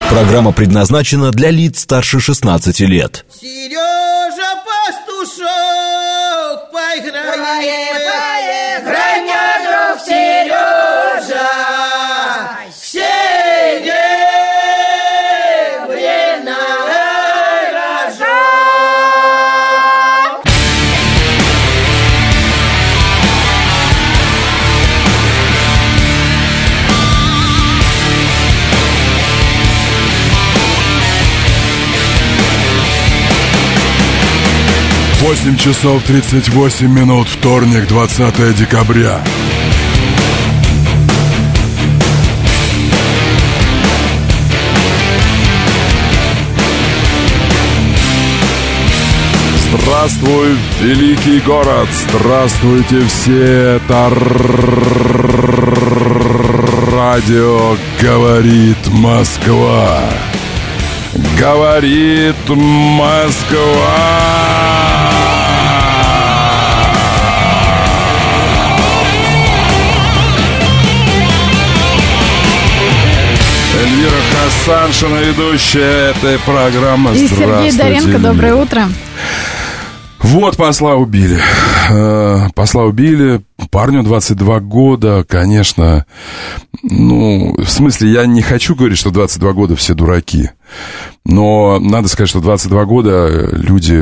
Программа предназначена для лиц старше 16 лет. Сережа Пастушок, поиграй, мой друг Сережа, серебряная рожок. Восемь часов 38 минут, вторник, 20 декабря. Здравствуй, великий город! Здравствуйте все! Это радио «Говорит Москва». Говорит Москва. Эльвира Хасаншина, ведущая этой программы. И Сергей Доренко, доброе утро. Вот посла убили. Посла убили. Парню 22 года, конечно. Ну, в смысле, я не хочу говорить, что 22 года все дураки. Но надо сказать, что 22 года люди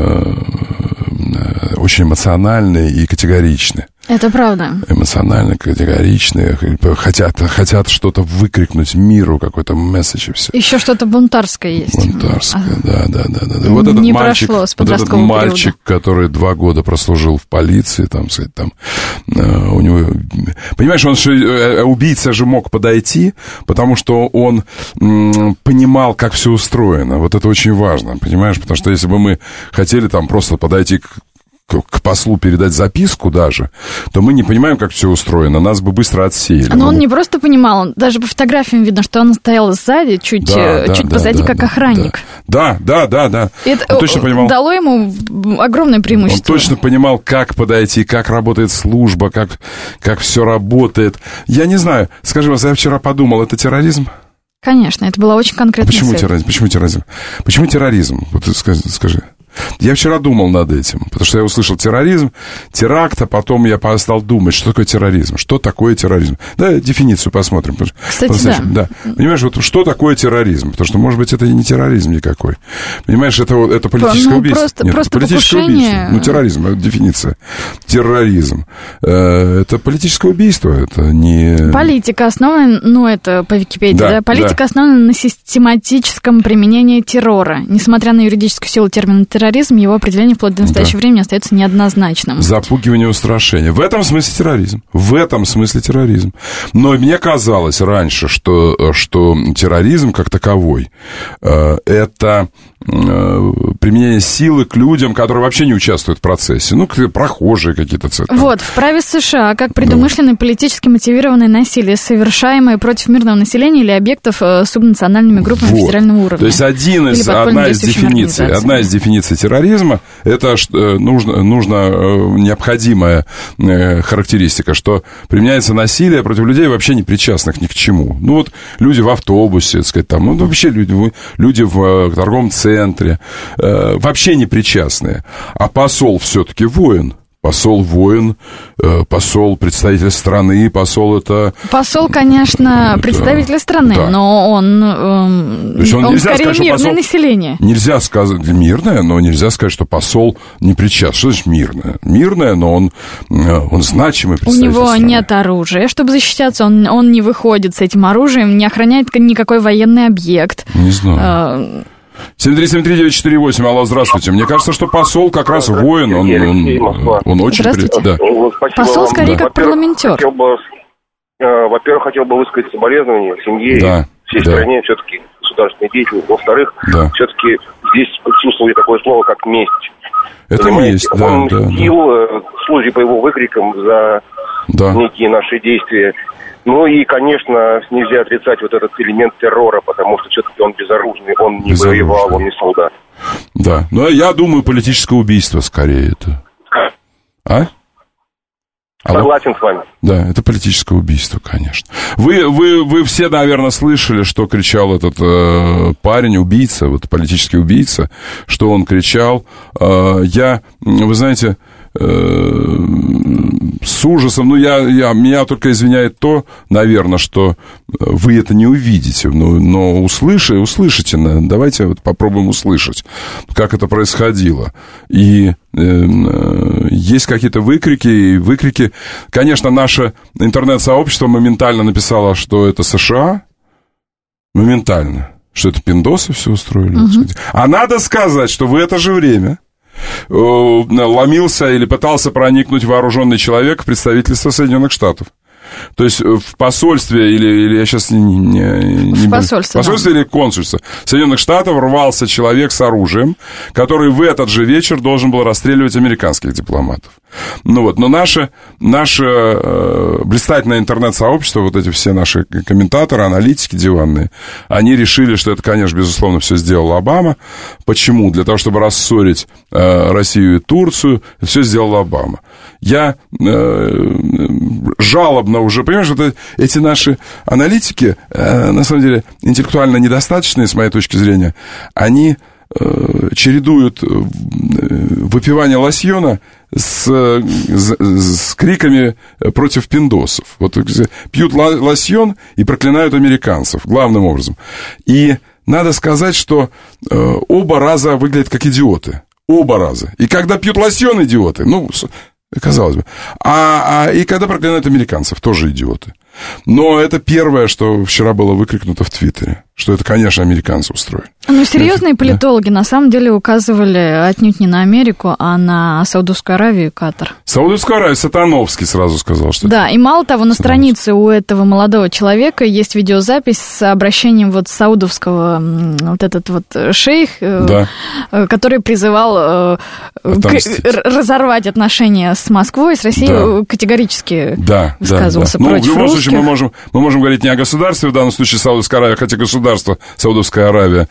очень эмоциональные и категоричны. Это правда. Эмоционально категоричные, хотят что-то выкрикнуть миру, какой-то месседж и все. Еще что-то бунтарское есть. Бунтарское, да. Вот этот не мальчик, прошло с вот этот подросткового мальчик, который 2 года прослужил в полиции, там, сказать, там, у него... Понимаешь, убийца же мог подойти, потому что он понимал, как все устроено. Вот это очень важно, понимаешь? Потому что если бы мы хотели там просто подойти к послу, передать записку даже, то мы не понимаем, как все устроено, нас бы быстро отсеяли. Но он не просто понимал, он, даже по фотографиям видно, что он стоял сзади, чуть позади, как охранник. Да. Это он точно понимал, дало ему огромное преимущество. Он точно понимал, как подойти, как работает служба, как все работает. Я не знаю, скажи, я вчера подумал, это терроризм? Конечно, это была очень конкретная цель. Почему терроризм? Вот ты скажи. Я вчера думал над этим, потому что я услышал терроризм, теракт, а потом я стал думать, что такое терроризм, что такое терроризм. Да, дефиницию посмотрим. Кстати, да. Понимаешь, вот что такое терроризм? Потому что, может быть, это и не терроризм никакой. Понимаешь, это политическое убийство. Просто политическое покушение... убийство. Терроризм, это дефиниция. Терроризм. Это политическое убийство, это не... Политика основана, это по Википедии, да? Политика основана на систематическом применении террора. Несмотря на юридическую силу термина терроризм, его определение вплоть до настоящего времени остается неоднозначным. Запугивание, устрашение. В этом смысле терроризм. Но мне казалось раньше, что терроризм как таковой это применение силы к людям, которые вообще не участвуют в процессе. Прохожие какие-то. Вот, в праве США, как предумышленное политически мотивированное насилие, совершаемое против мирного населения или объектов субнациональными группами федерального уровня. То есть одна из дефиниций терроризма, это необходимая характеристика, что применяется насилие против людей, вообще не причастных ни к чему. Люди в автобусе, вообще люди в торговом центре, вообще не причастные. А посол все-таки воин. Посол представитель страны, посол, конечно, представитель страны, но он скорее мирное население. Нельзя сказать мирное, но нельзя сказать, что посол не причастен. Что значит мирное? Мирное, но он значимый представитель страны. У него нет оружия, чтобы защищаться, он не выходит с этим оружием, не охраняет никакой военный объект. Не знаю. 7373948, алло, здравствуйте. Мне кажется, что посол как раз воин, он очень... Здравствуйте. Да. Посол скорее как парламентер. Во-первых, хотел бы высказать соболезнования семье и всей стране, все-таки государственный деятель. Во-вторых, все-таки здесь присутствует такое слово, как месть. Это месть, Он мстил, судя по его выкрикам, за некие наши действия. И, конечно, нельзя отрицать вот этот элемент террора, потому что все-таки он безоружный, он не воевал, он не солдат. Да, я думаю, политическое убийство скорее это. А? Согласен с вами. Да, это политическое убийство, конечно. Вы все, наверное, слышали, что кричал этот парень, убийца, вот политический убийца, что он кричал. Вы знаете, с ужасом, меня только извиняет то, наверное, что вы это не увидите, но услышите, давайте вот попробуем услышать, как это происходило. И есть какие-то выкрики. Конечно, наше интернет-сообщество моментально написало, что это США, моментально, что это пиндосы все устроили. А надо сказать, что в это же время ломился или пытался проникнуть вооруженный человек в представительство Соединенных Штатов. То есть в посольстве или я сейчас не посольстве или консульство Соединенных Штатов рвался человек с оружием, который в этот же вечер должен был расстреливать американских дипломатов. Но наше блистательное интернет-сообщество, вот эти все наши комментаторы, аналитики диванные, они решили, что это, конечно, безусловно, все сделала Обама. Почему? Для того, чтобы рассорить Россию и Турцию, все сделала Обама. Я жалобно уже, понимаешь, вот эти наши аналитики, на самом деле, интеллектуально недостаточные, с моей точки зрения, они чередуют выпивание лосьона с криками против пиндосов. Вот пьют лосьон и проклинают американцев, главным образом. И надо сказать, что оба раза выглядят как идиоты. Оба раза. И когда пьют лосьон, идиоты, казалось бы. И когда проклинают американцев, тоже идиоты. Но это первое, что вчера было выкрикнуто в Твиттере, что это, конечно, американцы устроили. Серьезные политологи на самом деле указывали отнюдь не на Америку, а на Саудовскую Аравию и Катар. Саудовскую Аравию Сатановский сразу сказал, что... Да, и мало того, на странице у этого молодого человека есть видеозапись с обращением саудовского шейх, который призывал разорвать отношения с Москвой, с Россией, категорически высказывался против русских. Мы можем говорить не о государстве, в данном случае Саудовская Аравия, хотя государство Саудовская Аравия,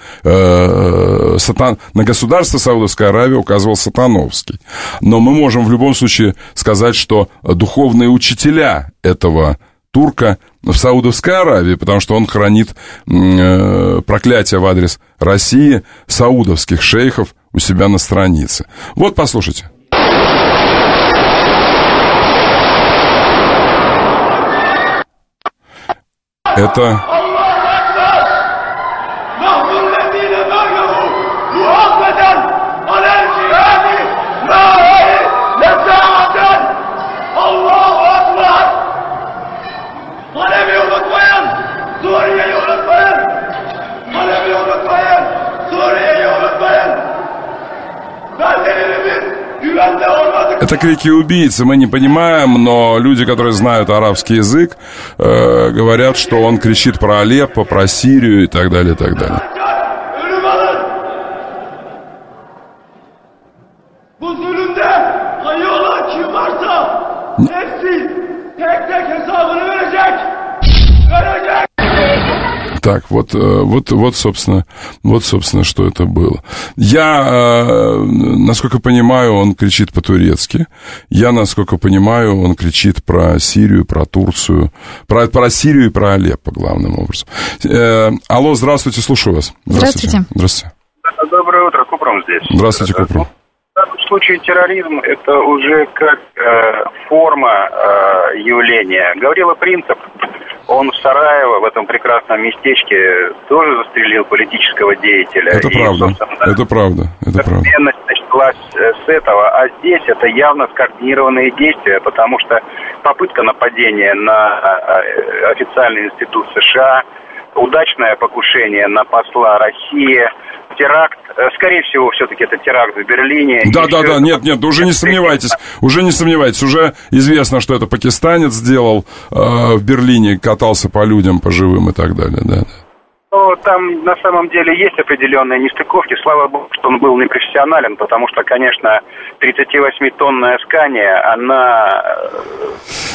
на государство Саудовская Аравия указывал Сатановский. Но мы можем в любом случае сказать, что духовные учителя этого турка в Саудовской Аравии, потому что он хранит проклятие в адрес России саудовских шейхов у себя на странице. Вот, послушайте. Это... Это крики убийцы, мы не понимаем, но люди, которые знают арабский язык, говорят, что он кричит про Алеппо, про Сирию и так далее, и так далее. Так, вот, собственно, что это было. Я, насколько понимаю, он кричит по-турецки. Я, насколько понимаю, он кричит про Сирию, про Турцию, про Сирию и про Алеппо, главным образом. Алло, здравствуйте, слушаю вас. Здравствуйте. Доброе утро, Купрум здесь. Здравствуйте, Купрум. В данном случае терроризм – это уже как форма явления. Гаврила Принцип, он в Сараево, в этом прекрасном местечке, тоже застрелил политического деятеля. Это правда, это правда. Современность началась с этого, а здесь это явно скоординированные действия, потому что попытка нападения на официальный институт США, удачное покушение на посла России, теракт, скорее всего, все-таки это теракт в Берлине. Да, нет, уже не сомневайтесь, уже известно, что это пакистанец сделал в Берлине, катался по людям, по живым и так далее, да. Ну, там на самом деле есть определенные нестыковки, слава богу, что он был непрофессионален, потому что, конечно, 38-тонная Скания, она...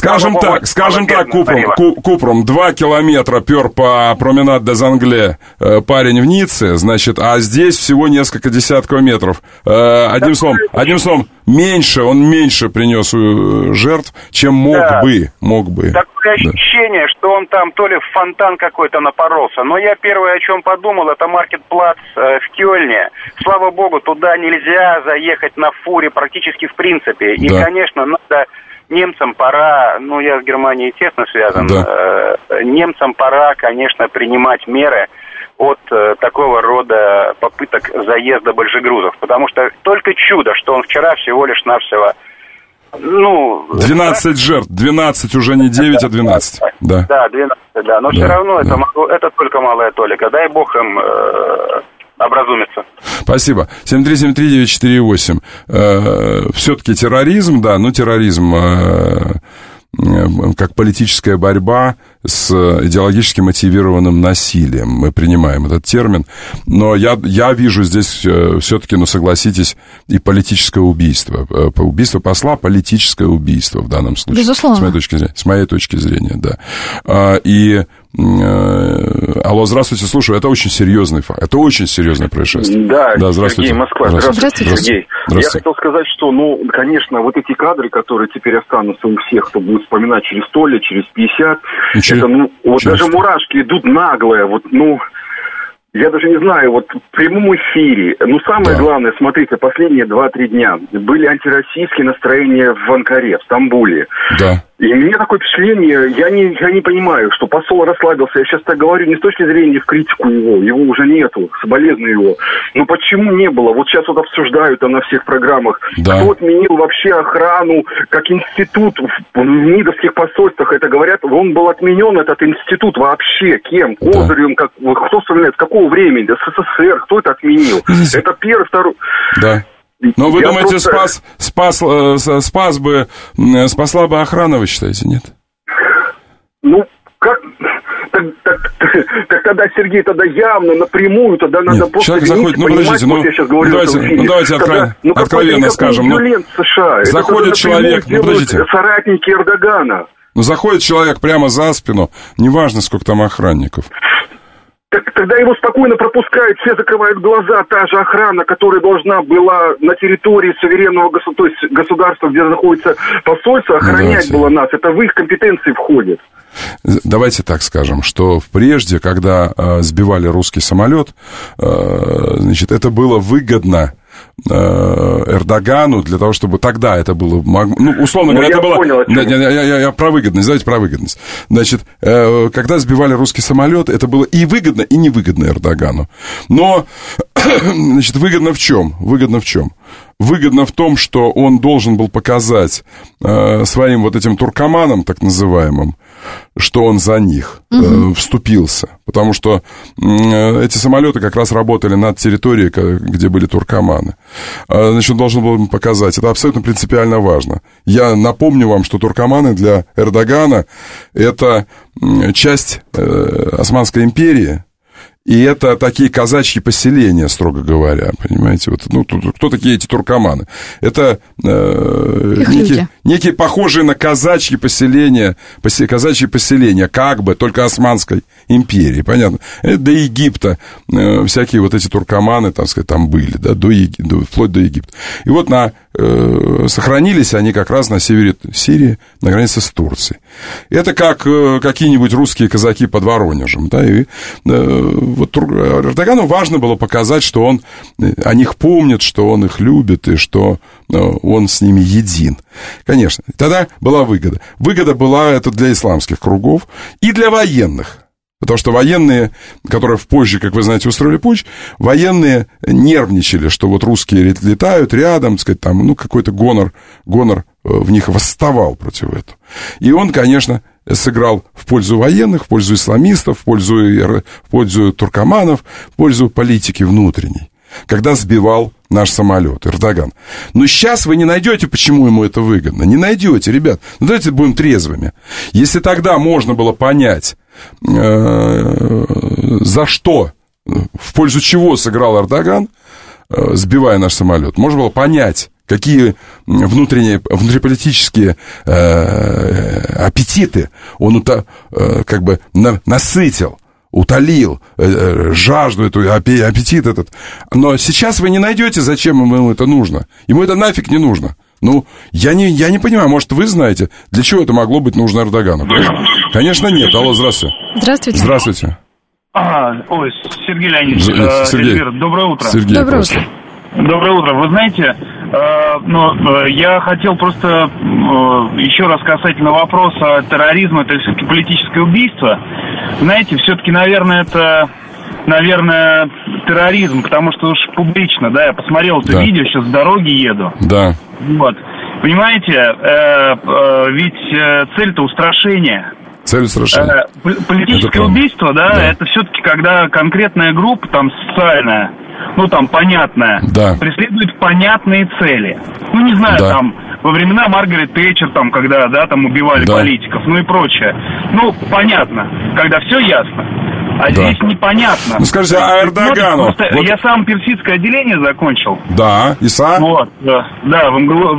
Скажем так, Купром, 2 километра пер по променад де Зангле парень в Ницце, значит, а здесь всего несколько десятков метров. Одним словом, он меньше принес жертв, чем мог бы. Такое ощущение, что он там то ли в фонтан какой-то напоролся. Но я первое, о чем подумал, это маркетплац в Кёльне. Слава богу, туда нельзя заехать на фуре практически в принципе. И, конечно, надо... Немцам пора, я с Германией тесно связан, немцам пора, конечно, принимать меры от такого рода попыток заезда большегрузов, потому что только чудо, что он вчера всего лишь навсего 12 жертв, 12 уже не 9, а 12. Да, 12, но все равно это только малая толика. Дай бог им образумиться. Спасибо. 7373948. Все-таки терроризм, терроризм как политическая борьба с идеологически мотивированным насилием. Мы принимаем этот термин. Но я вижу здесь все-таки, согласитесь, и политическое убийство. Убийство посла — политическое убийство в данном случае. Безусловно. С моей точки зрения, да. Алло, здравствуйте, слушаю, это очень серьезный факт, это очень серьезное происшествие. Да, здравствуйте. Сергей, Москва. Здравствуйте, Сергей. Я хотел сказать, что, конечно, вот эти кадры, которые теперь останутся у всех, кто будет вспоминать через 100 лет, через 50, даже мурашки идут наглые, я даже не знаю, в прямом эфире, самое главное, смотрите, последние 2-3 дня были антироссийские настроения в Анкаре, в Стамбуле. Да. И мне такое впечатление, я не понимаю, что посол расслабился. Я сейчас так говорю не с точки зрения в критику его уже нету, соболезную его. Но почему не было? Вот сейчас обсуждают на всех программах. Да. Кто отменил вообще охрану как институт в МИДовских посольствах? Это говорят, он был отменен, этот институт вообще кем? Козырем, кто вспоминает, с какого времени? СССР, кто это отменил? Это первый, второй... Да. Но вы думаете, спасла бы охрана, вы считаете, нет? Как? Так тогда, Сергей, явно, напрямую, надо просто... Человек заходит, подождите, давайте откровенно скажем. США. Заходит человек, подождите. Соратники Эрдогана. Заходит человек прямо за спину, неважно, сколько там охранников. Тогда его спокойно пропускают, все закрывают глаза, та же охрана, которая должна была на территории суверенного государства, где находится посольство, охранять было нас. Это в их компетенции входит. Давайте так скажем, что прежде, когда сбивали русский самолет, это было выгодно Эрдогану для того, чтобы тогда это было... условно говоря, это было... Я про выгодность, давайте про выгодность. Когда сбивали русский самолет, это было и выгодно, и невыгодно Эрдогану. Но, выгодно в чем? Выгодно в том, что он должен был показать своим этим туркоманам, так называемым, что он за них вступился. Потому что эти самолеты как раз работали над территорией, где были туркоманы. Он должен был им показать. Это абсолютно принципиально важно. Я напомню вам, что туркоманы для Эрдогана — это часть Османской империи. И это такие казачьи поселения, строго говоря, понимаете? Кто такие эти туркоманы? Это некие похожие на казачьи поселения, только Османской империи, понятно? Это до Египта всякие эти туркоманы, там были, да, вплоть до Египта. И сохранились они как раз на севере Сирии, на границе с Турцией. Это как какие-нибудь русские казаки под Воронежем, да, и Эрдогану важно было показать, что он о них помнит, что он их любит, и что он с ними един. Конечно, тогда была выгода. Выгода была это для исламских кругов и для военных. Потому что военные, которые позже, как вы знаете, устроили путч, военные нервничали, что русские летают рядом, какой-то гонор в них восставал против этого. И он, конечно, сыграл в пользу военных, в пользу исламистов, в пользу туркоманов, в пользу политики внутренней, когда сбивал наш самолет, Эрдоган. Но сейчас вы не найдете, почему ему это выгодно. Не найдете, ребят. Давайте будем трезвыми. Если тогда можно было понять, за что, в пользу чего сыграл Эрдоган, сбивая наш самолет, можно было понять, какие внутриполитические аппетиты он как бы насытил, утолил жажду, эту, аппетит этот. Но сейчас вы не найдете, зачем ему это нужно. Ему это нафиг не нужно. Ну, я не понимаю, может, вы знаете, для чего это могло быть нужно Эрдогану? Конечно, нет. Алло, здравствуйте. Здравствуйте. Здравствуйте. Сергей Леонидович. Сергей. Доброе утро. Сергей, доброе утро. Доброе утро. Вы знаете, я хотел просто еще раз касательно вопроса терроризма, это все-таки политическое убийство. Знаете, все-таки, наверное, это терроризм, потому что уж публично, да, я посмотрел это видео, сейчас с дороги еду. Да. Вот. Понимаете, ведь цель-то устрашение. Цель устрашения. Политическое убийство, да, это все-таки когда конкретная группа, там, социальная, ну, там, понятная, преследует понятные цели. Ну, не знаю, там, во времена Маргарет Тэтчер, там, когда, да, там, убивали политиков, ну, и прочее. Ну, понятно, когда все ясно. А здесь непонятно. Ну, скажите, а Эрдогану? Вот... Я сам персидское отделение закончил. Да, ИСА? Вот, да, в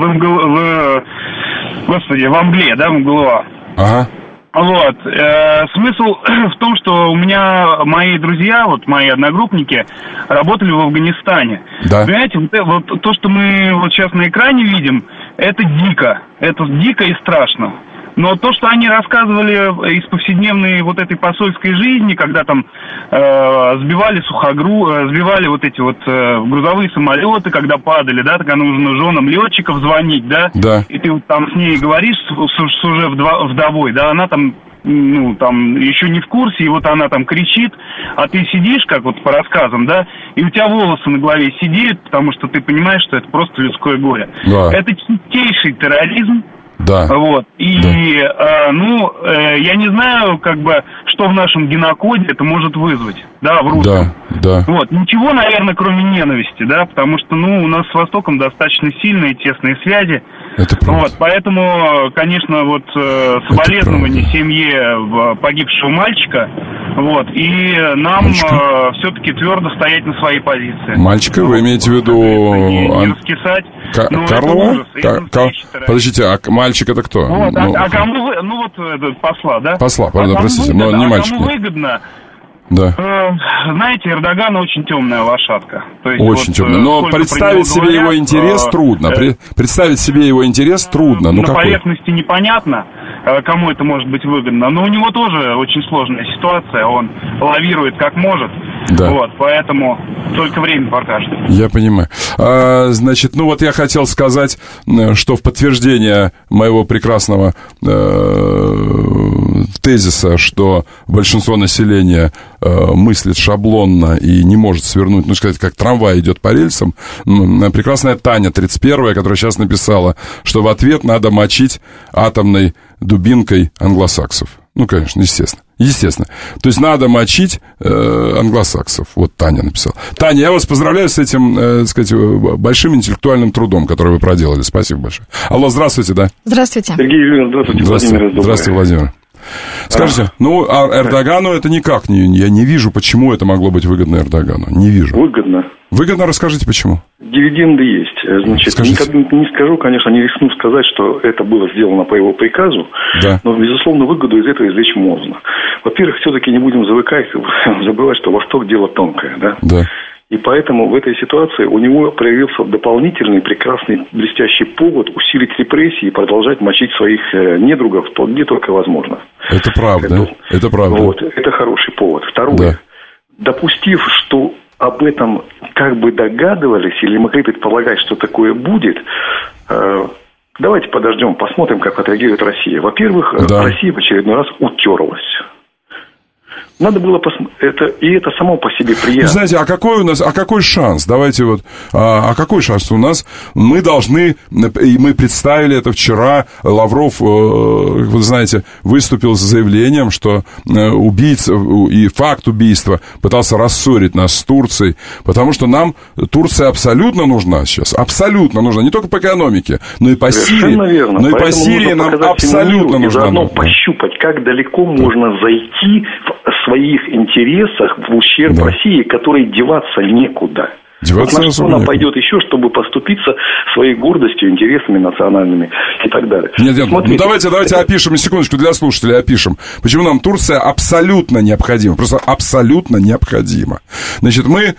Амгле, да, в МГЛУА. Ага. Вот, смысл в том, что у меня мои друзья, вот мои одногруппники, работали в Афганистане. Да. Понимаете, вот то, что мы вот сейчас на экране видим, это дико и страшно. Но то, что они рассказывали из повседневной вот этой посольской жизни, когда там сбивали сбивали вот эти вот грузовые самолеты, когда падали, да, тогда нужно женам летчиков звонить, да, и ты вот там с ней говоришь, с уже вдовой, да, она там, ну, там, еще не в курсе, и вот она там кричит, а ты сидишь, как вот по рассказам, да, и у тебя волосы на голове сидеют, потому что ты понимаешь, что это просто людское горе. Да. Это чистейший терроризм. Да. Вот. И, я не знаю, как бы, что в нашем генокоде это может вызвать, да, в русском. Да. Вот. Ничего, наверное, кроме ненависти, да, потому что, у нас с Востоком достаточно сильные, тесные связи. Это правда. Вот, поэтому, конечно, вот, соболезнования семье погибшего мальчика, вот, и нам все-таки твердо стоять на своей позиции. Мальчика, вы имеете в виду... Не раскисать. Карлова? Подождите, а мальчик это кто? Вот, кому вы... Ну, вот, посла, да? Посла, правда, простите, но не мальчик. Кому выгодно... Да. Знаете, Эрдоган очень темная лошадка. То есть очень вот, темная. Но представить себе его интерес трудно. Представить себе его интерес трудно. На поверхности непонятно, кому это может быть выгодно. Но у него тоже очень сложная ситуация. Он лавирует как может. Да. Вот, поэтому только время покажет. Я понимаю. Значит, вот я хотел сказать, что в подтверждение моего прекрасного тезиса, что большинство населения мыслит шаблонно и не может свернуть, сказать, как трамвай идет по рельсам, прекрасная Таня, 31-я, которая сейчас написала, что в ответ надо мочить атомной дубинкой англосаксов. Конечно, естественно. То есть надо мочить англосаксов. Вот Таня написала. Таня, я вас поздравляю с этим, так сказать, большим интеллектуальным трудом, который вы проделали. Спасибо большое. Алло, здравствуйте, да? Здравствуйте. Сергей Юрьевич, здравствуйте. Владимир. Здравствуйте, Владимир. Скажите, Эрдогану это никак я не вижу, почему это могло быть выгодно Эрдогану. Не вижу. Выгодно, расскажите, почему. Дивиденды есть. Значит, не скажу, конечно, не рискну сказать, что это было сделано по его приказу, но, безусловно, выгоду из этого извлечь можно. Во-первых, все-таки не будем забывать, что Восток дело тонкое, да? Да. И поэтому в этой ситуации у него проявился дополнительный, прекрасный, блестящий повод усилить репрессии и продолжать мочить своих недругов, где только возможно. Это правда. Это правда. Вот, это хороший повод. Второе. Допустив, что об этом как бы догадывались или могли предполагать, что такое будет, давайте подождем, посмотрим, как отреагирует Россия. Во-первых, Россия в очередной раз утерлась. Надо было это само по себе приятно. Знаете, какой шанс? Давайте какой шанс у нас? Мы должны, и мы представили это вчера, Лавров, вы знаете, выступил с заявлением, что убийца и факт убийства пытался рассорить нас с Турцией, потому что нам Турция абсолютно нужна сейчас, абсолютно нужна, не только по экономике, но и по Сирии. Верно. Но и по Сирии нам абсолютно нужна. И заодно пощупать, как далеко можно зайти в своих интересах в ущерб России, которой деваться некуда. Вот на что она пойдет еще, чтобы поступиться своей гордостью, интересами национальными и так далее. Нет, ну давайте опишем, секундочку, для слушателей опишем. Почему нам Турция абсолютно необходима, просто абсолютно необходима. Значит, мы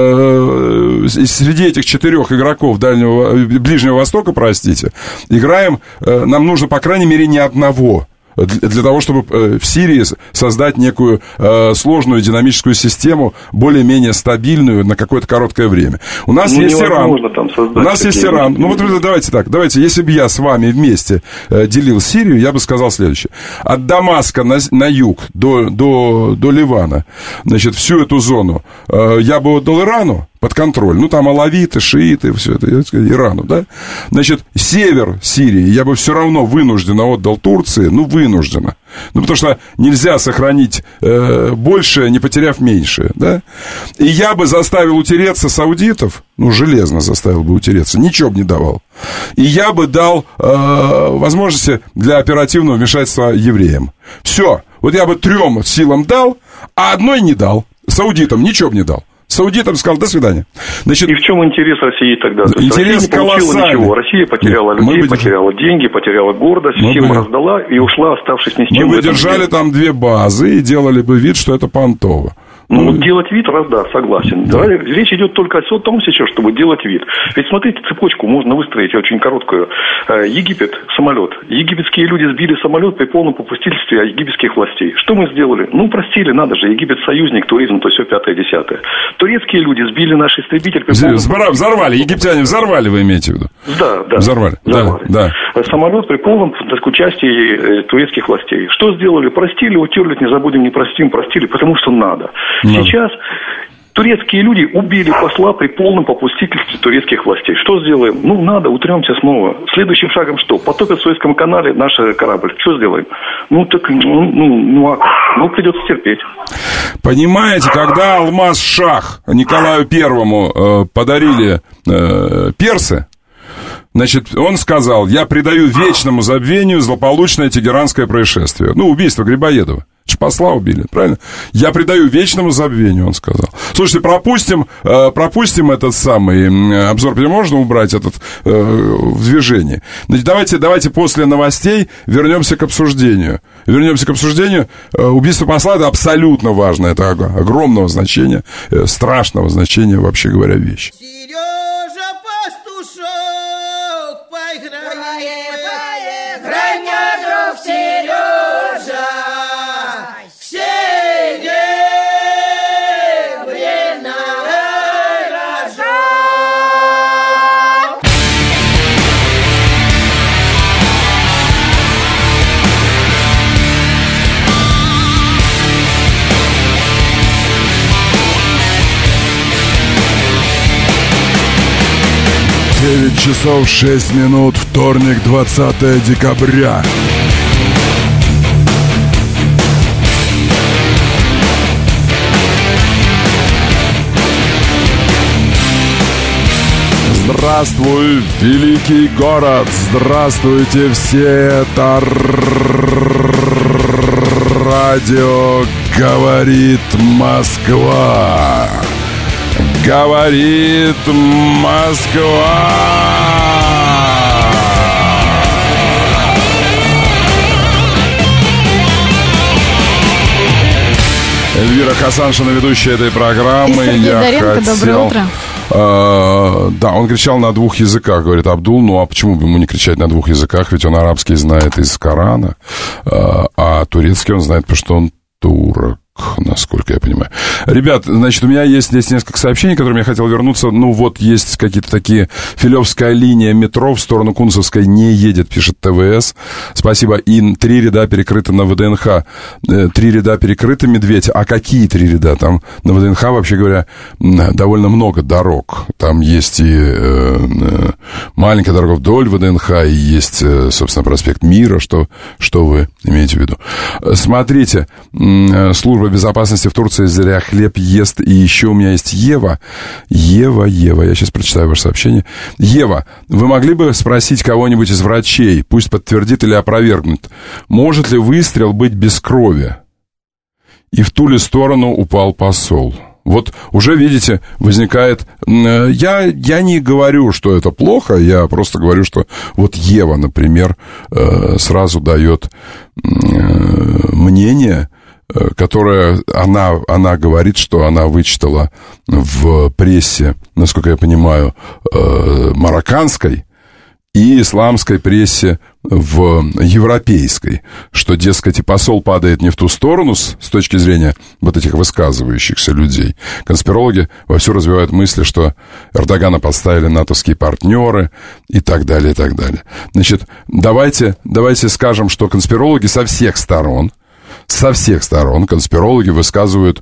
среди этих 4 игроков Ближнего Востока, простите, играем, нам нужно, по крайней мере, не одного. Для того, чтобы в Сирии создать некую сложную динамическую систему, более-менее стабильную на какое-то короткое время. У нас есть Иран. У нас есть Иран. Ну вот давайте так. Давайте, если бы я с вами вместе делил Сирию, я бы сказал следующее. От Дамаска на юг до Ливана, значит, всю эту зону я бы отдал Ирану под контроль. Ну, там алавиты, шииты, все это, Ирану, да? Значит, север Сирии я бы все равно вынужденно отдал Турции, вынужденно. Потому что нельзя сохранить большее, не потеряв меньшее, да? И я бы заставил утереться саудитов, железно заставил бы утереться, ничего бы не давал. И я бы дал возможности для оперативного вмешательства евреям. Все. Вот я бы 3 силам дал, а одной не дал. Саудитам ничего бы не дал. Саудитам сказал, до свидания. Значит, и в чем интерес России тогда? Интерес колоссальный. Россия потеряла людей, потеряла деньги, потеряла гордость, всем раздала и ушла, оставшись ни с чем. Мы бы держали там 2 базы и делали бы вид, что это понтово. Делать вид, согласен. Да. Речь идет только о том сейчас, чтобы делать вид. Ведь смотрите, цепочку можно выстроить очень короткую. Египет, самолет. Египетские люди сбили самолет при полном попустительстве египетских властей. Что мы сделали? Простили, надо же. Египет союзник, туризм, то все 5-10. Турецкие люди сбили наш истребитель при полном... Взорвали, египтяне взорвали, вы имеете в виду? Да. Взорвали. Да. Самолет при полном участии турецких властей. Что сделали? Простили, утерли, не забудем, не простим, простили, потому что надо. Сейчас турецкие люди убили посла при полном попустительстве турецких властей. Что сделаем? Надо, утремся снова. Следующим шагом что? Потопят в Суэцком канале наш корабль. Что сделаем? Придется терпеть. Понимаете, когда Алмаз-Шах Николаю Первому подарили персы, значит, он сказал, я предаю вечному забвению злополучное тегеранское происшествие. Убийство Грибоедова. Посла убили, правильно? Я предаю вечному забвению, он сказал. Слушайте, пропустим этот самый обзор, где можно убрать этот в движении. Значит, давайте после новостей вернемся к обсуждению. Убийство посла — это абсолютно важно, это огромного значения, страшного значения, вообще говоря, вещь. Сережа Пастушок, поиграй мне, друг Сережа. Девять часов 6 минут, вторник, 20 декабря. Здравствуй, великий город! Здравствуйте все! Это радио «Говорит Москва». Говорит Москва. Эльвира Хасаншина, ведущая этой программы. И Сергей Доренко, доброе утро. Да, он кричал на 2 языках, говорит Абдул. А почему бы ему не кричать на 2 языках? Ведь он арабский знает из Корана, а турецкий он знает, потому что он турок, насколько я понимаю. Ребят, значит, у меня есть здесь несколько сообщений, к которым я хотел вернуться. Есть какие-то такие. Филевская линия метро в сторону Кунцевской не едет, пишет ТВС. Спасибо. И 3 ряда перекрыты на ВДНХ. 3 ряда перекрыты, Медведь. А какие 3 ряда? Там на ВДНХ, вообще говоря, довольно много дорог. Там есть и маленькая дорога вдоль ВДНХ, и есть, собственно, проспект Мира. Что вы имеете в виду? Смотрите, служба безопасности в Турции зря хлеб ест. И еще у меня есть Ева, я сейчас прочитаю ваше сообщение. Ева, вы могли бы спросить кого-нибудь из врачей, пусть подтвердит или опровергнет, может ли выстрел быть без крови? И в ту ли сторону упал посол? Вот уже, видите, возникает... Я не говорю, что это плохо, я просто говорю, что вот Ева, например, сразу дает мнение, которое она говорит, что она вычитала в прессе, насколько я понимаю, марокканской и исламской прессе в европейской, что, дескать, и посол падает не в ту сторону с точки зрения вот этих высказывающихся людей. Конспирологи вовсю развивают мысли, что Эрдогана подставили натовские партнеры и так далее, и так далее. Значит, давайте скажем, что конспирологи со всех сторон конспирологи высказывают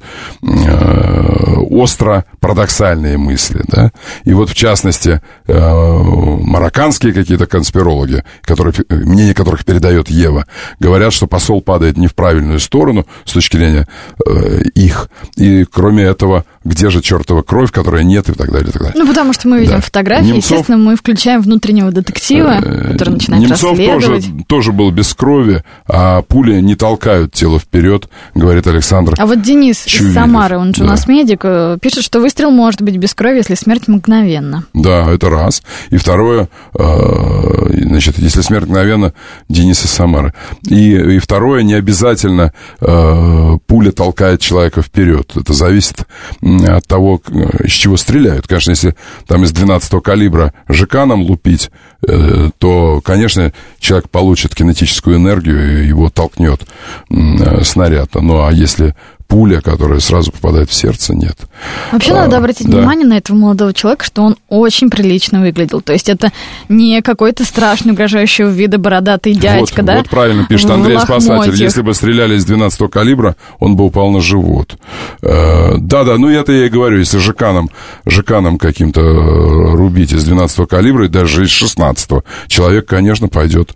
остро парадоксальные мысли, да, и вот в частности марокканские какие-то конспирологи, мнение которых передает Ева, говорят, что посол падает не в правильную сторону с точки зрения их, и кроме этого, где же чертова кровь, которой нет, и так далее, и так далее. Ну, потому что мы видим фотографии, естественно, мы включаем внутреннего детектива, который начинает расследовать. Немцов тоже был без крови, а пули не толкают тело вперед, говорит Александр. А вот Денис из Самары, он же у нас медик, пишет, что выстрел может быть без крови, если смерть мгновенна. Да, это раз. И второе, значит, если смерть мгновенна, Денис из Самары. И второе, не обязательно пуля толкает человека вперед. Это зависит от того, из чего стреляют. Конечно, если там из 12-го калибра жиканом лупить, то, конечно, человек получит кинетическую энергию, и его толкнет снаряд. Ну, а если пуля, которая сразу попадает в сердце, нет. Вообще надо обратить внимание на этого молодого человека, что он очень прилично выглядел. То есть это не какой-то страшный, угрожающего вида бородатый дядька, да? Вот правильно пишет Андрей Спасатель. Если бы стреляли из 12-го калибра, он бы упал на живот. Да-да, ну это я и говорю, если жиканом каким-то рубить из 12-го калибра, и даже из 16-го, человек, конечно, пойдет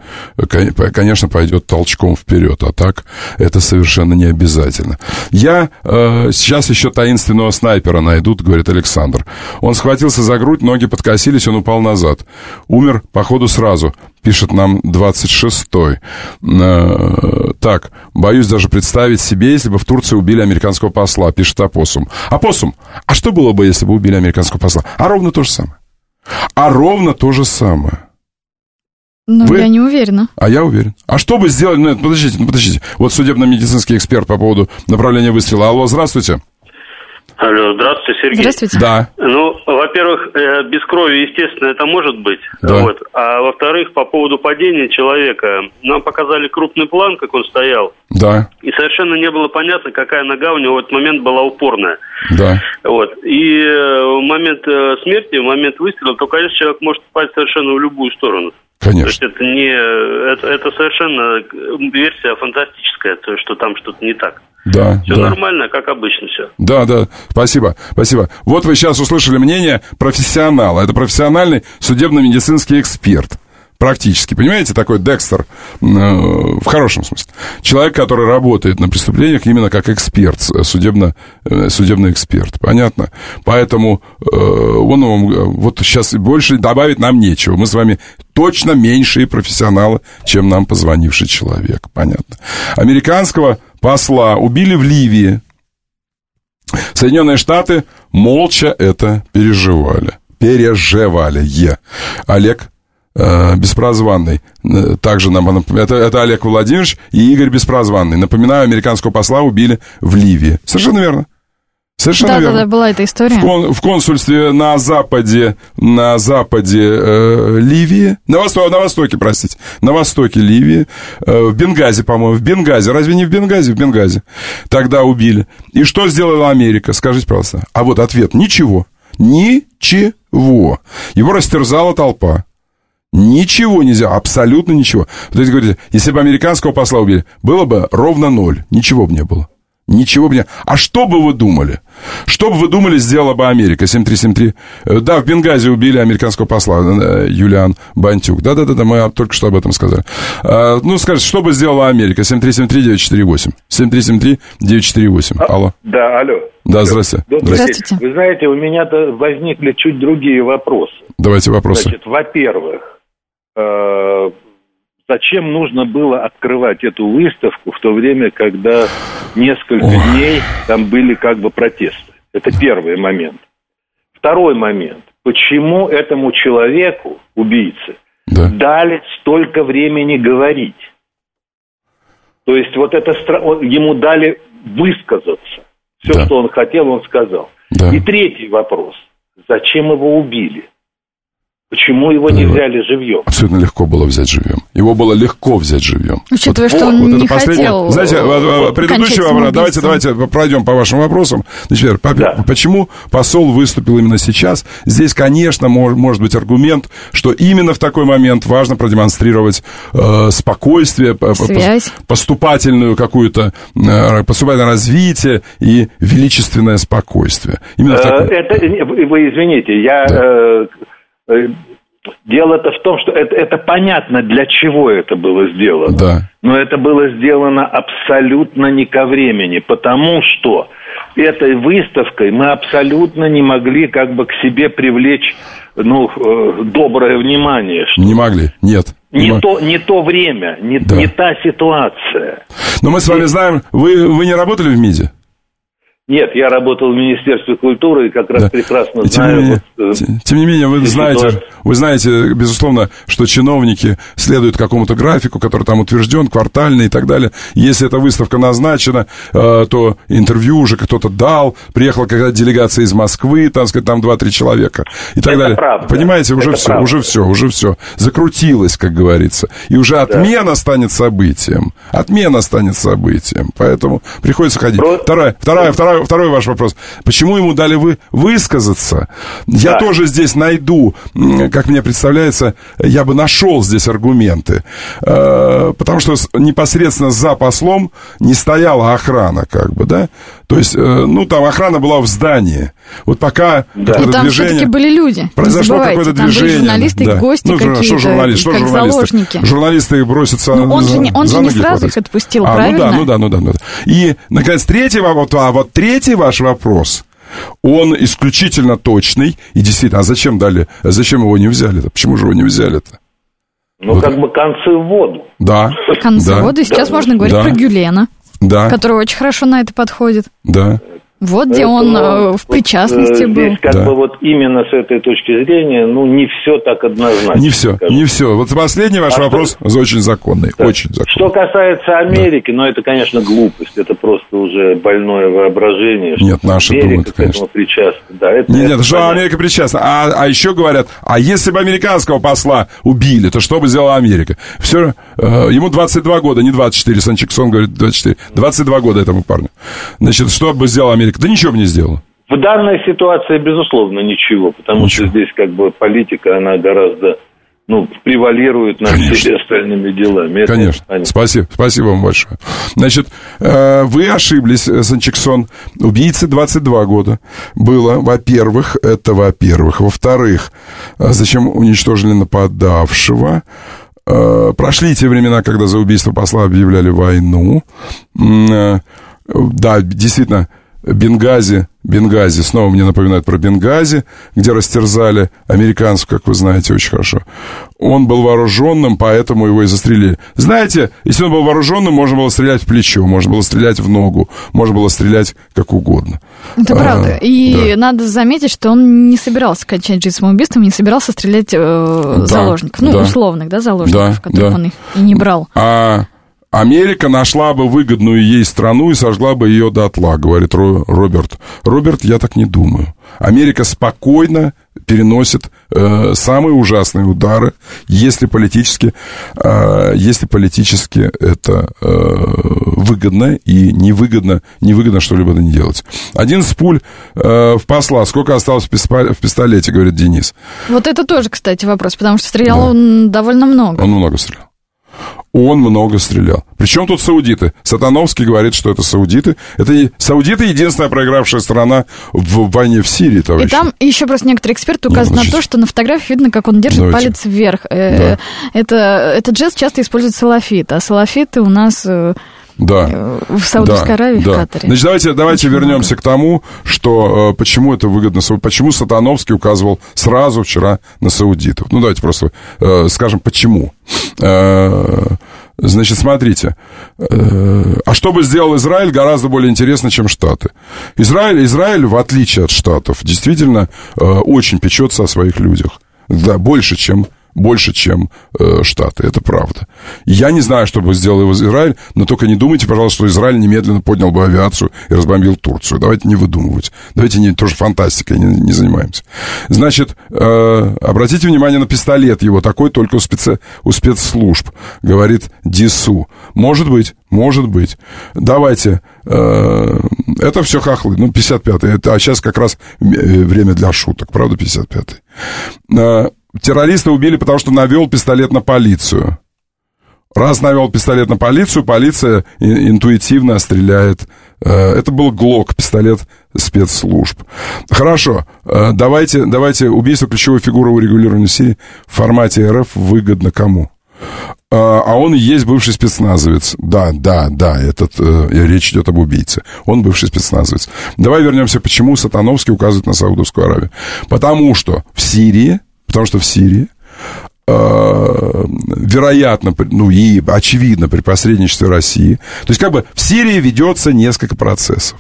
толчком вперед, а так это совершенно не обязательно. Сейчас еще таинственного снайпера найдут, говорит Александр. Он схватился за грудь, ноги подкосились, он упал назад. Умер, походу, сразу, пишет нам 26-й. Так, боюсь даже представить себе, если бы в Турции убили американского посла, пишет Опоссум. Опоссум, а что было бы, если бы убили американского посла? А ровно то же самое. Ну, я не уверена. А я уверен. А что бы сделали... Ну, подождите. Вот судебно-медицинский эксперт по поводу направления выстрела. Алло, здравствуйте. Алло, здравствуйте, Сергей. Здравствуйте. Да. Ну, во-первых, без крови, естественно, это может быть. Да. Вот. А во-вторых, по поводу падения человека, нам показали крупный план, как он стоял. Да. И совершенно не было понятно, какая нога у него в этот момент была упорная. Да. Вот. И в момент смерти, в момент выстрела, то, конечно, человек может упасть совершенно в любую сторону. Конечно. То есть это совершенно версия фантастическая, то есть что там что-то не так. Да. Все нормально, как обычно все. Да. Спасибо. Вот вы сейчас услышали мнение профессионала. Это профессиональный судебно-медицинский эксперт. Практически, понимаете, такой Декстер, в хорошем смысле. Человек, который работает на преступлениях именно как эксперт, судебный эксперт, понятно? Поэтому он вот сейчас больше добавить нам нечего. Мы с вами точно меньшие профессионалы, чем нам позвонивший человек, понятно? Американского посла убили в Ливии. Соединенные Штаты молча это переживали. Олег Беспрозванный. Также нам... Это Олег Владимирович и Игорь Беспрозванный. Напоминаю, американского посла убили в Ливии. Совершенно верно. Да, была эта история. В консульстве на западе Ливии, на востоке Ливии, в Бенгази, по-моему, разве не в Бенгази? В Бенгази. Тогда убили. И что сделала Америка? Скажите, пожалуйста. А вот ответ. Ничего. Его растерзала толпа. Ничего нельзя, абсолютно ничего. То есть, говорите, если бы американского посла убили, было бы ровно 0. Ничего бы не было. А что бы вы думали? Что бы вы думали, сделала бы Америка? 7373. Да, в Бенгази убили американского посла Юлиан Бантюк. Да, мы только что об этом сказали. Ну, скажите, что бы сделала Америка? 7373-948. 7373-948. Алло. Да, алло. Да, здравствуйте. Здравствуйте. Вы знаете, у меня-то возникли чуть другие вопросы. Давайте вопросы. Значит, во-первых, зачем нужно было открывать эту выставку в то время, когда несколько дней там были как бы протесты? Это первый момент. Второй момент. Почему этому человеку, убийце, дали столько времени говорить? То есть вот это ему дали высказаться. Все, что он хотел, он сказал. Да. И третий вопрос. Зачем его убили? Почему его не взяли живьем? Абсолютно легко было взять живьем. Его было легко взять живьем. Учитывая, что он не хотел. Знаете, предыдущий вопрос. Давайте пройдем по вашим вопросам. Значит, почему посол выступил именно сейчас? Здесь, конечно, может быть аргумент, что именно в такой момент важно продемонстрировать спокойствие, поступательную какую-то, поступательное развитие и величественное спокойствие. Именно вы извините, дело-то в том, что это понятно, для чего это было сделано. Да. Но это было сделано абсолютно не ко времени, потому что этой выставкой мы абсолютно не могли как бы к себе привлечь, доброе внимание. Не могли, нет. Не то время, не та ситуация. Но мы с вами знаем, вы не работали в МИДе? Нет, я работал в Министерстве культуры и как раз прекрасно знаю. Тем не менее, вы знаете, безусловно, что чиновники следуют какому-то графику, который там утвержден, квартальный и так далее. Если эта выставка назначена, то интервью уже кто-то дал, приехала какая-то делегация из Москвы, там 2-3 человека и так далее. Правда. Понимаете, уже все закрутилось, как говорится. И уже отмена станет событием. Поэтому приходится ходить. Второй ваш вопрос. Почему ему дали высказаться? Я тоже здесь найду, как мне представляется, я бы нашел здесь аргументы. Потому что непосредственно за послом не стояла охрана, То есть, там охрана была в здании. Вот пока какое-то там движение... все-таки были люди. Произошло какое-то движение. Были журналисты и гости какие-то, что журналисты? как заложники. Журналисты бросятся за ноги. Он же не сразу их отпустил, правильно? Ну да. И, наконец, третий ваш вопрос, он исключительно точный. И действительно, зачем его не взяли-то? Почему же его не взяли-то? Концы в воду. Да. Концы в воду. Сейчас можно говорить про Гюлена, который очень хорошо на это подходит. Да. Вот где он в причастности был. Здесь именно с этой точки зрения, не все так однозначно. Не все. Вот последний ваш вопрос очень законный, очень законный. Что касается Америки, это, конечно, глупость. Это просто уже больное воображение. Нет, наши думают, конечно. Америка к этому причастна. Нет, что Америка причастна. А еще говорят, если бы американского посла убили, то что бы сделала Америка? Все, ему 22 года, не 24, Санчиксон говорит 24. 22 года этому парню. Значит, что бы сделала Америка? Да ничего бы не сделала. В данной ситуации, безусловно, ничего, потому что здесь политика, она гораздо, превалирует над всеми остальными делами. Конечно. Спасибо вам большое. Значит, вы ошиблись, Санчиксон. Убийце 22 года было. Во-первых. Во-вторых, зачем уничтожили нападавшего? Прошли те времена, когда за убийство посла объявляли войну. Да, действительно, Бенгази, снова мне напоминает про Бенгази, где растерзали американцев, как вы знаете, очень хорошо. Он был вооруженным, поэтому его и застрелили. Знаете, если он был вооруженным, можно было стрелять в плечо, можно было стрелять в ногу, можно было стрелять как угодно. Это правда. И надо заметить, что он не собирался кончать жизнь самоубийством, не собирался стрелять заложников, условных, заложников, которых он их и не брал. Америка нашла бы выгодную ей страну и сожгла бы ее дотла, говорит Роберт. Роберт, я так не думаю. Америка спокойно переносит самые ужасные удары, если политически это выгодно и невыгодно что-либо не делать. 11 пуль в посла. Сколько осталось в пистолете, говорит Денис. Вот это тоже, кстати, вопрос, потому что стрелял он довольно много. Он много стрелял. Он много стрелял. Причем тут саудиты? Сатановский говорит, что это саудиты. Саудиты единственная проигравшая страна в войне в Сирии, товарищи. И там еще просто некоторые эксперты указывают на то, что на фотографии видно, как он держит палец вверх. Этот жест часто используют салафиты, а салафиты у нас... в Саудовской Аравии, в Катаре. Значит, давайте вернемся к тому, что почему это выгодно, почему Сатановский указывал сразу вчера на саудитов. Давайте просто скажем, почему. Значит, смотрите, а что бы сделал Израиль, гораздо более интересно, чем Штаты. Израиль, в отличие от Штатов, действительно очень печется о своих людях. Да, больше, чем Штаты, это правда. Я не знаю, что бы сделал Израиль, но только не думайте, пожалуйста, что Израиль немедленно поднял бы авиацию и разбомбил Турцию. Давайте не выдумывать. Давайте тоже фантастикой не занимаемся. Значит, обратите внимание на пистолет его, такой только у спецслужб, говорит ДСУ. Может быть. Давайте, это все хохлы, 55-й, а сейчас как раз время для шуток, правда, 55-й. Террориста убили, потому что навел пистолет на полицию. Раз навел пистолет на полицию, полиция интуитивно стреляет. Это был ГЛОК, пистолет спецслужб. Хорошо, давайте убийство ключевой фигуры урегулирования Сирии в формате РФ выгодно кому? А он и есть бывший спецназовец. Да, речь идет об убийце. Он бывший спецназовец. Давай вернемся, почему Сатановский указывает на Саудовскую Аравию. Потому что в Сирии, вероятно, и очевидно при посредничестве России, то есть в Сирии ведется несколько процессов.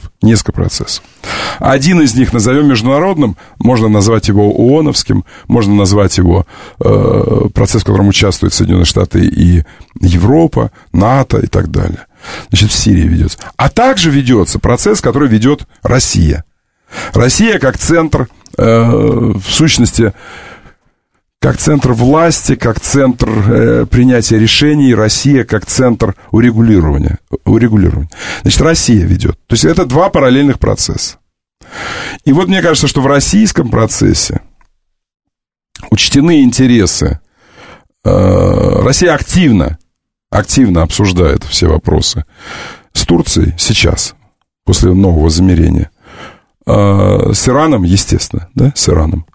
Один из них назовем международным, можно назвать его ООНовским, можно назвать его процесс, в котором участвуют Соединенные Штаты и Европа, НАТО и так далее. Значит, в Сирии ведется. А также ведется процесс, который ведет Россия. Россия как центр, в сущности, как центр власти, как центр принятия решений, Россия как центр урегулирования. Значит, Россия ведет. То есть это два параллельных процесса. И вот мне кажется, что в российском процессе учтены интересы. Россия активно обсуждает все вопросы с Турцией сейчас, после нового замерения. С Ираном, естественно, да, с Ираном.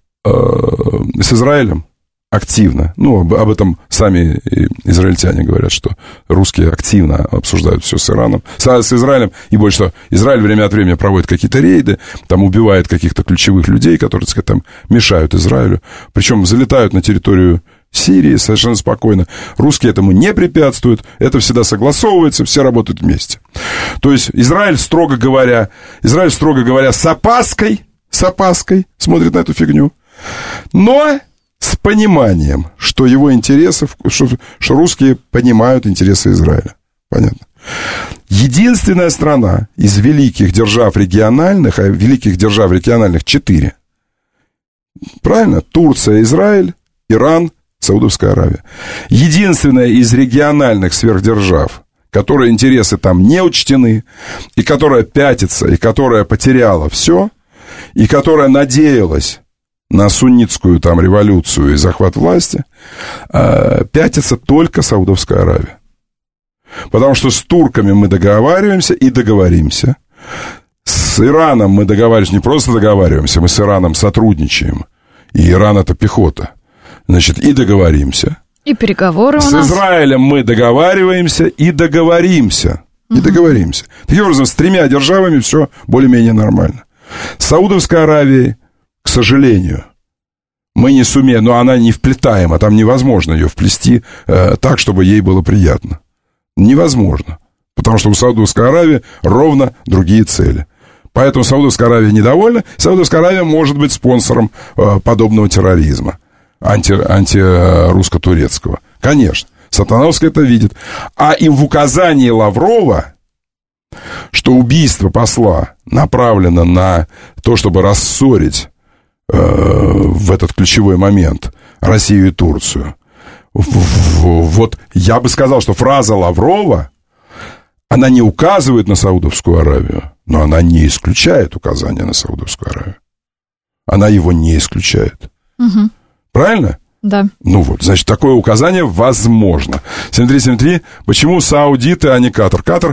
С Израилем активно. Об этом сами израильтяне говорят, что русские активно обсуждают все с Ираном, с Израилем. И больше того, Израиль время от времени проводит какие-то рейды, там убивает каких-то ключевых людей, которые, так сказать, там мешают Израилю. Причем залетают на территорию Сирии совершенно спокойно. Русские этому не препятствуют, это всегда согласовывается, все работают вместе. То есть Израиль, строго говоря, с опаской смотрит на эту фигню, но с пониманием, что его интересы, что русские понимают интересы Израиля. Понятно? Единственная страна из великих держав региональных, а великих держав региональных 4, правильно? Турция, Израиль, Иран, Саудовская Аравия. Единственная из региональных сверхдержав, которой интересы там не учтены, и которая пятится, и которая потеряла все, и которая надеялась на суннитскую там революцию и захват власти, пятится только Саудовская Аравия. Потому что с турками мы договариваемся и договоримся. С Ираном мы договариваемся, не просто договариваемся, мы с Ираном сотрудничаем. И Иран — это пехота. Значит, и договоримся. И переговоры у нас. С Израилем мы договариваемся и договоримся. И договоримся. Таким образом, с 3 державами все более-менее нормально. С Саудовской Аравией, к сожалению, мы не сумеем, но она не вплетаема, там невозможно ее вплести так, чтобы ей было приятно. Невозможно. Потому что у Саудовской Аравии ровно другие цели. Поэтому Саудовская Аравия недовольна. Саудовская Аравия может быть спонсором подобного терроризма. Антирусско-турецкого. Конечно. Сатановский это видит. А им в указании Лаврова, что убийство посла направлено на то, чтобы рассорить в этот ключевой момент Россию и Турцию. Вот я бы сказал, что фраза Лаврова, она не указывает на Саудовскую Аравию, но она не исключает указание на Саудовскую Аравию. Она его не исключает. Угу. Правильно? Да. Значит, такое указание возможно. 7373. Почему саудиты, а не Катар? Катар,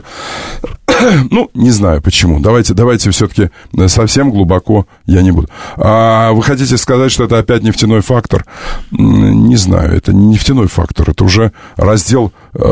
не знаю почему. Давайте все-таки совсем глубоко я не буду. А вы хотите сказать, что это опять нефтяной фактор? Не знаю, это не нефтяной фактор. Это уже раздел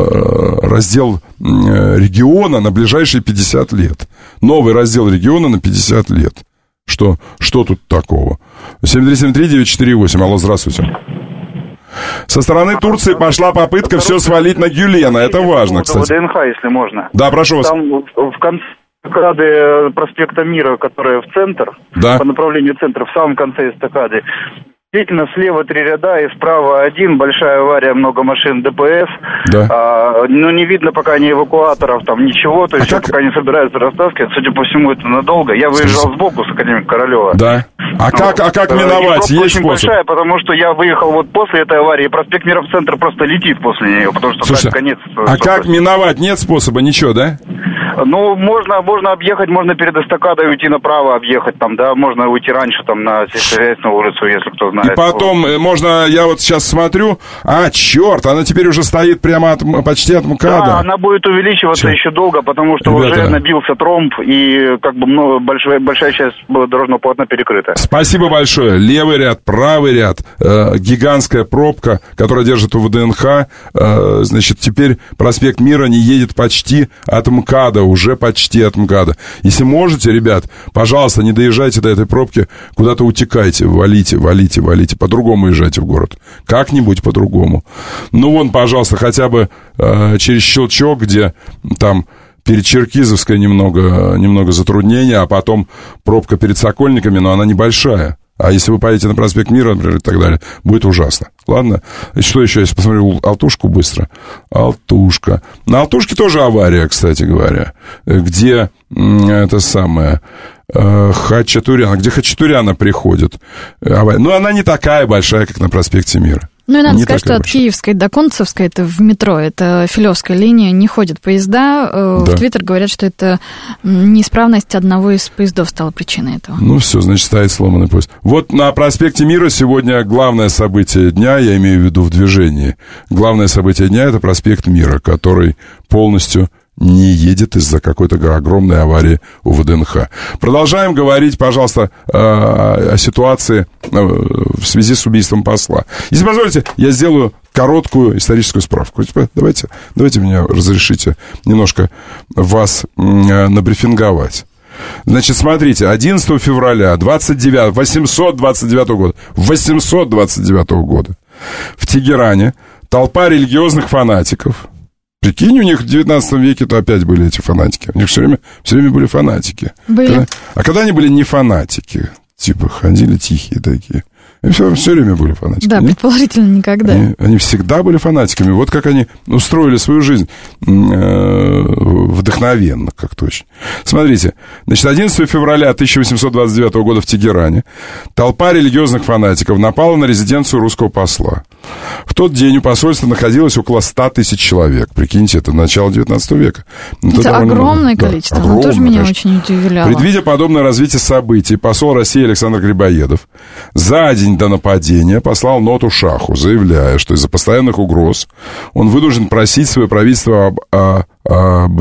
региона на ближайшие 50 лет. Новый раздел региона на 50 лет. Что тут такого? 7373-948. Алло, здравствуйте. Со стороны Турции пошла попытка все свалить на Гюлена. Это важно, кстати. ВДНХ, если можно. Да, прошу вас. Там в конце эстакады проспекта Мира, которая в центр, по направлению центра, в самом конце эстакады, действительно, слева 3 ряда и справа 1, большая авария, много машин ДПС. Да. Но не видно пока ни эвакуаторов, там ничего, то есть пока не собираются растаскивать. Судя по всему, это надолго. Я выезжал сбоку с академика Королева. Да. А как миновать? Есть очень способ? Большая, потому что я выехал вот после этой аварии, и проспект Мира в центр просто летит после нее, потому что так конец. А как миновать? Нет способа? Ничего, да? Ну, можно объехать, можно перед эстакадой уйти направо, объехать там, да, можно уйти раньше там на Сельскохозяйственную улицу, если кто знает. И потом можно, я вот сейчас смотрю, черт, она теперь уже стоит прямо почти от МКАДа. Да, она будет увеличиваться еще долго, потому что уже набился тромб, и как бы большая часть дорожного полотна перекрыта. Спасибо большое. Левый ряд, правый ряд, гигантская пробка, которая держит у ВДНХ, значит, теперь проспект Мира не едет почти от МКАДа, уже почти от МКАДа. Если можете, ребят, пожалуйста, не доезжайте до этой пробки, куда-то утекайте, валите, по-другому езжайте в город. Как-нибудь по-другому. Ну, вон, пожалуйста, хотя бы через Щелчок, где там перед Черкизовской немного затруднения, а потом пробка перед Сокольниками, но она небольшая. А если вы поедете на проспект Мира, например, и так далее, будет ужасно. Ладно? И что еще? Я посмотрю Алтушку быстро. Алтушка. На Алтушке тоже авария, кстати говоря. Где это самое... Хачатуряна. Где Хачатуряна приходит. Ну, она не такая большая, как на проспекте Мира. Ну, и надо сказать, что от Киевской до Концевской, это в метро, это Филевская линия, не ходят поезда. Да. В Твиттер говорят, что это неисправность одного из поездов стала причиной этого. Ну, все, значит, стоит сломанный поезд. Вот на проспекте Мира сегодня главное событие дня, я имею в виду в движении, главное событие дня — это проспект Мира, который полностью не едет из-за какой-то огромной аварии у ВДНХ. Продолжаем говорить, пожалуйста, о ситуации в связи с убийством посла. Если позволите, я сделаю короткую историческую справку. Давайте меня разрешите немножко вас набрифинговать. Значит, смотрите, 11 февраля 829 года в Тегеране толпа религиозных фанатиков. Прикинь, у них в 19 веке-то опять были эти фанатики. У них все время были фанатики. Были. А когда они были не фанатики, типа ходили тихие такие, все время были фанатиками. Да, предположительно, никогда. Они всегда были фанатиками. Вот как они устроили свою жизнь вдохновенно, как-то очень. Смотрите, значит, 11 февраля 1829 года в Тегеране толпа религиозных фанатиков напала на резиденцию русского посла. В тот день у посольства находилось около 100 тысяч человек. Прикиньте, это начало 19 века. Это огромное количество. Оно тоже меня очень удивляло. Предвидя подобное развитие событий, посол России Александр Грибоедов за день до нападения послал ноту Шаху, заявляя, что из-за постоянных угроз он вынужден просить свое правительство об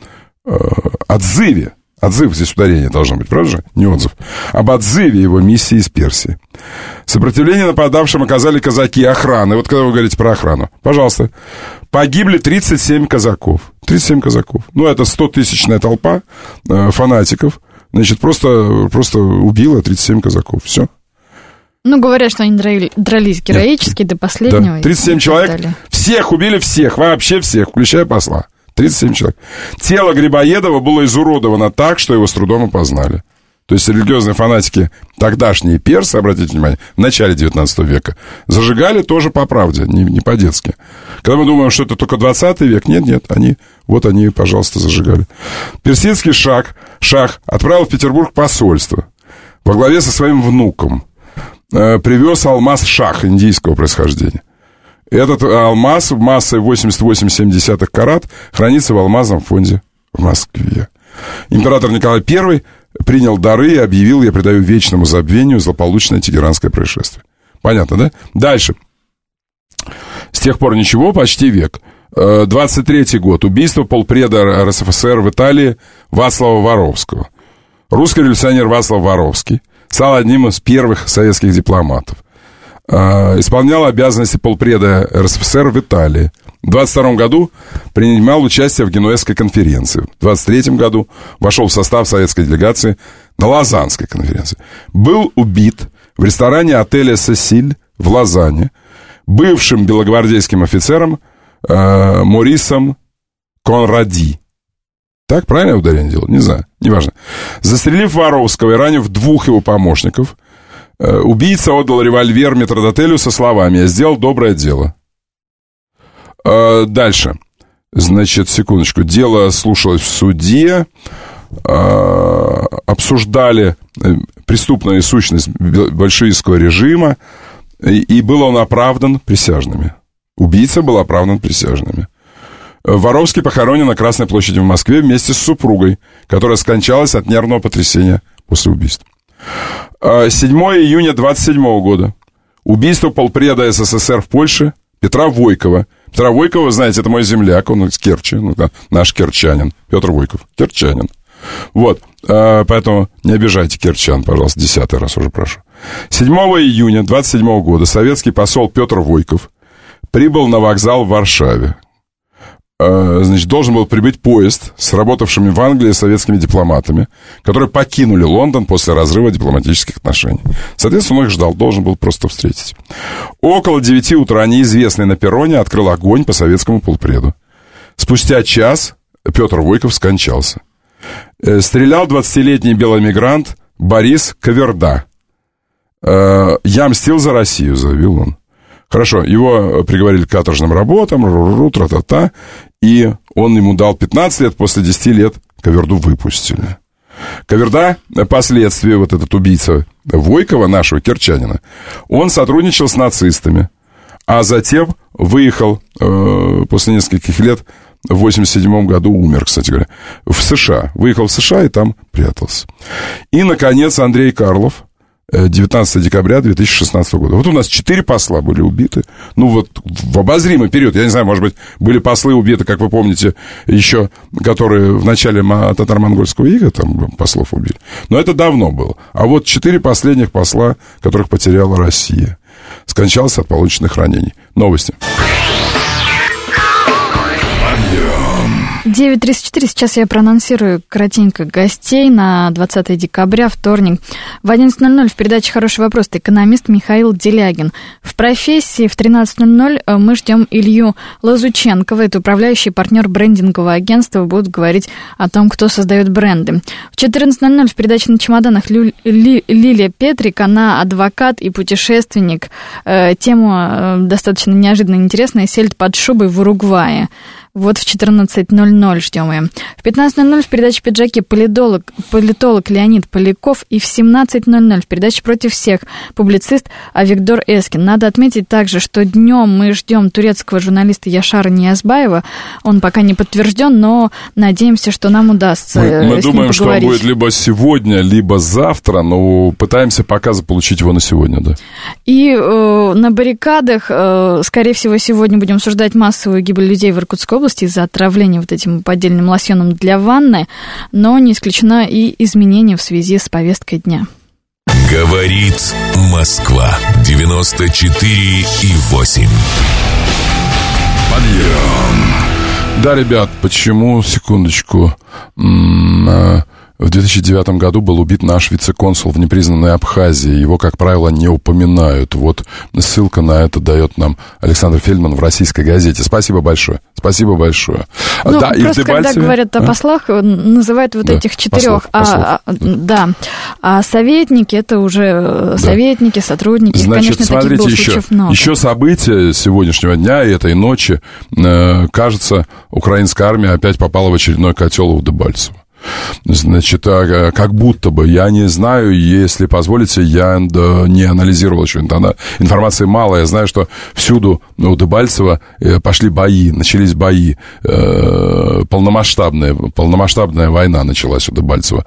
отзыве. Отзыв, здесь ударение должно быть, правда же? Не отзыв. Об отзыве его миссии из Персии. Сопротивление нападавшим оказали казаки охраны. Вот когда вы говорите про охрану, пожалуйста. Погибли 37 казаков. 37 казаков. Ну, это 100-тысячная толпа фанатиков. Значит, просто убила 37 казаков. Все. Ну, говорят, что они дрались героически до последнего. Да. 37 человек. Всех убили, всех. Вообще всех, включая посла. 37 человек. Тело Грибоедова было изуродовано так, что его с трудом опознали. То есть религиозные фанатики, тогдашние персы, обратите внимание, в начале 19 века, зажигали тоже по правде, не по-детски. Когда мы думаем, что это только 20 век, нет, они, пожалуйста, зажигали. Персидский шах отправил в Петербург посольство во главе со своим внуком. Привез алмаз шах индийского происхождения. Этот алмаз массой 88,7 карат хранится в алмазном фонде в Москве. Император Николай I принял дары и объявил: я предаю вечному забвению злополучное тегеранское происшествие. Понятно, да? Дальше. С тех пор ничего, почти век. 23-й год. Убийство полпреда РСФСР в Италии Вацлава Воровского. Русский революционер Вацлав Воровский стал одним из первых советских дипломатов. Исполнял обязанности полпреда РСФСР в Италии. В 22 году принимал участие в Генуэзской конференции. В 23 году вошел в состав советской делегации на Лозаннской конференции. Был убит в ресторане отеля «Сесиль» в Лозанне бывшим белогвардейским офицером Морисом Конради. Так, правильно я ударение делал? Не знаю, неважно. Застрелив Воровского и ранив 2 его помощников, убийца отдал револьвер метрдотелю со словами: «Я сделал доброе дело». Дальше. Значит, секундочку. Дело слушалось в суде. Обсуждали преступную сущность большевистского режима. И был он оправдан присяжными. Убийца был оправдан присяжными. Воровский похоронен на Красной площади в Москве вместе с супругой, которая скончалась от нервного потрясения после убийства. 7 июня 27 года. Убийство полпреда СССР в Польше Петра Войкова. Петра Войкова, вы знаете, это мой земляк, он из Керчи, наш керчанин. Петр Войков, керчанин. Вот, поэтому не обижайте керчан, пожалуйста, 10-й раз уже прошу. 7 июня 27 года советский посол Петр Войков прибыл на вокзал в Варшаве. Значит, должен был прибыть поезд с работавшими в Англии советскими дипломатами, которые покинули Лондон после разрыва дипломатических отношений. Соответственно, он их ждал, должен был просто встретить. Около 9 утра неизвестный на перроне открыл огонь по советскому полпреду. Спустя час Петр Войков скончался. Стрелял 20-летний белый мигрант Борис Каверда. «Я мстил за Россию», заявил он. Хорошо, его приговорили к каторжным работам, тра-та-та, и он ему дал 15 лет, после 10 лет Каверду выпустили. Каверда, впоследствии, вот этот убийца Войкова, нашего керчанина, он сотрудничал с нацистами, а затем выехал после нескольких лет, в 1987 году умер, кстати говоря, в США. Выехал в США и там прятался. И, наконец, Андрей Карлов, 19 декабря 2016 года. Вот у нас 4 посла были убиты. Ну, вот в обозримый период, я не знаю, может быть, были послы убиты, как вы помните, еще, которые в начале татаро-монгольского ига, там послов убили. Но это давно было. А вот 4 последних посла, которых потеряла Россия, скончался от полученных ранений. Новости. 9:34. Сейчас я проанонсирую коротенько гостей на 20 декабря, вторник. В 11:00 в передаче «Хороший вопрос» экономист Михаил Делягин. В профессии в 13:00 мы ждем Илью Лазученкова. Это управляющий партнер брендингового агентства. Будут говорить о том, кто создает бренды. В 14:00 в передаче «На чемоданах» Лилия Петрик. Она адвокат и путешественник. Тема достаточно неожиданная и интересная. Сельдь под шубой в Уругвае. Вот в 14:00 ждем ее. В 15:00 в передаче «Пиджаки» политолог Леонид Поляков. И в 17:00 в передаче «Против всех» публицист Авигдор Эскин. Надо отметить также, что днем мы ждем турецкого журналиста Яшара Ниязбаева. Он пока не подтвержден, но надеемся, что нам удастся мы думаем, что он будет либо сегодня, либо завтра, но пытаемся пока заполучить его на сегодня, да. И на баррикадах, скорее всего, сегодня будем обсуждать массовую гибель людей в Иркутской области из-за отравления вот этим поддельным лосьоном для ванны, но не исключено и изменения в связи с повесткой дня. Говорит Москва 94,8. Подъем. Да, ребят, почему, секундочку, в 2009 году был убит наш вице-консул в непризнанной Абхазии. Его, как правило, не упоминают. Вот ссылка на это дает нам Александр Фельдман в «Российской газете». Спасибо большое. Спасибо большое. Ну, да, просто когда говорят о послах, называют вот этих 4. Послов. Да. А советники, это уже советники, сотрудники. Значит, конечно, смотрите, еще события сегодняшнего дня и этой ночи. Кажется, украинская армия опять попала в очередной котел у Дебальцева. Значит, как будто бы, я не знаю, если позволите, я не анализировал еще, информации мало, я знаю, что всюду у Дебальцева пошли бои, начались бои, полномасштабная война началась у Дебальцева,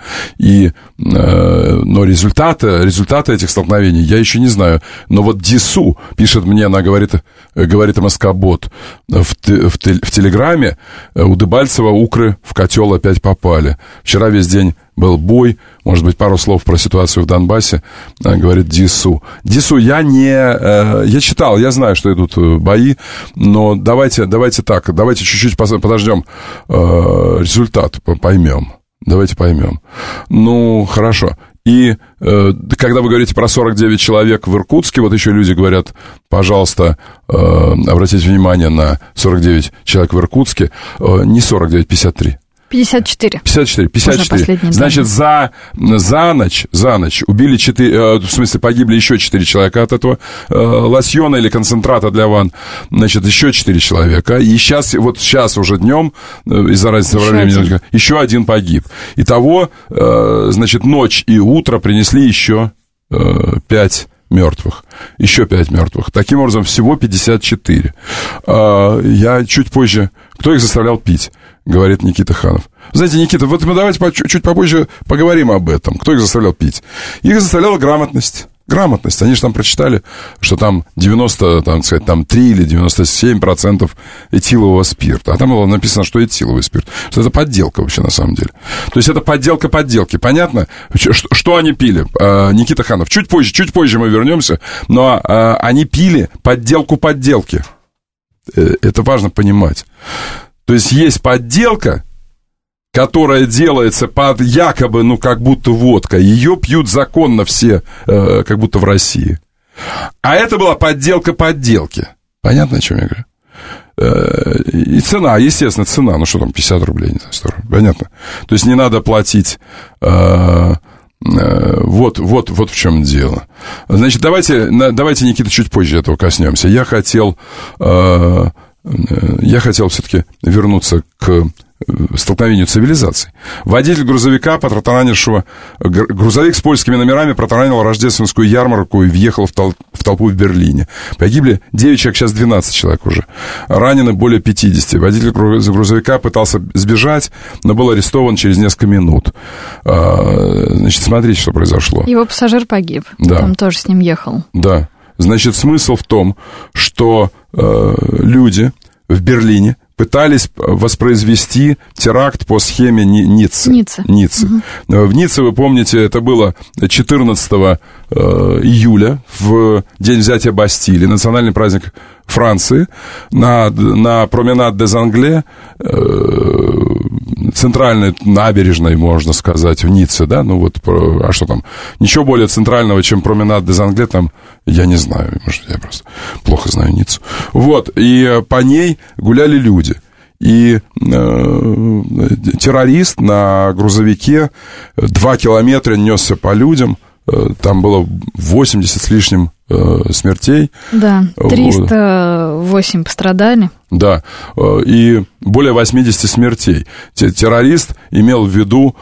но результаты этих столкновений я еще не знаю, но вот ДИСУ пишет мне, она говорит МСК-бот в Телеграме, у Дебальцева укры в котел опять попали. Вчера весь день был бой. Может быть, пару слов про ситуацию в Донбассе, говорит ДИСУ. ДИСУ я читал, я знаю, что идут бои, но давайте чуть-чуть подождем результат, поймем. Давайте поймем. Ну, хорошо. И когда вы говорите про 49 человек в Иркутске, вот еще люди говорят, пожалуйста, обратите внимание на 49 человек в Иркутске. Не 49, 53. 54. Значит, за ночь убили 4, в смысле, погибли еще 4 человека от этого лосьона или концентрата для ванн. Значит, еще 4 человека. И сейчас уже днем, из-за разницы во времени, еще один погиб. Итого, значит, ночь и утро принесли еще 5 мертвых. Еще 5 мертвых. Таким образом, всего 54. Я чуть позже... Кто их заставлял пить? Говорит Никита Ханов. Знаете, Никита, вот мы давайте чуть попозже поговорим об этом. Кто их заставлял пить? Их заставляла грамотность. Грамотность. Они же там прочитали, что там 93 или 97% этилового спирта. А там было написано, что этиловый спирт. Что это подделка вообще на самом деле. То есть это подделка подделки. Понятно? Что они пили? Никита Ханов. Чуть позже мы вернемся. Но они пили подделку подделки. Это важно понимать. То есть есть подделка, которая делается под якобы, как будто водка. Ее пьют законно все, как будто в России. А это была подделка подделки. Понятно, о чем я говорю? И цена, естественно, цена. Ну, что там, 50 рублей, не знаю, 100 рублей. Понятно? То есть не надо платить... Вот в чем дело. Значит, давайте, Никита, чуть позже этого коснемся. Я хотел все-таки вернуться к столкновению цивилизаций. Водитель грузовика, протаранившего... Грузовик с польскими номерами протаранил рождественскую ярмарку и въехал в толпу в Берлине. Погибли 9 человек, сейчас 12 человек уже. Ранены более 50. Водитель грузовика пытался сбежать, но был арестован через несколько минут. Значит, смотрите, что произошло. Его пассажир погиб. Да. Он тоже с ним ехал. Да. Значит, смысл в том, что люди в Берлине пытались воспроизвести теракт по схеме Ниццы. Угу. В Ницце, вы помните, это было 14 июля, в день взятия Бастилии, национальный праздник Франции, на променад des Anglais, центральной набережной, можно сказать, в Ницце, да, а что там, ничего более центрального, чем променад des Anglais, там, я не знаю, может, я просто плохо знаю Ниццу. И по ней гуляли люди. И террорист на грузовике 2 километра несся по людям, там было 80 с лишним смертей. Да, 308 пострадали. Да, и более 80 смертей. Террорист имел в виду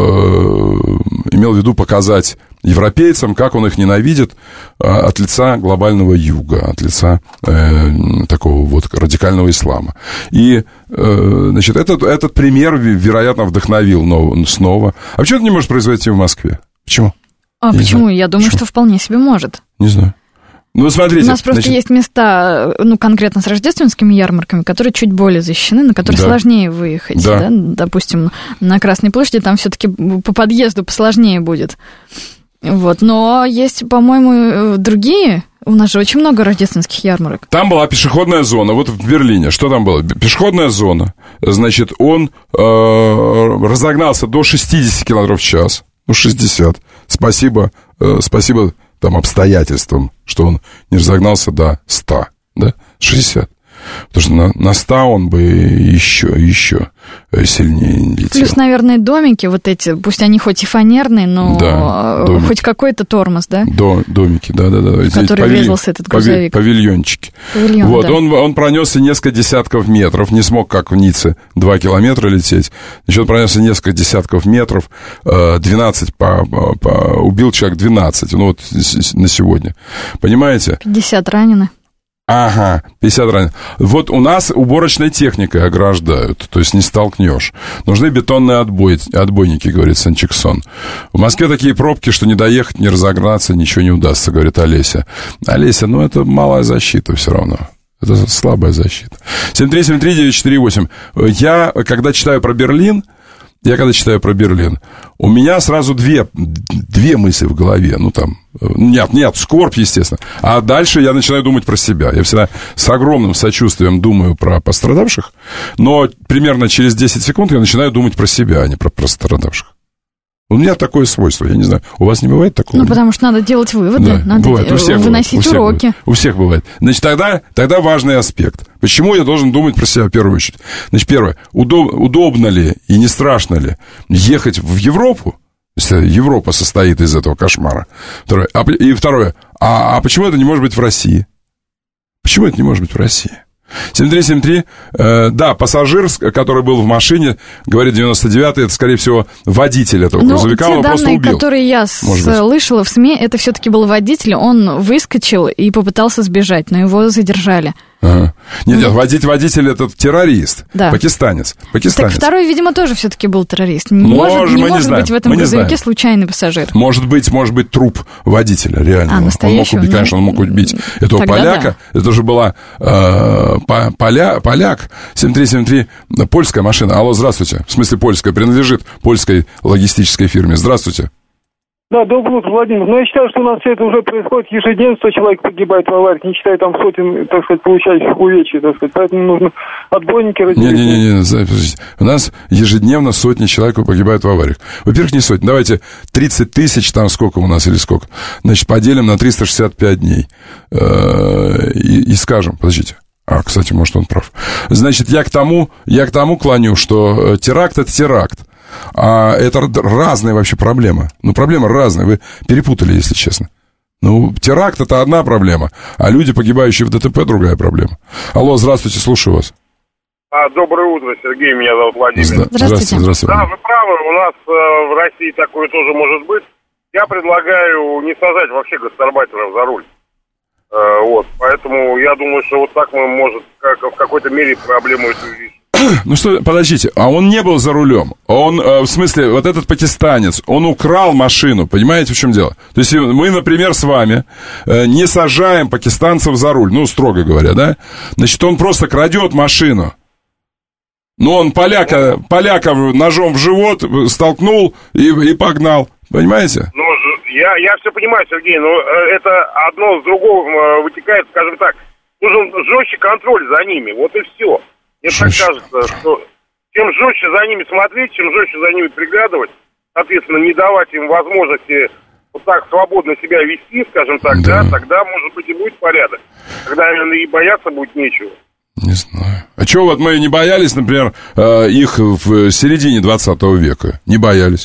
показать европейцам, как он их ненавидит от лица глобального юга, от лица такого радикального ислама. И, значит, этот пример, вероятно, вдохновил снова. А почему это не может произойти в Москве? Почему? Почему? Я думаю, что вполне себе может. Не знаю. Смотрите. У нас просто есть места, конкретно с рождественскими ярмарками, которые чуть более защищены, на которые сложнее выехать. Да. Да? Допустим, на Красной площади там все-таки по подъезду посложнее будет. Но есть, по-моему, другие. У нас же очень много рождественских ярмарок. Там была пешеходная зона, в Берлине. Что там было? Пешеходная зона. Значит, он разогнался до 60 км в час. 60. Спасибо там обстоятельствам, что он не разогнался до 100, да? 60. Потому что на 100 он бы еще сильнее летел. Плюс, наверное, домики эти, пусть они хоть и фанерные, но хоть какой-то тормоз, да? Домики, да. В который врезался этот грузовик. Павильончики. Он пронесся несколько десятков метров, не смог, как в Ницце, 2 километра лететь. Значит, он пронесся несколько десятков метров, 12 убил человек 12, на сегодня. Понимаете? 50 ранены. Ага, 50 раненых. У нас уборочной техникой ограждают, то есть не столкнешь. Нужны бетонные отбойники, говорит Санчиксон. В Москве такие пробки, что не доехать, не разогнаться, ничего не удастся, говорит Олеся. Олеся, это малая защита все равно. Это слабая защита. 7373948. Я, когда читаю про Берлин, у меня сразу две мысли в голове. Нет, скорбь, естественно. А дальше я начинаю думать про себя. Я всегда с огромным сочувствием думаю про пострадавших, но примерно через 10 секунд я начинаю думать про себя, а не про пострадавших. У меня такое свойство, я не знаю. У вас не бывает такого? Ну, потому что надо делать выводы, да, надо бывает, выносить уроки. У всех бывает. Значит, тогда важный аспект. Почему я должен думать про себя в первую очередь? Значит, первое. Удобно ли и не страшно ли ехать в Европу? Если Европа состоит из этого кошмара. Второе. И второе. А почему это не может быть в России? Почему это не может быть в России? 7373, да, пассажир, который был в машине, говорит 99-й, это, скорее всего, водитель этого грузовика, он его просто убил. Те данные, которые я слышала в СМИ, это все-таки был водитель, он выскочил и попытался сбежать, но его задержали. Ага. Нет, водитель этот террорист, да. Пакистанец. Так второй, видимо, тоже все-таки был террорист. Не может быть в этом грузовике случайный пассажир. Может быть труп водителя, реально. Он мог убить, конечно, он мог убить этого поляка. Да. Это же была поляк, 7373, польская машина. Алло, здравствуйте. В смысле польская, принадлежит польской логистической фирме. Здравствуйте. Да, доброе утро, Владимир. Но я считаю, что у нас все это уже происходит ежедневно, 100 человек погибает в авариях, не считая там сотен, так сказать, получающих увечий, так сказать. Поэтому нужно отбойники разделить. Не, у нас ежедневно сотни человек погибают в авариях. Во-первых, не сотни. Давайте 30 тысяч, там сколько у нас или сколько, значит, поделим на 365 дней. И скажем, подождите. Кстати, может, он прав. Значит, я к тому клоню, что теракт — это теракт. А это разные вообще проблемы. Проблемы разные. Вы перепутали, если честно. Теракт — это одна проблема, а люди, погибающие в ДТП, другая проблема. Алло, здравствуйте, слушаю вас. Доброе утро, Сергей, меня зовут Владимир. Здравствуйте. Да, вы правы, у нас в России такое тоже может быть. Я предлагаю не сажать вообще гастарбайтеров за руль. Поэтому я думаю, что вот так мы, может, в какой-то мере проблему эту решить. Подождите, а он не был за рулем. Он, в смысле, вот этот пакистанец, он украл машину, понимаете, в чем дело? То есть мы, например, с вами не сажаем пакистанцев за руль, строго говоря, да? Значит, он просто крадет машину. Он поляка ножом в живот столкнул и погнал, понимаете? Я все понимаю, Сергей, но это одно с другого вытекает, скажем так. Нужен жестче контроль за ними, вот и все. Мне так кажется, что чем жестче за ними смотреть, чем жестче за ними приглядывать, соответственно, не давать им возможности вот так свободно себя вести, скажем так, да, тогда, может быть, и будет порядок. Тогда и бояться будет нечего. Не знаю. А чего вот мы не боялись, например, их в середине 20 века? Не боялись.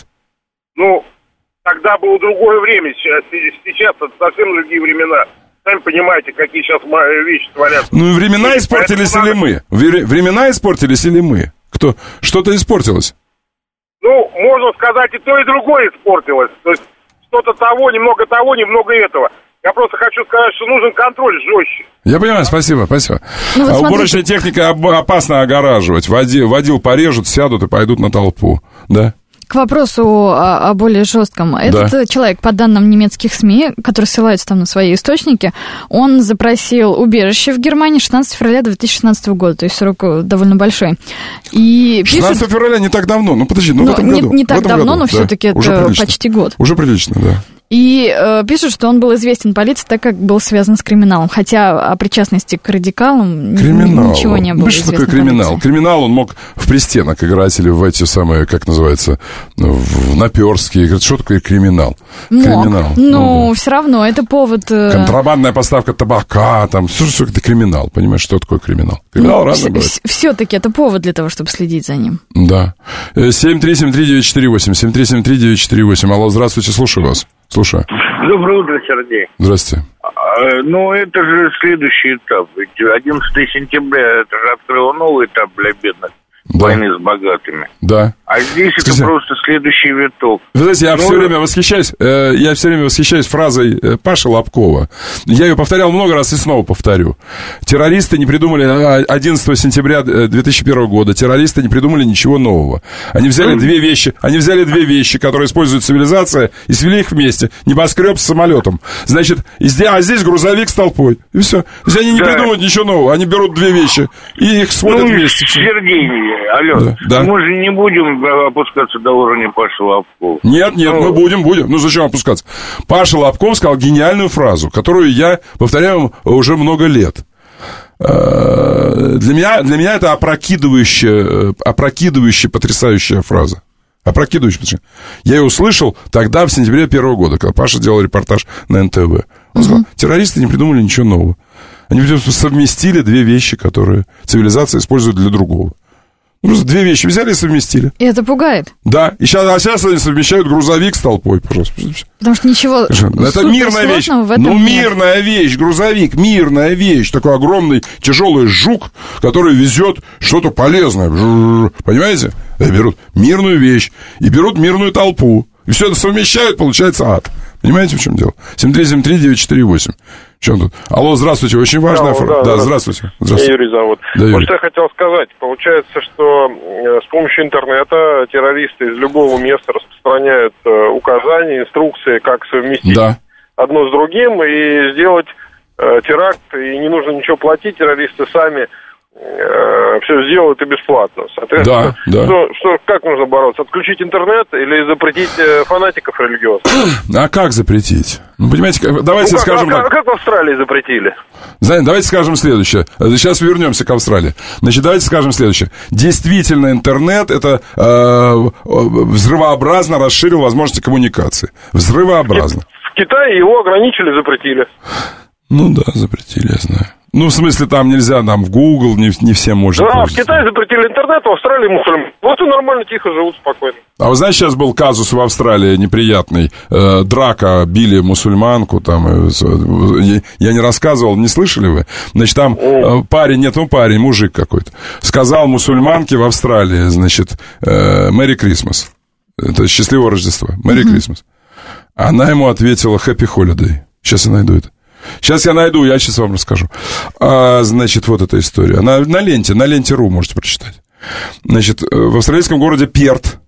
Тогда было другое время, сейчас это совсем другие времена. Сами понимаете, какие сейчас вещи творятся. Времена испортились или мы? Времена испортились или мы? Что-то испортилось? Можно сказать, и то, и другое испортилось. То есть что-то того, немного этого. Я просто хочу сказать, что нужен контроль жестче. Я понимаю, спасибо. Уборочной техникой опасно огораживать. Водил порежут, сядут и пойдут на толпу, да? К вопросу о более жестком. Этот человек, по данным немецких СМИ, которые ссылаются там на свои источники, он запросил убежище в Германии 16 февраля 2016 года, то есть срок довольно большой. И 16 февраля не так давно, подожди, в этом году. Не так давно, но все-таки это почти год. Уже прилично, да. И пишут, что он был известен полиции, так как был связан с криминалом. Хотя о причастности к радикалам ничего не было известно. Что такое криминал? Полиции. Криминал он мог в пристенок играть или в эти самые, как называется, в наперстки. Говорит, что такое криминал? Криминал. Все равно это повод... Контрабандная поставка табака, что это криминал? Понимаешь, что такое криминал? Криминал разное бывает. Все-таки это повод для того, чтобы следить за ним. Да. 7373948, 7373948. Алло, здравствуйте, слушаю вас. Слушаю. Доброе утро, Сергей. Здрасте. Это же следующий этап. Ведь 11 сентября это же открыло новый этап для бедных. Войны с богатыми. Да. А здесь это просто следующий виток. Вы знаете, я все время восхищаюсь фразой Паши Лобкова. Я ее повторял много раз и снова повторю. Террористы не придумали 11 сентября 2001 года. Террористы не придумали ничего нового. Они взяли две вещи, которые использует цивилизация, и свели их вместе. Небоскреб с самолетом. Значит, здесь грузовик с толпой. И все. То есть они не придумывают ничего нового. Они берут две вещи и их сводят вместе. Сергей, алло, мы же не будем опускаться до уровня Паши Лобкова. Нет, мы будем. Зачем опускаться? Паша Лобков сказал гениальную фразу, которую я повторяю уже много лет. Для меня это опрокидывающая потрясающая фраза. Опрокидывающее подозрение. Я ее услышал тогда, в сентябре 1 года, когда Паша делал репортаж на НТВ. Он сказал, террористы не придумали ничего нового. Они совместили две вещи, которые цивилизация использует для другого. Просто две вещи взяли и совместили. И это пугает. Да. И сейчас они совмещают грузовик с толпой, пожалуйста. Потому что ничего это мирная вещь. В этом нет. Мирная вещь, грузовик, мирная вещь. Такой огромный тяжелый жук, который везет что-то полезное. Понимаете? Берут мирную вещь и берут мирную толпу. И все это совмещают, получается ад. Понимаете, в чем дело? 7373948. В чем тут? Алло, здравствуйте, очень важная фраза. Да, здравствуйте. Меня Юрий зовут. Да, Юрий. Вот что я хотел сказать. Получается, что с помощью интернета террористы из любого места распространяют указания, инструкции, как совместить одно с другим и сделать теракт. И не нужно ничего платить, террористы сами все сделают и бесплатно. Соответственно, как нужно бороться? Отключить интернет или запретить фанатиков религиозных? А как запретить? Ну, понимаете, давайте скажем так. Как в Австралии запретили? Давайте скажем следующее. Сейчас вернемся к Австралии. Значит, давайте скажем следующее. Действительно, интернет это взрывообразно расширил возможности коммуникации. Взрывообразно. В Китае его ограничили, запретили. Ну да, запретили, я знаю. Ну, в смысле, там нельзя, там в Google не всем можно пользоваться. В Китае запретили интернет, в Австралии мусульмане. Вот и нормально, тихо живут, спокойно. А вы знаете, сейчас был казус в Австралии неприятный. Драка, били мусульманку, там, я не рассказывал, не слышали вы? Значит, там парень, мужик какой-то, сказал мусульманке в Австралии, значит, «Merry Christmas». Это счастливого Рождества. «Merry Christmas». Она ему ответила «Happy Holiday». Сейчас я найду это. Сейчас я найду, я сейчас вам расскажу. Значит, вот эта история. На ленте.ру можете прочитать. Значит, в австралийском городе Перт.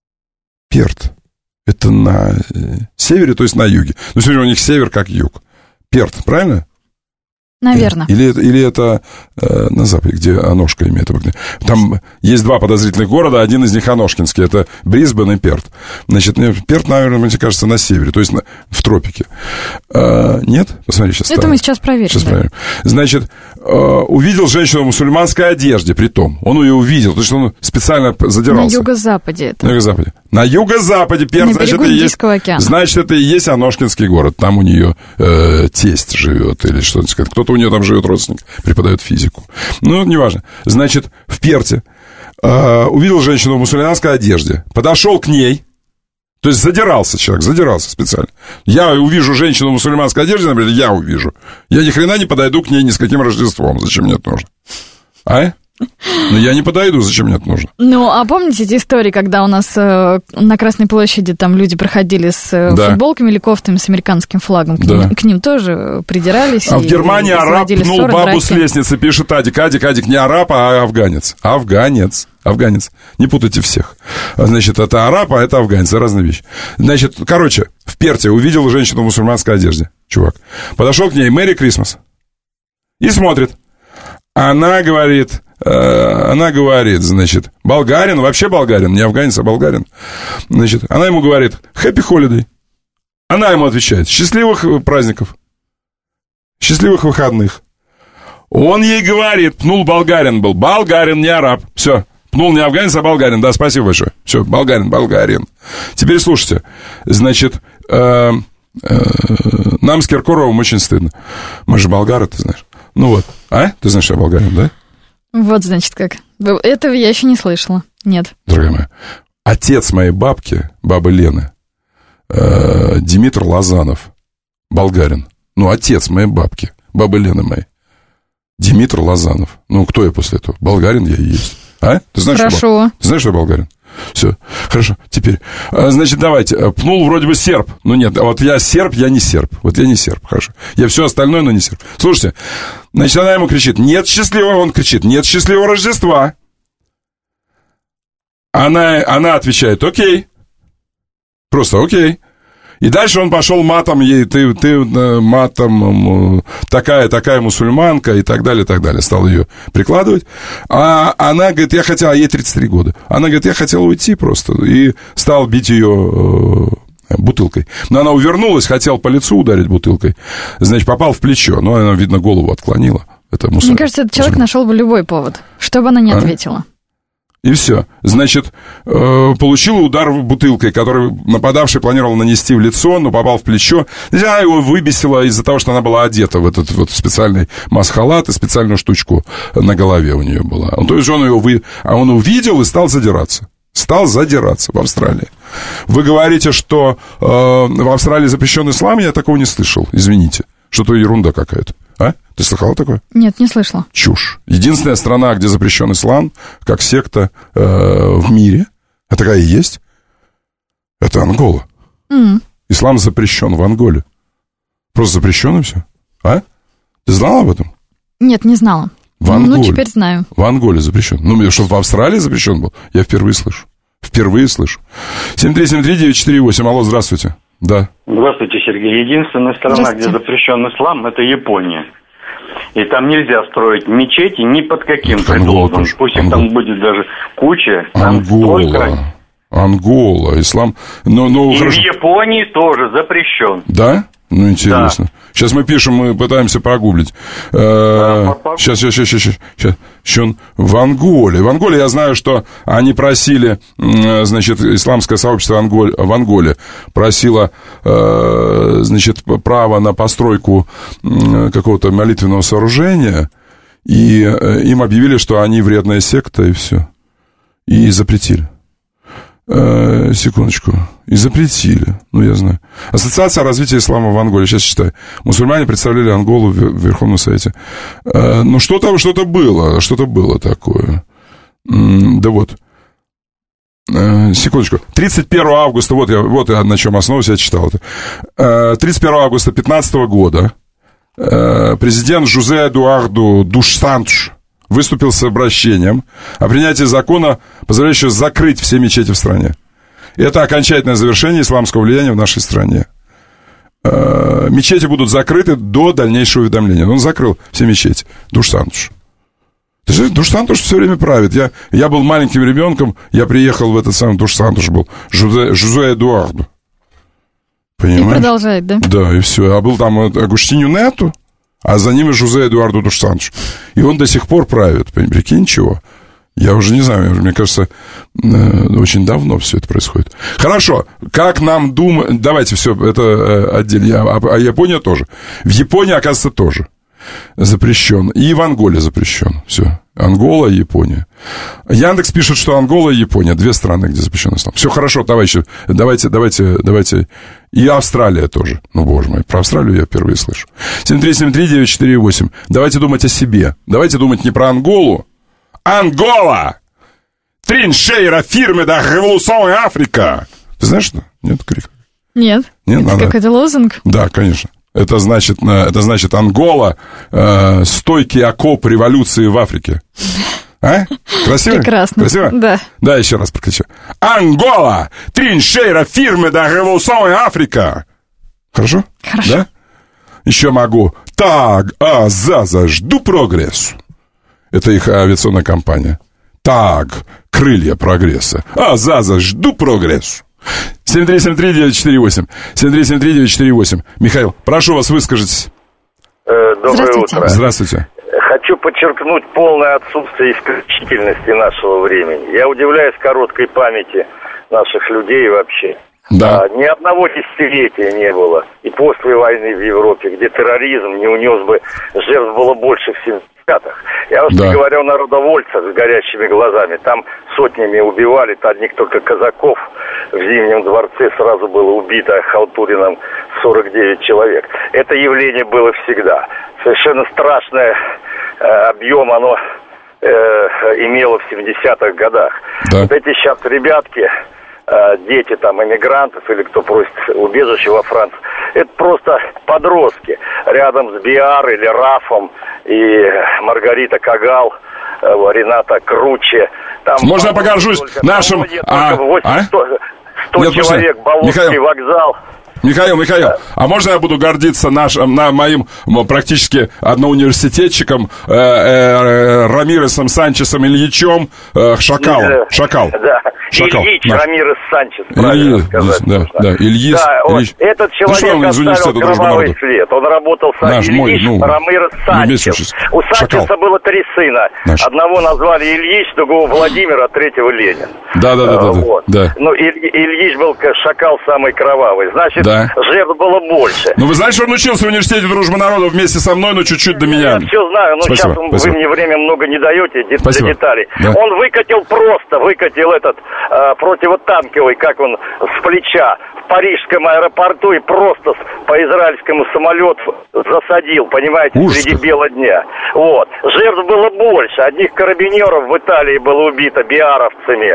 Это на севере, то есть на юге. Ну, сегодня у них север как юг. Перт, правильно? Наверное. Или это на западе, где Аношка имеет обыкновение. Там есть два подозрительных города, один из них Аношкинский, это Брисбен и Перт. Значит, Перт, наверное, мне кажется, на севере, то есть в тропике. Нет? Посмотри, сейчас. Это мы сейчас проверим. Сейчас проверим. Значит, увидел женщину в мусульманской одежде, притом. Он ее увидел, потому что он специально задирался. На юго-западе это. На юго-западе Перт, значит, это и есть Аношкинский город. Там у нее тесть живет или что-то сказать. Кто-то у нее там живет родственник, преподает физику. Ну, неважно. Значит, в Перте увидел женщину в мусульманской одежде, подошел к ней, то есть задирался специально. Я увижу женщину в мусульманской одежде, например, я увижу. Я ни хрена не подойду к ней ни с каким Рождеством. Зачем мне это нужно? Но я не подойду, зачем мне это нужно? Ну, а помните эти истории, когда у нас на Красной площади там люди проходили с футболками или кофтами с американским флагом? К ним тоже придирались. А в Германии араб пнул бабу с лестницы, пишет Адик. Адик не араб, а афганец. Афганец. Не путайте всех. Значит, это араб, а это афганец. Это разные вещи. Значит, в Перте увидел женщину в мусульманской одежде. Чувак. Подошел к ней, «Merry Christmas». И смотрит. Она говорит, значит, болгарин, вообще болгарин, не афганец, а болгарин. Значит, она ему говорит, «Happy Holiday». Она ему отвечает, «Счастливых праздников, счастливых выходных». Он ей говорит, пнул болгарин, не араб, все. Пнул не афганец, а болгарин, да, спасибо большое. Все, болгарин. Теперь слушайте, значит, нам с Киркоровым очень стыдно. Мы же болгары, ты знаешь. Ну вот, Ты знаешь, что я болгарин, да? Вот, значит, как. Этого я еще не слышала. Нет. Дорогая моя, отец моей бабки, бабы Лены, Димитр Лазанов, болгарин. Ну, отец моей бабки, бабы Лены моей, Димитр Лазанов. Ну, кто я после этого? Болгарин я и есть. Ты знаешь, Хорошо. Ты знаешь, что я болгарин? Все, хорошо, теперь, значит, давайте, пнул вроде бы серб, ну нет, вот я серб, я не серб, хорошо, я все остальное, но не серб. Слушайте, значит, она ему кричит, нет счастливого, он кричит, нет счастливого Рождества. Она отвечает, окей, просто окей. И дальше он пошел матом ей, ты матом, такая мусульманка и так далее, стал ее прикладывать. А она говорит, ей 33 года. Она говорит, я хотел уйти просто, и стал бить ее бутылкой. Но она увернулась, хотел по лицу ударить бутылкой, значит, попал в плечо, но она, видно, голову отклонила. Мне кажется, этот человек нашел бы любой повод, чтобы она не ответила. И все. Значит, получил удар бутылкой, который нападавший планировал нанести в лицо, но попал в плечо. Она его выбесила из-за того, что она была одета в этот вот специальный маск-халат и специальную штучку на голове у нее была. То есть он увидел и стал задираться. Стал задираться в Австралии. Вы говорите, что в Австралии запрещен ислам? Я такого не слышал. Извините. Что-то ерунда какая-то. А? Ты слыхала такое? Нет, не слышала. Чушь. Единственная страна, где запрещен ислам, как секта в мире, а такая и есть, это Ангола. Ислам запрещен в Анголе. Просто запрещен и все. А? Ты знала об этом? Нет, не знала. В Анголе. Ну, теперь знаю. В Анголе запрещен. Ну, что в Австралии запрещен был, я впервые слышу. 7373948. Алло, здравствуйте. Да. Здравствуйте, Сергей. Единственная страна, где запрещен ислам, это Япония. И там нельзя строить мечети ни под каким предлогом. Пусть их там будет даже куча. Ангола, ислам. Но, и хорошо. В Японии тоже запрещен. Да? Ну, интересно. Да. Сейчас мы пишем, мы пытаемся прогуглить. Сейчас. В Анголе. В Анголе я знаю, что они просили, значит, исламское сообщество в Анголе просило, значит, право на постройку какого-то молитвенного сооружения, и им объявили, что они вредная секта, и все. И запретили. Секундочку. И запретили. Ну, я знаю. Ассоциация развития ислама в Анголе. Сейчас читаю. Мусульмане представляли Анголу в Верховном Совете. Ну, что-то было. Что-то было такое. Да вот. Секундочку. 31 августа, вот я на чем основываюсь, я читал это. 31 августа 2015 года президент Жозе Эдуарду Душ Сантуш выступил с обращением о принятии закона, позволяющего закрыть все мечети в стране. Это окончательное завершение исламского влияния в нашей стране. Мечети будут закрыты до дальнейшего уведомления. Он закрыл все мечети. Душ Сантуш. Ты же, Душ Сантуш все время правит. Я был маленьким ребенком, я приехал в этот самый Душ Сантуш был. Жозе Эдуарду. Понимаешь? И продолжает, да? Да, и все. А был там Агустиньо Нету, а за ним и Жозе Эдуарду Душ Сантуш. И он до сих пор правит. Прикинь, чего? Я уже не знаю, мне кажется, очень давно все это происходит. Хорошо, как нам думать... Давайте все, это отдельно. А Япония тоже. В Японии, оказывается, тоже запрещен. И в Анголе запрещен. Все. Ангола и Япония. Яндекс пишет, что Ангола и Япония. Две страны, где запрещен ислам. Все хорошо, товарищи. Давайте. И Австралия тоже. Ну, боже мой, про Австралию я впервые слышу. 7373948. Давайте думать о себе. Давайте думать не про Анголу. Ангола! Trincheira firme da Revolução em África. Ты знаешь что? Нет, крик? Нет. Это какой-то лозунг? Да, конечно. Это значит Ангола, стойкий окоп революции в Африке. А? Красиво? Прекрасно. Красиво? Да. Да, еще раз прокричу. Ангола! Trincheira firme da Revolução em África. Хорошо? Хорошо. Да? Еще могу. Так, жду прогрессу. Это их авиационная компания. Так, крылья прогресса. Жду прогрессу. 7373948. 7373948. Михаил, прошу вас, выскажитесь. Доброе утро. Здравствуйте. Хочу подчеркнуть полное отсутствие исключительности нашего времени. Я удивляюсь короткой памяти наших людей вообще. Да. Ни одного десятилетия не было. И после войны в Европе, где терроризм не унес бы, жертв было больше в 70-х. Я уж не говорю о народовольцах с горящими глазами. Там сотнями убивали, одних только казаков. В Зимнем дворце сразу было убито Халтурином 49 человек. Это явление было всегда. Совершенно страшный объем оно имело в 70-х годах. Да. Вот эти сейчас ребятки... дети там эмигрантов или кто просит убежище во Франции, это просто подростки. Рядом с Биар или Рафом и Маргарита Кагал, Рената Круче. Там можно я покажусь нашим... 100 человек, Болонский вокзал. Михаил, а можно я буду гордиться моим практически одноуниверситетчиком Рамиресом Санчесом Ильичем Шакал. Да, Шакал. Ильич Рамирес Санчес, правильно сказать. Да, Ильич. Этот человек оставил кровавый след. Он работал с Ильич Рамирес Санчес. У У Санчеса было 3 сына. Одного назвали Ильич, другого Владимир, а третьего Ленин. Да. Ну, Ильич был шакал самый кровавый. Значит, жертв было больше. Ну, вы знаете, что он учился в университете дружбы народов вместе со мной, но чуть-чуть до меня. Я все знаю, но сейчас вы мне время много не даете для деталей. Да. Он выкатил этот противотанковый, как он, с плеча в парижском аэропорту и просто по израильскому самолету засадил, понимаете, среди бела дня. Вот. Жертв было больше. Одних карабинеров в Италии было убито биаровцами,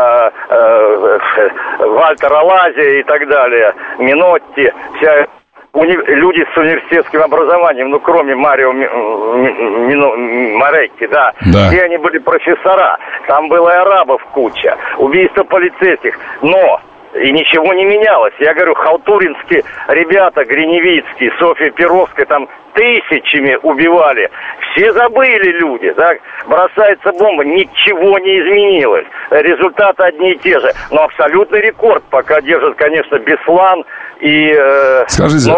Вальтер Алазия и так далее, Минотти, люди с университетским образованием, ну, кроме Марио Моретти, все они были профессора. Там было и арабов куча, убийства полицейских, но и ничего не менялось. Я говорю, халтуринские ребята, Гриневицкие, Софья Перовская, там тысячами убивали. Все забыли люди, так? Бросается бомба, ничего не изменилось. Результаты одни и те же. Но абсолютный рекорд пока держит, конечно, Беслан и... Скажите,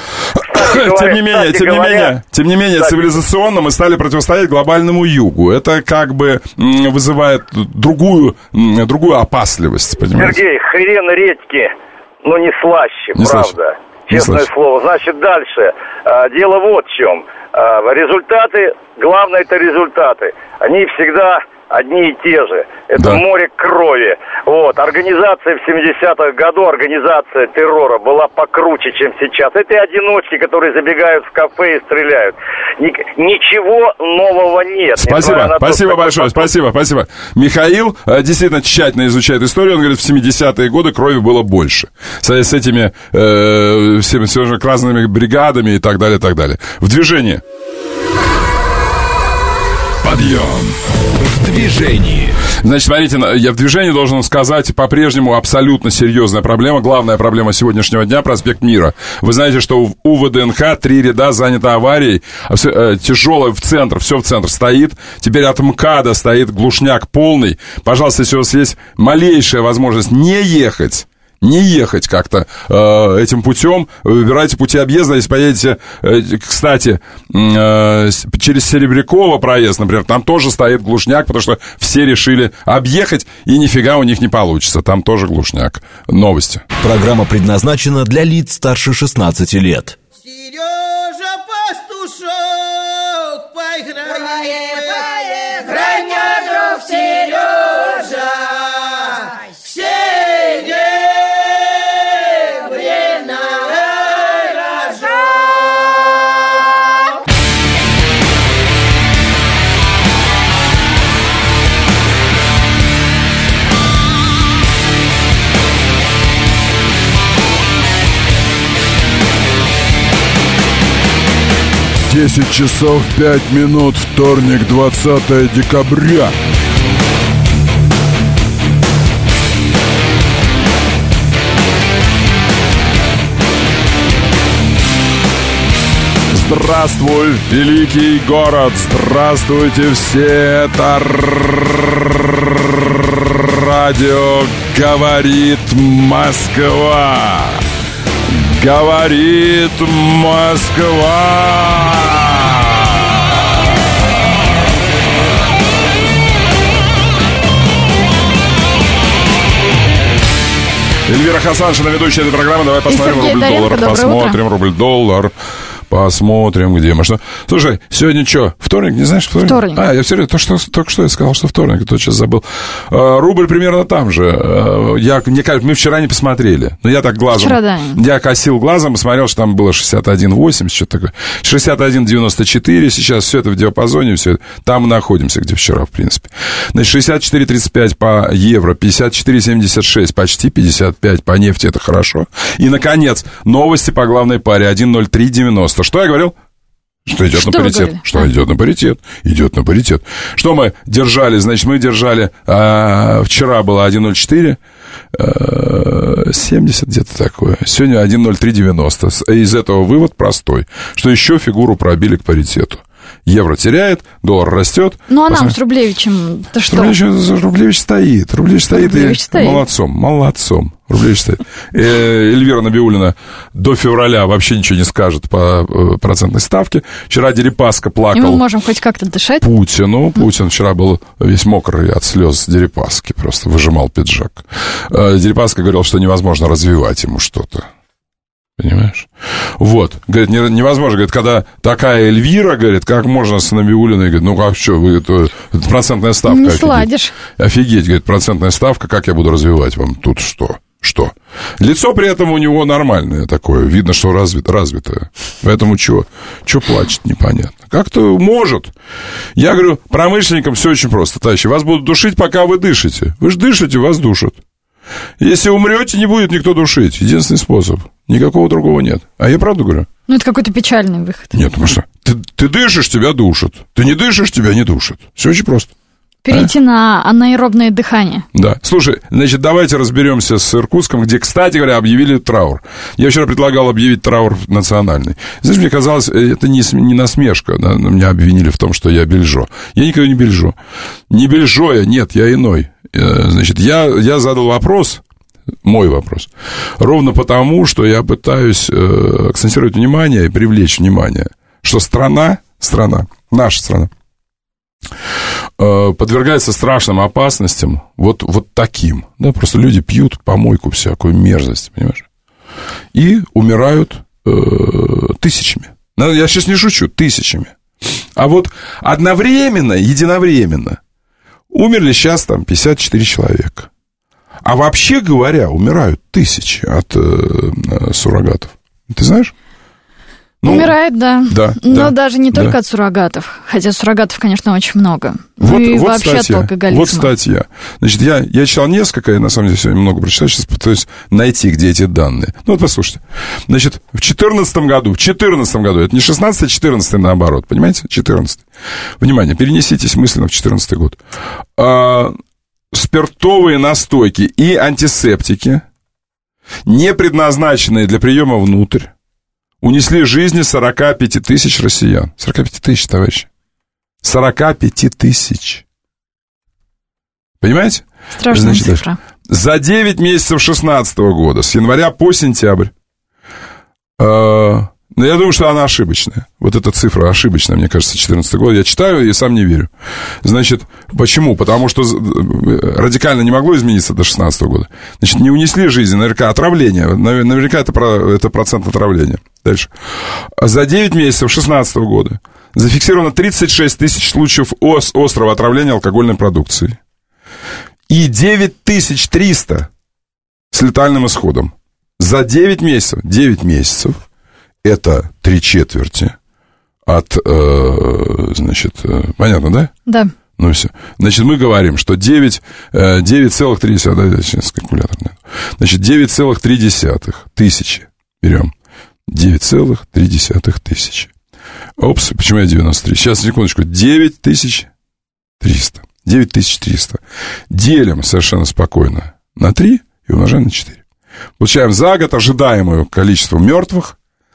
тем не менее, цивилизационно мы стали противостоять глобальному югу. Это как бы вызывает другую опасливость, понимаете? Сергей, хрен редьки, но не слаще, правда. Честное слово. Значит, дальше. Дело вот в чем. Результаты, главное, это результаты. Они всегда одни и те же. Это море крови. Вот. Организация в 70-х годах, организация террора была покруче, чем сейчас. Это одиночки, которые забегают в кафе и стреляют. Ничего нового нет. Спасибо большое, спасибо. Михаил действительно тщательно изучает историю. Он говорит, в 70-е годы крови было больше. С этими всеми разными бригадами и так далее, так далее. В движении. Подъем в движении. Значит, смотрите, я в движении должен сказать, по-прежнему абсолютно серьезная проблема. Главная проблема сегодняшнего дня — проспект Мира. Вы знаете, что у ВДНХ 3 ряда занято аварией. Тяжелое в центр, все в центр стоит. Теперь от МКАДа стоит глушняк полный. Пожалуйста, если у вас есть малейшая возможность не ехать как-то этим путем, выбирайте пути объезда. Если поедете, кстати, через Серебрякова проезд, например, там тоже стоит глушняк, потому что все решили объехать, и нифига у них не получится. Там тоже глушняк. Новости. Программа предназначена для лиц старше 16 лет. Сережа Пастушок, поиграй, друг Сережа. 10 часов 5 минут, вторник, 20 декабря. Здравствуй, великий город! Здравствуйте все! Это радио «Говорит Москва». Говорит Москва. Эльвира Хасаншина, ведущая этой программы. Давай посмотрим рубль-доллар. Посмотрим, где мы. Слушай, сегодня что? Вторник? Не знаешь, вторник? Я все время только что я сказал, что вторник, то сейчас забыл. Рубль примерно там же. Мы вчера не посмотрели. Но я так глазом... Я косил глазом и смотрел, что там было 61,80, что-то такое. 61,94. Сейчас все это в диапазоне, все это. Там мы находимся, где вчера, в принципе. Значит, 64,35 по евро, 54,76, почти 55 по нефти, это хорошо. И, наконец, новости по главной паре. 1,0390. Что я говорил? Что идет на паритет. Что идет на паритет. Идет на паритет. Что мы держали? Значит, мы держали... вчера было 1,04. 70 где-то такое. Сегодня 1,0390. Из этого вывод простой. Что еще фигуру пробили к паритету. Евро теряет, доллар растет. Ну, а нам с Рублевичем-то что? Рублевич стоит. Рублевич стоит. Молодцом. Рублевич стоит. Эльвира Набиуллина до февраля вообще ничего не скажет по процентной ставке. Вчера Дерипаска плакал. И мы можем хоть как-то дышать? Путин вчера был весь мокрый от слез Дерипаски, просто выжимал пиджак. Дерипаска говорил, что невозможно развивать ему что-то. Понимаешь? Вот. Говорит, невозможно. Говорит, когда такая Эльвира, говорит, как можно с Набиуллиной, говорит, ну как что, вы, это процентная ставка. Не сладишь. Офигеть, говорит, процентная ставка, как я буду развивать вам тут что? Что? Лицо при этом у него нормальное такое, видно, что развитое. Поэтому что плачет, непонятно. Как-то может. Я говорю, промышленникам все очень просто, товарищи. Вас будут душить, пока вы дышите. Вы же дышите, вас душат. Если умрете, не будет никто душить. Единственный способ. Никакого другого нет. А я правду говорю? Ну, это какой-то печальный выход. Нет, потому что ты дышишь, тебя душат. Ты не дышишь, тебя не душат. Все очень просто. Перейти на анаэробное дыхание. Да. Слушай, значит, давайте разберемся с Иркутском, где, кстати говоря, объявили траур. Я вчера предлагал объявить траур национальный. Знаешь, мне казалось, это не насмешка. Да? Меня обвинили в том, что я бельжо. Я никогда не бельжо. Не бельжо я, нет, я иной. Значит, я задал вопрос, мой вопрос, ровно потому, что я пытаюсь акцентировать внимание и привлечь внимание, что наша страна, подвергается страшным опасностям вот таким. Да, просто люди пьют помойку всякую, мерзость, понимаешь? И умирают тысячами. Я сейчас не шучу, тысячами. А вот единовременно умерли сейчас там 54 человека. А вообще говоря, умирают тысячи от суррогатов. Ты знаешь? Умирает, да. Но даже не только да. от суррогатов. Хотя суррогатов, конечно, очень много. Вот вообще статья, от алкоголизма. Вот статья. Значит, я читал несколько, я на самом деле сегодня много прочитал, сейчас пытаюсь найти, где эти данные. Ну, вот послушайте. Значит, в 2014 году, это не 16, а 14 наоборот, понимаете? 14. Внимание, перенеситесь мысленно в 14 год. Спиртовые настойки и антисептики, не предназначенные для приема внутрь, унесли жизни 45 тысяч россиян. 45 тысяч, товарищи. 45 тысяч. Понимаете? Страшная цифра. За 9 месяцев 2016 года, с января по сентябрь, но я думаю, что она ошибочная. Вот эта цифра ошибочная, мне кажется, 2014 год. Я читаю и сам не верю. Значит, почему? Потому что радикально не могло измениться до 2016 года. Значит, не унесли жизни, наверняка отравление. Наверняка это процент отравления. Дальше. За 9 месяцев 2016 года зафиксировано 36 тысяч случаев острого отравления алкогольной продукцией. И 9300 с летальным исходом. За 9 месяцев. 9 месяцев. Это 3/4 от, значит, понятно, да? Да. Ну, все. Значит, мы говорим, что 9,3, да, сейчас калькулятор нет. Значит, 9,3 тысячи берем. 9,3 тысячи. Опс, почему я 93? Сейчас, секундочку. 9300. 9300. Делим совершенно спокойно на 3 и умножаем на 4. Получаем за год ожидаемое количество мертвых.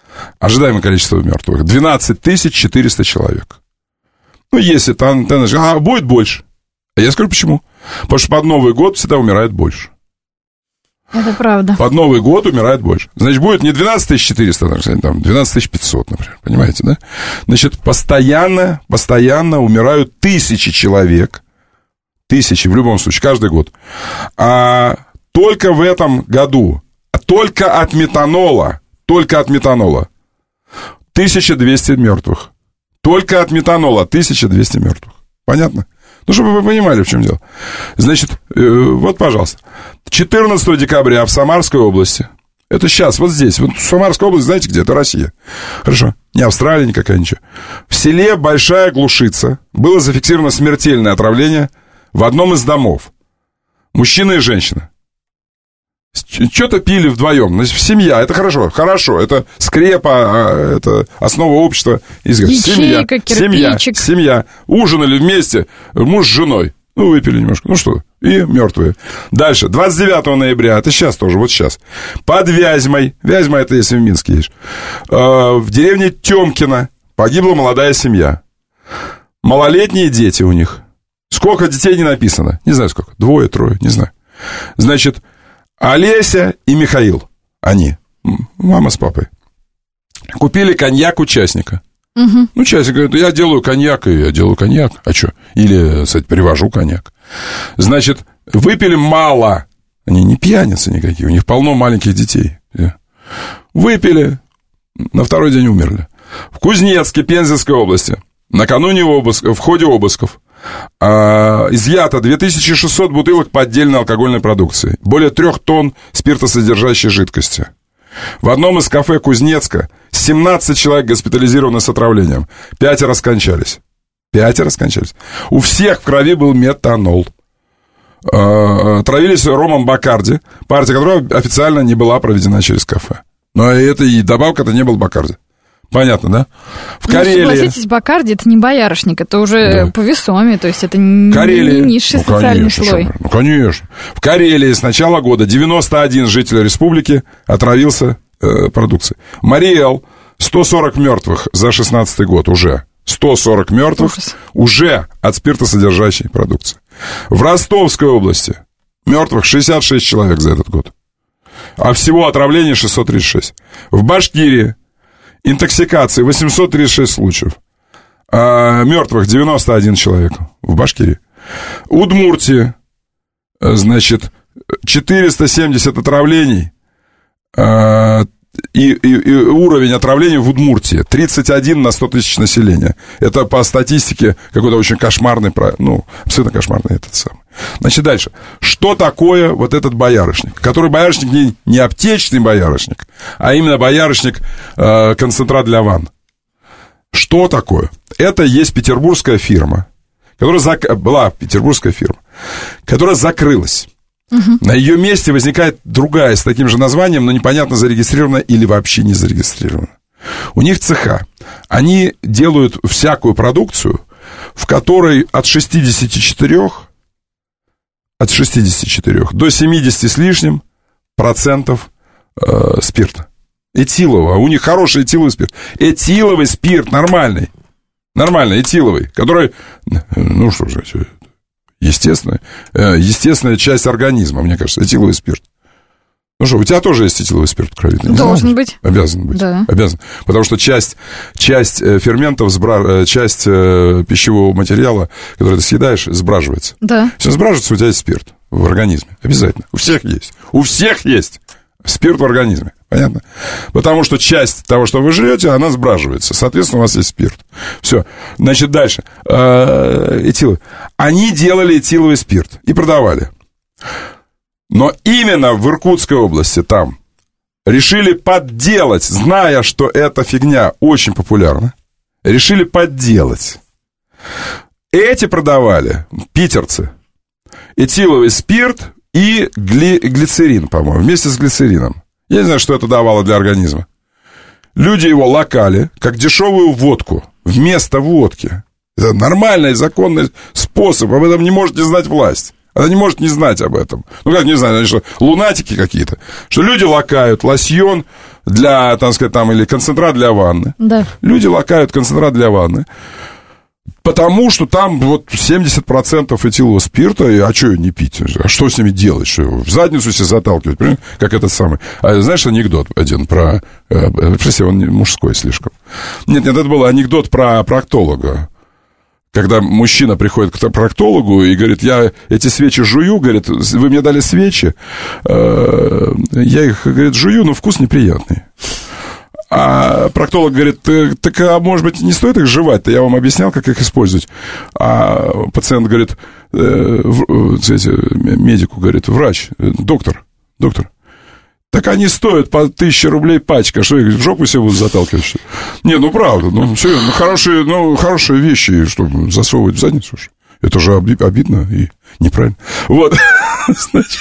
12 400 человек. Ну, если там будет больше. А я скажу, почему. Потому что под Новый год всегда умирает больше. Это правда. Под Новый год умирает больше. Значит, будет не 12 400, там, 12 500, например. Понимаете, да? Значит, постоянно умирают тысячи человек. Тысячи, в любом случае, каждый год. А только в этом году, только от метанола, 1200 мертвых. Только от метанола 1200 мертвых. Понятно? Ну, чтобы вы понимали, в чем дело. Значит, вот, пожалуйста. 14 декабря в Самарской области. Это сейчас, вот здесь. Вот Самарская область, знаете где? Это Россия. Хорошо. Не Австралия никакая, ничего. В селе Большая Глушица было зафиксировано смертельное отравление в одном из домов. Мужчина и женщина. Что-то пили вдвоем. Значит, семья, это хорошо, это скрепа, это основа общества. Ячейка, кирпичик. Семья. Ужинали вместе, муж с женой. Ну, выпили немножко, ну что, и мертвые. Дальше, 29 ноября, это сейчас тоже, вот сейчас. Под Вязьмой, Вязьма это если в Минске едешь, в деревне Тёмкино погибла молодая семья. Малолетние дети у них. Сколько детей не написано? Не знаю сколько. 2, 3, не знаю. Значит, Олеся и Михаил, они, мама с папой, купили коньяк участника. Угу. Ну, участник говорит, я делаю коньяк, и я делаю коньяк. А что? Или, кстати, привожу коньяк. Значит, выпили мало. Они не пьяницы никакие, у них полно маленьких детей. Выпили, на второй день умерли. В Кузнецке, Пензенской области, накануне обыска, в ходе обысков, изъято 2600 бутылок поддельной алкогольной продукции, более 3 тонн спиртосодержащей жидкости. В одном из кафе Кузнецка 17 человек госпитализированы с отравлением. 5 скончались. 5 скончались. У всех в крови был метанол. Травились ромом Бакарди, партия которой официально не была проведена через кафе. Но это и добавка-то не был Бакарди. Понятно, да? В Карелии... согласитесь, Бакарди — это не боярышник, это уже повесомее, то есть это не низший социальный слой. Ну, конечно. В Карелии с начала года 91 житель республики отравился продукцией. Мариэл, 140 мертвых за 16 год уже. 140 мертвых уже от спиртосодержащей продукции. В Ростовской области мертвых 66 человек за этот год. А всего отравлений 636. В Башкирии интоксикации 836 случаев. Мертвых 91 человек в Башкирии. Удмуртии, значит, 470 отравлений. И уровень отравления в Удмуртии 31 на 100 тысяч населения. Это по статистике какой-то очень кошмарный, ну, абсолютно кошмарный этот самый. Значит, дальше. Что такое вот этот боярышник? Который боярышник не аптечный боярышник, а именно боярышник концентрат для ванн. Что такое? Это есть петербургская фирма, была петербургская фирма, которая закрылась. Угу. На ее месте возникает другая с таким же названием, но непонятно, зарегистрирована или вообще не зарегистрирована. У них цеха. Они делают всякую продукцию, в которой от 64 до 70 с лишним процентов спирта. Этилового. У них хороший этиловый спирт. Этиловый спирт нормальный. Нормальный, этиловый. Который, ну что же, естественная часть организма, мне кажется, этиловый спирт. Ну что, у тебя тоже есть этиловый спирт в крови? Должен быть. Обязан быть. Да. Обязан. Потому что часть ферментов, часть пищевого материала, который ты съедаешь, сбраживается. Да. Все сбраживается, у тебя есть спирт в организме. Обязательно. У всех есть. У всех есть спирт в организме. Понятно? Потому что часть того, что вы жрете, она сбраживается. Соответственно, у вас есть спирт. Все. Значит, дальше. Этиловый. Они делали этиловый спирт и продавали. Но именно в Иркутской области там решили подделать, зная, что эта фигня очень популярна, решили подделать. Эти продавали, питерцы, этиловый спирт и глицерин, по-моему, вместе с глицерином. Я не знаю, что это давало для организма. Люди его локали, как дешевую водку, вместо водки. Это нормальный, законный способ, об этом не может не знать власть. Она не может не знать об этом. Ну, как не знать, они что, лунатики какие-то? Что люди лакают лосьон для, так сказать, там, или концентрат для ванны. Да. Люди лакают концентрат для ванны, потому что там вот 70% этилового спирта, а что не пить? А что с ними делать? Что в задницу себе заталкивать? Понимаете? Как этот самый. А знаешь анекдот один про... Прости, он мужской слишком. Нет, это был анекдот про проктолога. Когда мужчина приходит к проктологу и говорит, я эти свечи жую, говорит, вы мне дали свечи, я их, говорит, жую, но вкус неприятный. А проктолог говорит, так, а может быть, не стоит их жевать-то, я вам объяснял, как их использовать. А пациент говорит, медику говорит, врач, доктор, так они стоят по 1000 рублей пачка. Что, их в жопу себе будут заталкивать? Не, ну правда, серьезно, хорошие вещи, что засовывать в задницу. Это же обидно и неправильно. Вот, значит,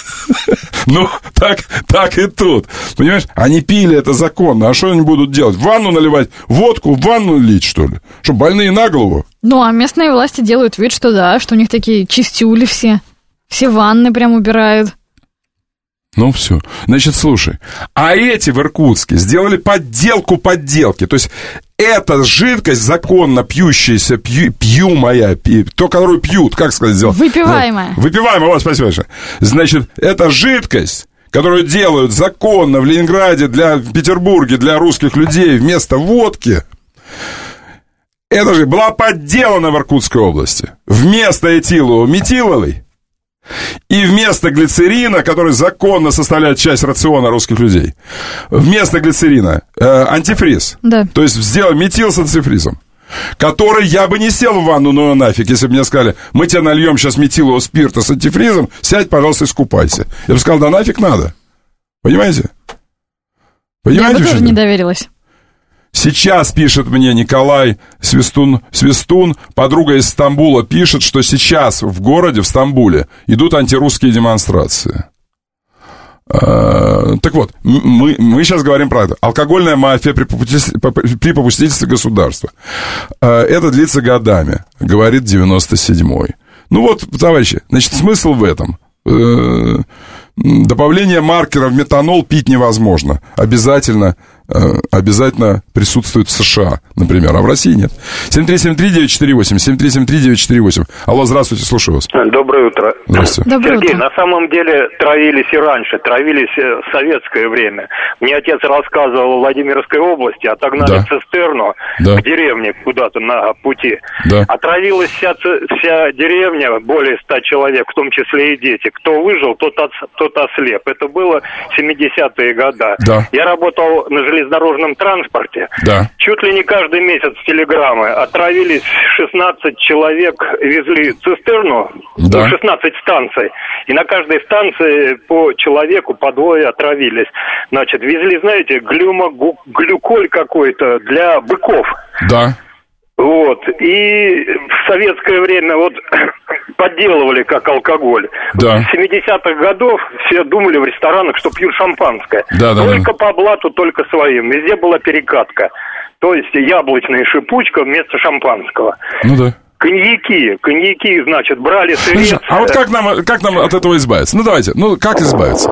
так и тут. Понимаешь, они пили, это законно. А что они будут делать? В ванну наливать? Водку в ванну лить, что ли? Что, больные на голову? Ну, а местные власти делают вид, что да, что у них такие чистюли все. Все ванны прям убирают. Ну, все. Значит, слушай, а эти в Иркутске сделали подделку подделки. То есть эта жидкость, законно пьющаяся, то, которую пьют, как сказать, сделать? Выпиваемая. Выпиваемая, вот, спасибо большое. Значит, эта жидкость, которую делают законно в Ленинграде, в Петербурге для русских людей вместо водки, это же была подделана в Иркутской области. Вместо этилометиловой и вместо глицерина, который законно составляет часть рациона русских людей, вместо глицерина антифриз. Да. То есть сделал метил с антифризом, который я бы не сел в ванну, ну нафиг, если бы мне сказали, мы тебе нальем сейчас метилового спирта с антифризом, сядь, пожалуйста, искупайся. Я бы сказал, да нафиг надо. Понимаете? Я бы тоже не доверилась. Сейчас пишет мне Николай Свистун, подруга из Стамбула, пишет, что сейчас в городе, в Стамбуле, идут антирусские демонстрации. Так вот, мы сейчас говорим про это. Алкогольная мафия при попустительстве государства. Это длится годами, говорит 97-й. Ну вот, товарищи, значит, смысл в этом. Добавление маркера в метанол пить невозможно. Обязательно присутствует в США, например, а в России нет. 7373948, 7373948. Алло, здравствуйте, слушаю вас. Доброе утро. Здравствуйте. Сергей, на самом деле травились и раньше, травились в советское время. Мне отец рассказывал в Владимирской области, отогнали цистерну к деревне куда-то на пути. Отравилась вся деревня, более 100 человек, в том числе и дети. Кто выжил, тот ослеп. Это было 70-е годы. Я работал на железнодорожном транспорте. Чуть ли не каждый месяц телеграммы. Отравились 16 человек, везли цистерну, 16 станций. И на каждой станции по человеку, по двое отравились. Значит, везли, знаете, глюколь какой-то для быков. Вот. И в советское время вот подделывали как алкоголь. В 70-х годов все думали в ресторанах, что пьют шампанское. Только по блату, только своим. Везде была перекатка. То есть яблочная шипучка вместо шампанского. Коньяки, значит, брали сырец. А вот как нам от этого избавиться? Ну, давайте, как избавиться?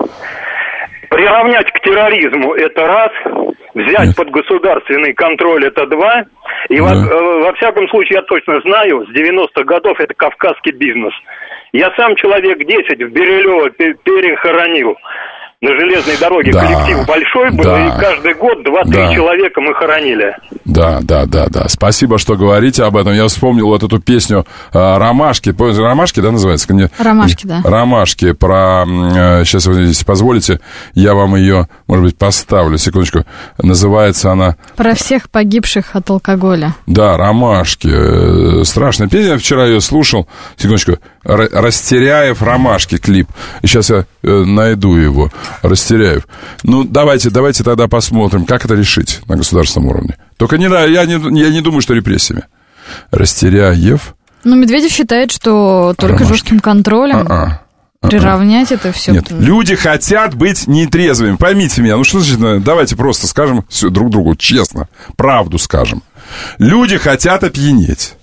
Приравнять к терроризму — это раз. Взять под государственный контроль — это два. И во всяком случае, я точно знаю, с 90-х годов это кавказский бизнес. Я сам человек 10 в Берилево перехоронил. На железной дороге коллектив большой был, и каждый год 2-3 человека мы хоронили. Да. Спасибо, что говорите об этом. Я вспомнил вот эту песню «Ромашки». «Ромашки», да, называется? «Ромашки», да. «Ромашки» про... Сейчас, если позволите, я вам ее, может быть, поставлю. Секундочку. Называется она... Про всех погибших от алкоголя. Да, «Ромашки». Страшная песня. Я вчера ее слушал. Секундочку. Растеряев «Ромашки» клип. И сейчас я найду его. Растеряев. Ну, давайте тогда посмотрим, как это решить на государственном уровне. Только я не думаю, что репрессиями. Растеряев. Ну, Медведев считает, что только жестким контролем приравнять это все. Нет, люди хотят быть нетрезвыми. Поймите меня, что значит, давайте просто скажем друг другу честно, правду скажем. Люди хотят опьянеть.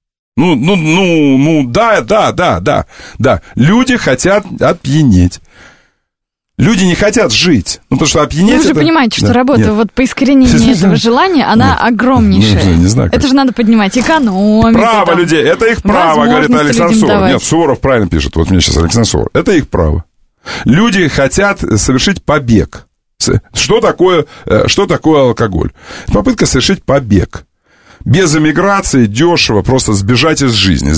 Да. Люди хотят опьянеть. Люди не хотят жить. Потому что опьянеть... Вы же понимаете, что работа вот по искоренению этого желания, она огромнейшая. Не знаю, это же надо поднимать экономику. Право людей, это их право, говорит Александр Суворов. Нет, Суворов правильно пишет, вот мне сейчас Александр Суворов. Это их право. Люди хотят совершить побег. Что такое алкоголь? Попытка совершить побег. Без эмиграции дешево просто сбежать из жизни.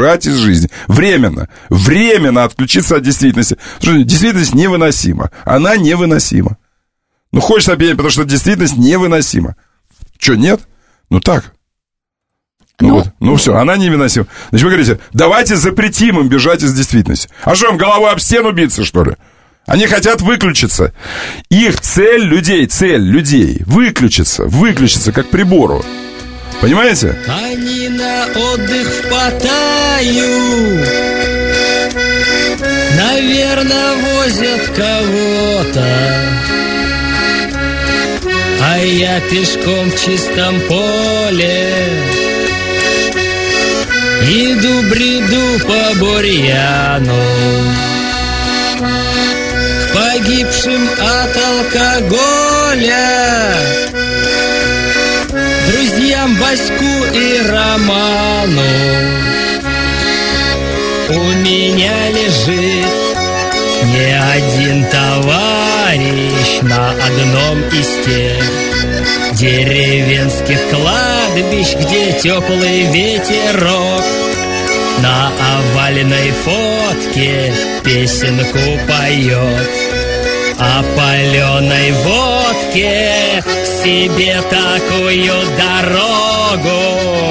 Временно отключиться от действительности. Потому что действительность невыносима. Она невыносима. Хочется опьянеть, потому что действительность невыносима. Что, нет? Так. Все, она невыносима. Значит, вы говорите, давайте запретим им бежать из действительности. А что, им головой об стену биться, что ли? Они хотят выключиться. Их цель людей выключиться как прибору. Понимаете? Они на отдых в Паттайю, наверное, возят кого-то. А я пешком в чистом поле бреду по бурьяну, к погибшим от алкоголя друзьям Ваську и Роману. У меня лежит не один товарищ на одном из тех деревенских кладбищ, где теплый ветерок на овальной фотке песенку поет. О паленой водке себе такую дорогу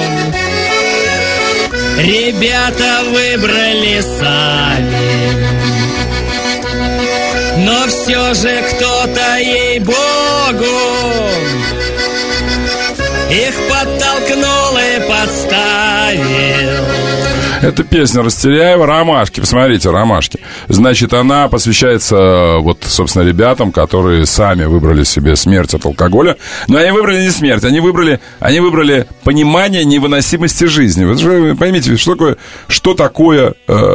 ребята выбрали сами. Но все же кто-то, ей-богу, их подтолкнул и подставил. Это песня Растеряева «Ромашки». Посмотрите, «Ромашки». Значит, она посвящается, вот, собственно, ребятам, которые сами выбрали себе смерть от алкоголя. Но они выбрали не смерть, они выбрали понимание невыносимости жизни. Вы же поймите, что такое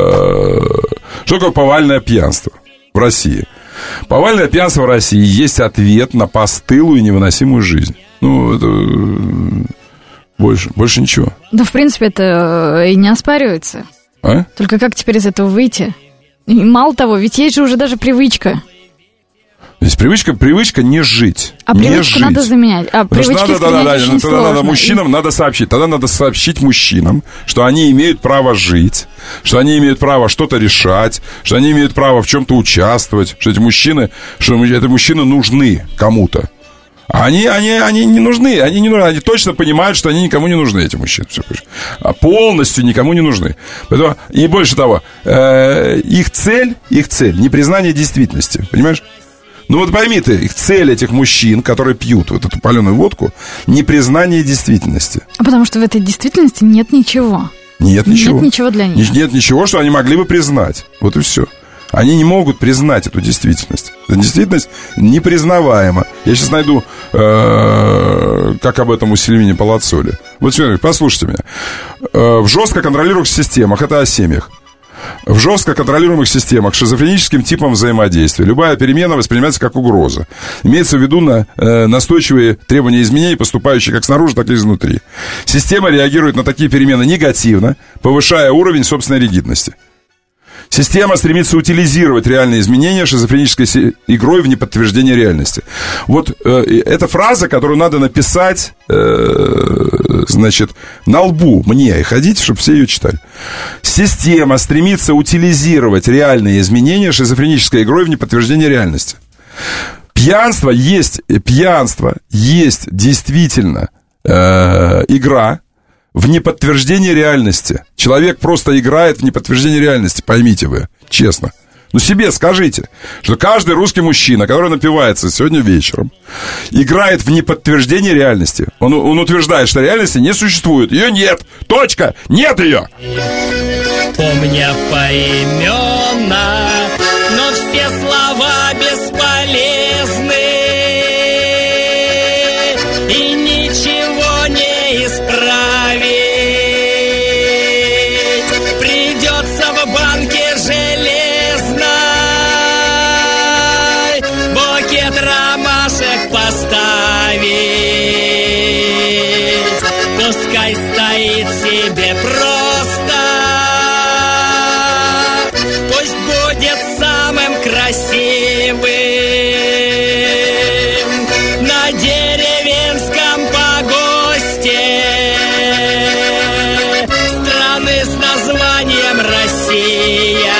повальное пьянство в России. Повальное пьянство в России есть ответ на постылую и невыносимую жизнь. Ну, это... Больше ничего. Да, в принципе, это и не оспаривается. А? Только как теперь из этого выйти? И мало того, ведь есть же уже даже привычка. Здесь привычка не жить. А не привычку жить. Надо заменять. А привычки очень тогда надо мужчинам надо сообщить. Тогда надо сообщить мужчинам, что они имеют право жить, что они имеют право что-то решать, что они имеют право в чем-то участвовать, что эти мужчины нужны кому-то. Они не нужны, они точно понимают, что они никому не нужны, эти мужчины, полностью никому не нужны. Поэтому, и больше того, их цель не признание действительности, понимаешь? Ну вот пойми ты, их цель этих мужчин, которые пьют вот эту паленую водку, не признание действительности. А потому что в этой действительности нет ничего. Нет ничего для них. Нет ничего, что они могли бы признать. Вот и все. Они не могут признать эту действительность. Эта действительность непризнаваема. Я сейчас найду, как об этом у Сильвини Палаццоли. Вот смотрите, послушайте меня. В жестко контролируемых системах, это о семьях, в жестко контролируемых системах с шизофреническим типом взаимодействия любая перемена воспринимается как угроза. Имеется в виду настойчивые требования изменений, поступающие как снаружи, так и изнутри. Система реагирует на такие перемены негативно, повышая уровень собственной ригидности. Система стремится утилизировать реальные изменения шизофренической игрой в неподтверждение реальности. Вот эта фраза, которую надо написать, значит, на лбу мне и ходить, чтобы все ее читали. Система стремится утилизировать реальные изменения шизофренической игрой в неподтверждение реальности. Пьянство есть действительно игра в неподтверждение реальности. Человек просто играет в неподтверждение реальности, поймите вы, честно. Ну, себе скажите, что каждый русский мужчина, который напивается сегодня вечером, играет в неподтверждение реальности. Он утверждает, что реальности не существует. Ее нет. Точка. Нет ее. Помня поименно, но все слова бесполезны. И ничего не исправить. Придется в банке железной букет ромашек поставить. Пускай стоит себе просто, пусть будет самым красивым на деревенском погосте страны с названием Россия.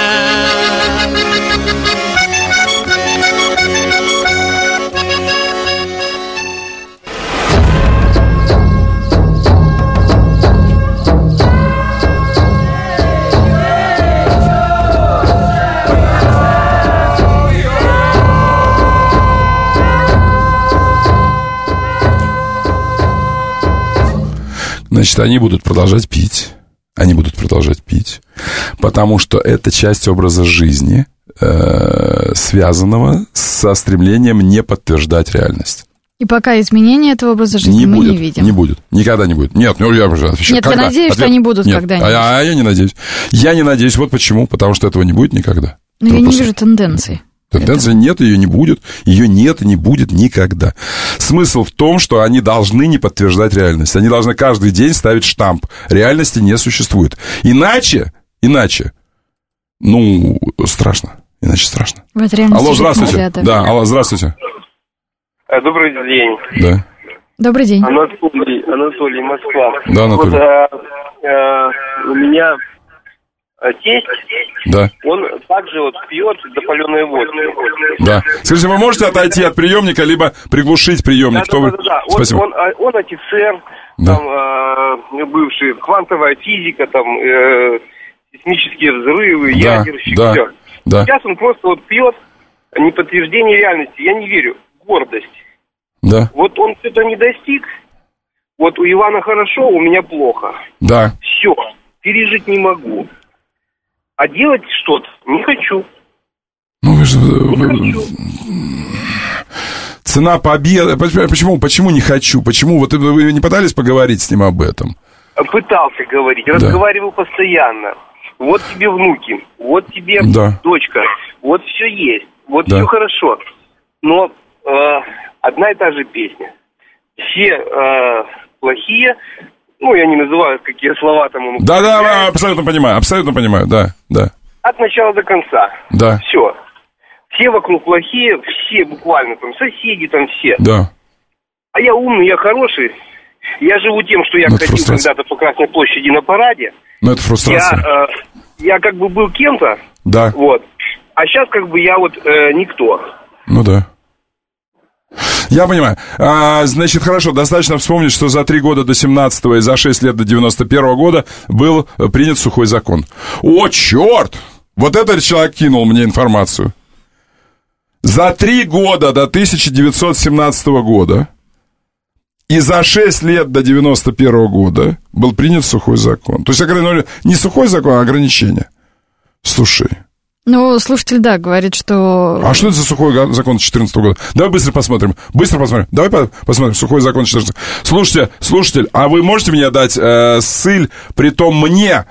Значит, они будут продолжать пить, потому что это часть образа жизни, связанного со стремлением не подтверждать реальность. И пока изменения этого образа жизни мы не видим. Не будет, никогда не будет. Нет, ну я уже отвечаю. Нет, я надеюсь, что они будут когда-нибудь. Я не надеюсь. Я не надеюсь, вот почему, потому что этого не будет никогда. Но я не вижу тенденций. Тенденции нет, ее не будет. Ее нет и не будет никогда. Смысл в том, что они должны не подтверждать реальность. Они должны каждый день ставить штамп. Реальности не существует. Иначе, страшно. Иначе страшно. Алло, здравствуйте. Нельзя, да, алло, здравствуйте. Добрый день. Да. Добрый день. Анатолий, Москва. Да, Анатолий. У меня тесть, да. Он также пьет допаленные водки. Да. Скажите, вы можете отойти от приемника, либо приглушить приемник? Да. Спасибо. Он офицер, да. Бывший, квантовая физика, сейсмические взрывы, ядерщик, все. Да. Сейчас он просто пьет неподтверждение реальности. Я не верю. Гордость. Да. Он что-то не достиг. У Ивана хорошо, у меня плохо. Да. Все. Пережить не могу. А делать что-то не хочу. Не хочу. Цена победы. Почему не хочу? Почему? Вы не пытались поговорить с ним об этом? Пытался говорить. Разговаривал постоянно. Вот тебе внуки. Вот тебе дочка. Вот все есть. Вот все хорошо. Но одна и та же песня. Все плохие. Я не называю, какие слова там он... Да, абсолютно понимаю, да. От начала до конца. Да. Все. Все вокруг плохие, все буквально, соседи все. Да. А я умный, я хороший. Я живу тем, что я ходил когда-то по Красной площади на параде. Это фрустрация. Я был кем-то. Да. А сейчас я никто. Да. Я понимаю. Значит, хорошо, достаточно вспомнить, что за 3 года до 17-го и за 6 лет до 91-го года был принят сухой закон. О, черт! Вот этот человек кинул мне информацию. За 3 года до 1917 года и за 6 лет до 91-го года был принят сухой закон. То есть, не сухой закон, а ограничение. Слушай... слушатель, говорит, что... А что это за сухой закон 2014 года? Давай быстро посмотрим. Давай посмотрим сухой закон 2014 года. Слушатель, а вы можете мне дать ссыль, притом мне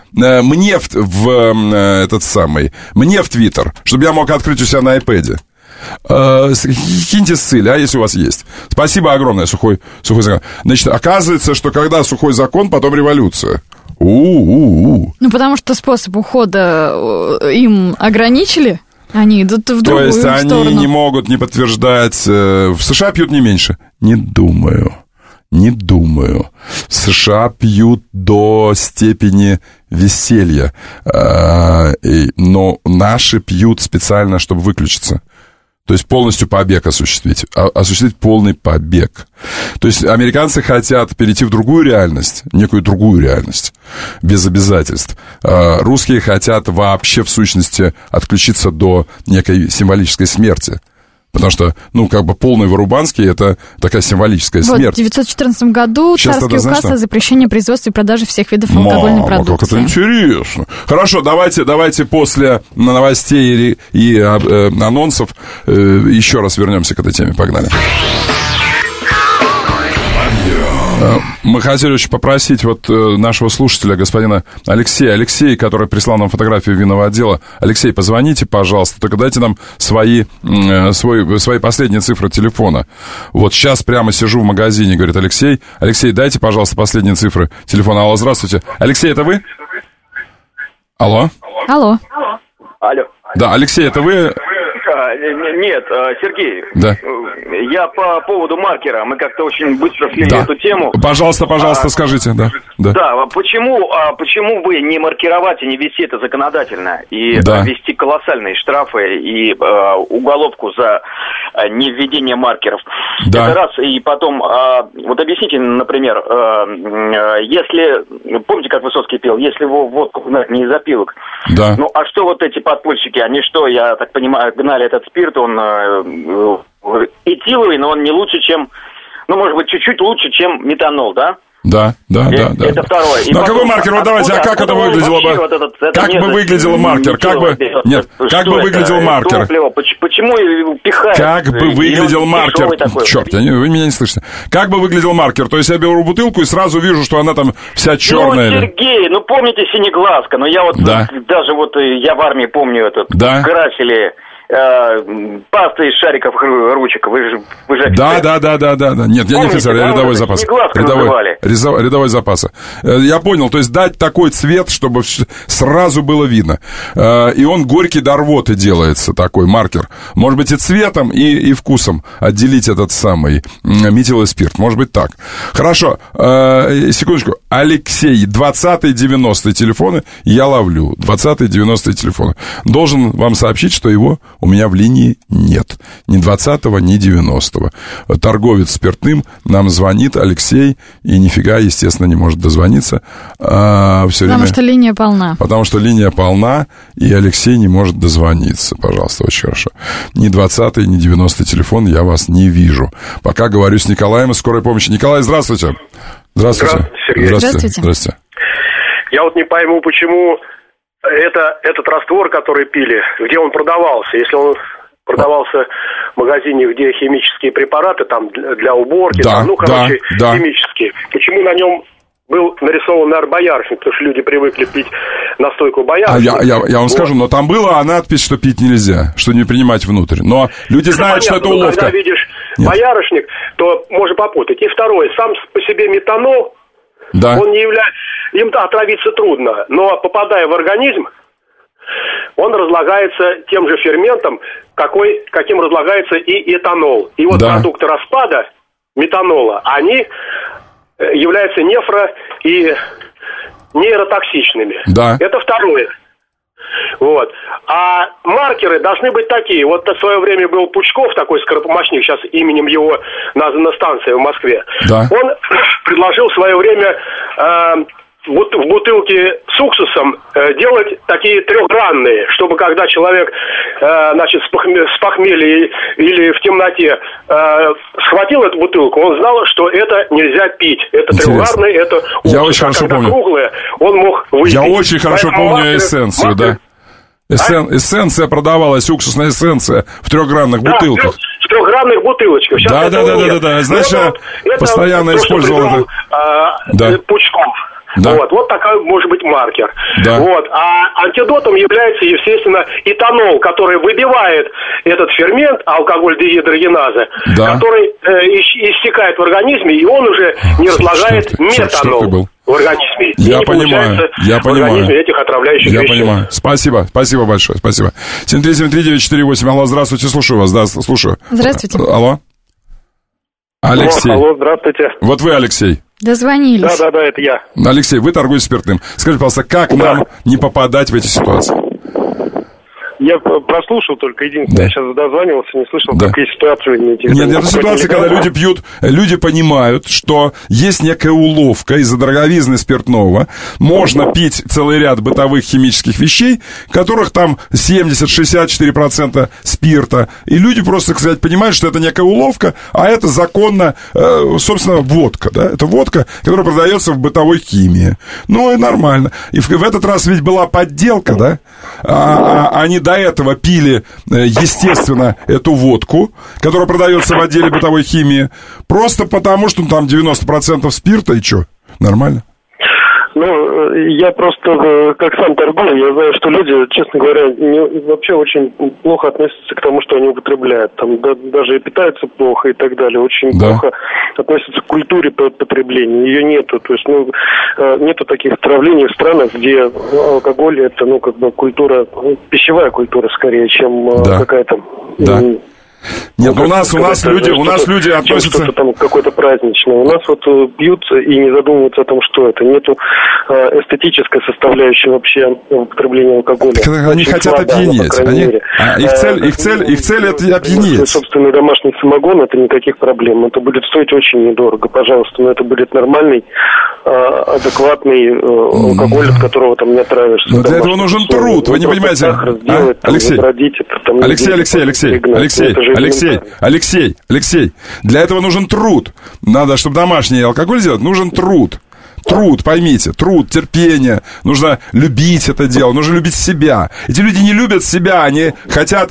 в Твиттер, чтобы я мог открыть у себя на iPad? Киньте ссыль, если у вас есть. Спасибо огромное, сухой закон. Значит, оказывается, что когда сухой закон, потом революция. Потому что способ ухода им ограничили, они идут в другую сторону. То есть они не могут не подтверждать... В США пьют не меньше. Не думаю. В США пьют до степени веселья. Но наши пьют специально, чтобы выключиться. То есть полностью побег осуществить полный побег. То есть американцы хотят перейти в другую реальность, некую другую реальность, без обязательств. Русские хотят вообще в сущности отключиться до некой символической смерти. Потому что, полный Вырубанский — это такая символическая смерть. В 1914 году царский указ о запрещении производства и продажи всех видов алкогольной продукции. Как это интересно. Хорошо, давайте после новостей и анонсов еще раз вернемся к этой теме. Погнали. Мы хотели очень попросить нашего слушателя, господина Алексея, который прислал нам фотографию винного отдела. Алексей, позвоните, пожалуйста, только дайте нам свои последние цифры телефона. Сейчас прямо сижу в магазине, говорит Алексей. Алексей, дайте, пожалуйста, последние цифры телефона. Алло, здравствуйте. Алексей, это вы? Алло. Алло. Да, Алексей, это вы? Нет, Сергей. Да. Я по поводу маркера. Мы как-то очень быстро слили эту тему. Пожалуйста, скажите. Да. Почему бы не маркировать и не вести это законодательно? И ввести колоссальные штрафы и уголовку за невведение маркеров. Да. Это раз. И потом, объясните, например, если... Помните, как Высоцкий пел? Если водку гнать не из опилок. Да. А что эти подпольщики? Они что, я так понимаю, гнали этот спирт, он этиловый, но он не лучше, чем... может быть, чуть-чуть лучше, чем метанол, да? Да. Это второе. А какой маркер? Давайте, как это выглядело бы? Как бы выглядел маркер? Как бы выглядел маркер? Топливо, почему его пихают? Как бы выглядел маркер? Черт, вы меня не слышите. Как бы выглядел маркер? То есть я беру бутылку и сразу вижу, что она там вся черная. Сергей, помните синеглазка? Я даже я в армии помню красили пасты из шариков ручек. Вы же офицер. Да. Нет, я не офицер, я рядовой запас. Рядовой запаса. Я понял, то есть дать такой цвет, чтобы сразу было видно. И он горький до рвоты делается, такой маркер. Может быть, и цветом, и вкусом отделить этот самый метиловый спирт. Может быть, так. Хорошо, секундочку. Алексей, 20-е, 90-е телефоны я ловлю. 20-е, 90-е телефоны. Должен вам сообщить, что его у меня в линии нет. Ни 20-го, ни 90-го. Торговец спиртным нам звонит, Алексей, и нифига, естественно, не может дозвониться. Потому что линия полна. Потому что линия полна, и Алексей не может дозвониться. Пожалуйста, очень хорошо. Ни 20-й, ни 90-й телефон я вас не вижу. Пока говорю с Николаем из скорой помощи. Николай, здравствуйте. Здравствуйте, Сергей. Здравствуйте. Я вот не пойму, почему этот раствор, который пили, где он продавался? Если он продавался в магазине, где химические препараты, там для уборки, химические, почему на нем был нарисован, наверное, боярышник, потому что люди привыкли пить настойку боярышника. Я вам скажу, но там была надпись, что пить нельзя, что не принимать внутрь. Но люди знают, что это уловка. Когда видишь боярышник, то можно попутать. И второе, сам по себе метанол, он не является... Им отравиться трудно, но попадая в организм, он разлагается тем же ферментом, каким разлагается и этанол. И вот продукты распада метанола, они являются и нейротоксичными. Это второе. Вот. А маркеры должны быть такие. Вот в свое время был Пучков, такой скоропомощник, сейчас именем его названа станция в Москве. Он предложил в свое время в бутылке с уксусом делать такие трехгранные, чтобы когда человек с похмелья или в темноте схватил эту бутылку, он знал, что это нельзя пить. Это трехгранный, это уксус. Я очень хорошо помню. Круглое, он мог выпить. Я очень хорошо помню эссенцию, да. Эссенция продавалась, уксусная эссенция в трехгранных бутылках. В трехгранных бутылочках. Да. Знаешь, я постоянно использовал это. Пучков. Вот такой может быть маркер. Вот. А антидотом является, естественно, этанол, который выбивает этот фермент, алкоголь-дегидрогеназа, который истекает в организме, и он уже не разлагает метанол в организме. Я понимаю. Этих отравляющих веществ. Понимаю. Спасибо большое. Спасибо. 7373948. Алло, здравствуйте, слушаю вас. Да, слушаю. Здравствуйте. Алло. Алексей. Алло, здравствуйте. Вот вы, Алексей. Дозвонились. Да, это я. Алексей, вы торгуете спиртным. Скажите, пожалуйста, как нам не попадать в эти ситуации? Я прослушал только единственное. Я сейчас дозванивался, не слышал, какие ситуации имеете. Нет, это ситуация, когда люди пьют, люди понимают, что есть некая уловка из-за дороговизны спиртного. Можно пить целый ряд бытовых химических вещей, которых там 70-64% спирта. И люди просто, кстати, понимают, что это некая уловка, а это законно, собственно, водка. Да? Это водка, которая продается в бытовой химии. Ну, и нормально. И в этот раз ведь была подделка, да? Они до этого пили, естественно, эту водку, которая продается в отделе бытовой химии, просто потому, что там 90% спирта, и что? Нормально? Я просто, как сам торгую, я знаю, что люди, честно говоря, вообще очень плохо относятся к тому, что они употребляют. Там даже и питаются плохо и так далее. Очень плохо относятся к культуре потребления. Ее нету. То есть, нету таких отравлений в странах, где алкоголь это, культура, пищевая культура скорее, чем какая-то... Нет, у нас люди относятся... Что-то там какое-то праздничное. У нас пьют и не задумываются о том, что это. Нету эстетической составляющей вообще употребления алкоголя. Они хотят опьянеть. Их цель это опьянеть. Собственный домашний самогон, это никаких проблем. Это будет стоить очень недорого, пожалуйста. Но это будет нормальный, адекватный алкоголь, от которого там не отравишься. Но для этого нужен труд, вы не понимаете. Алексей, для этого нужен труд. Надо, чтобы домашний алкоголь сделать, нужен труд. Труд, поймите, труд, терпение. Нужно любить это дело, нужно любить себя. Эти люди не любят себя, они хотят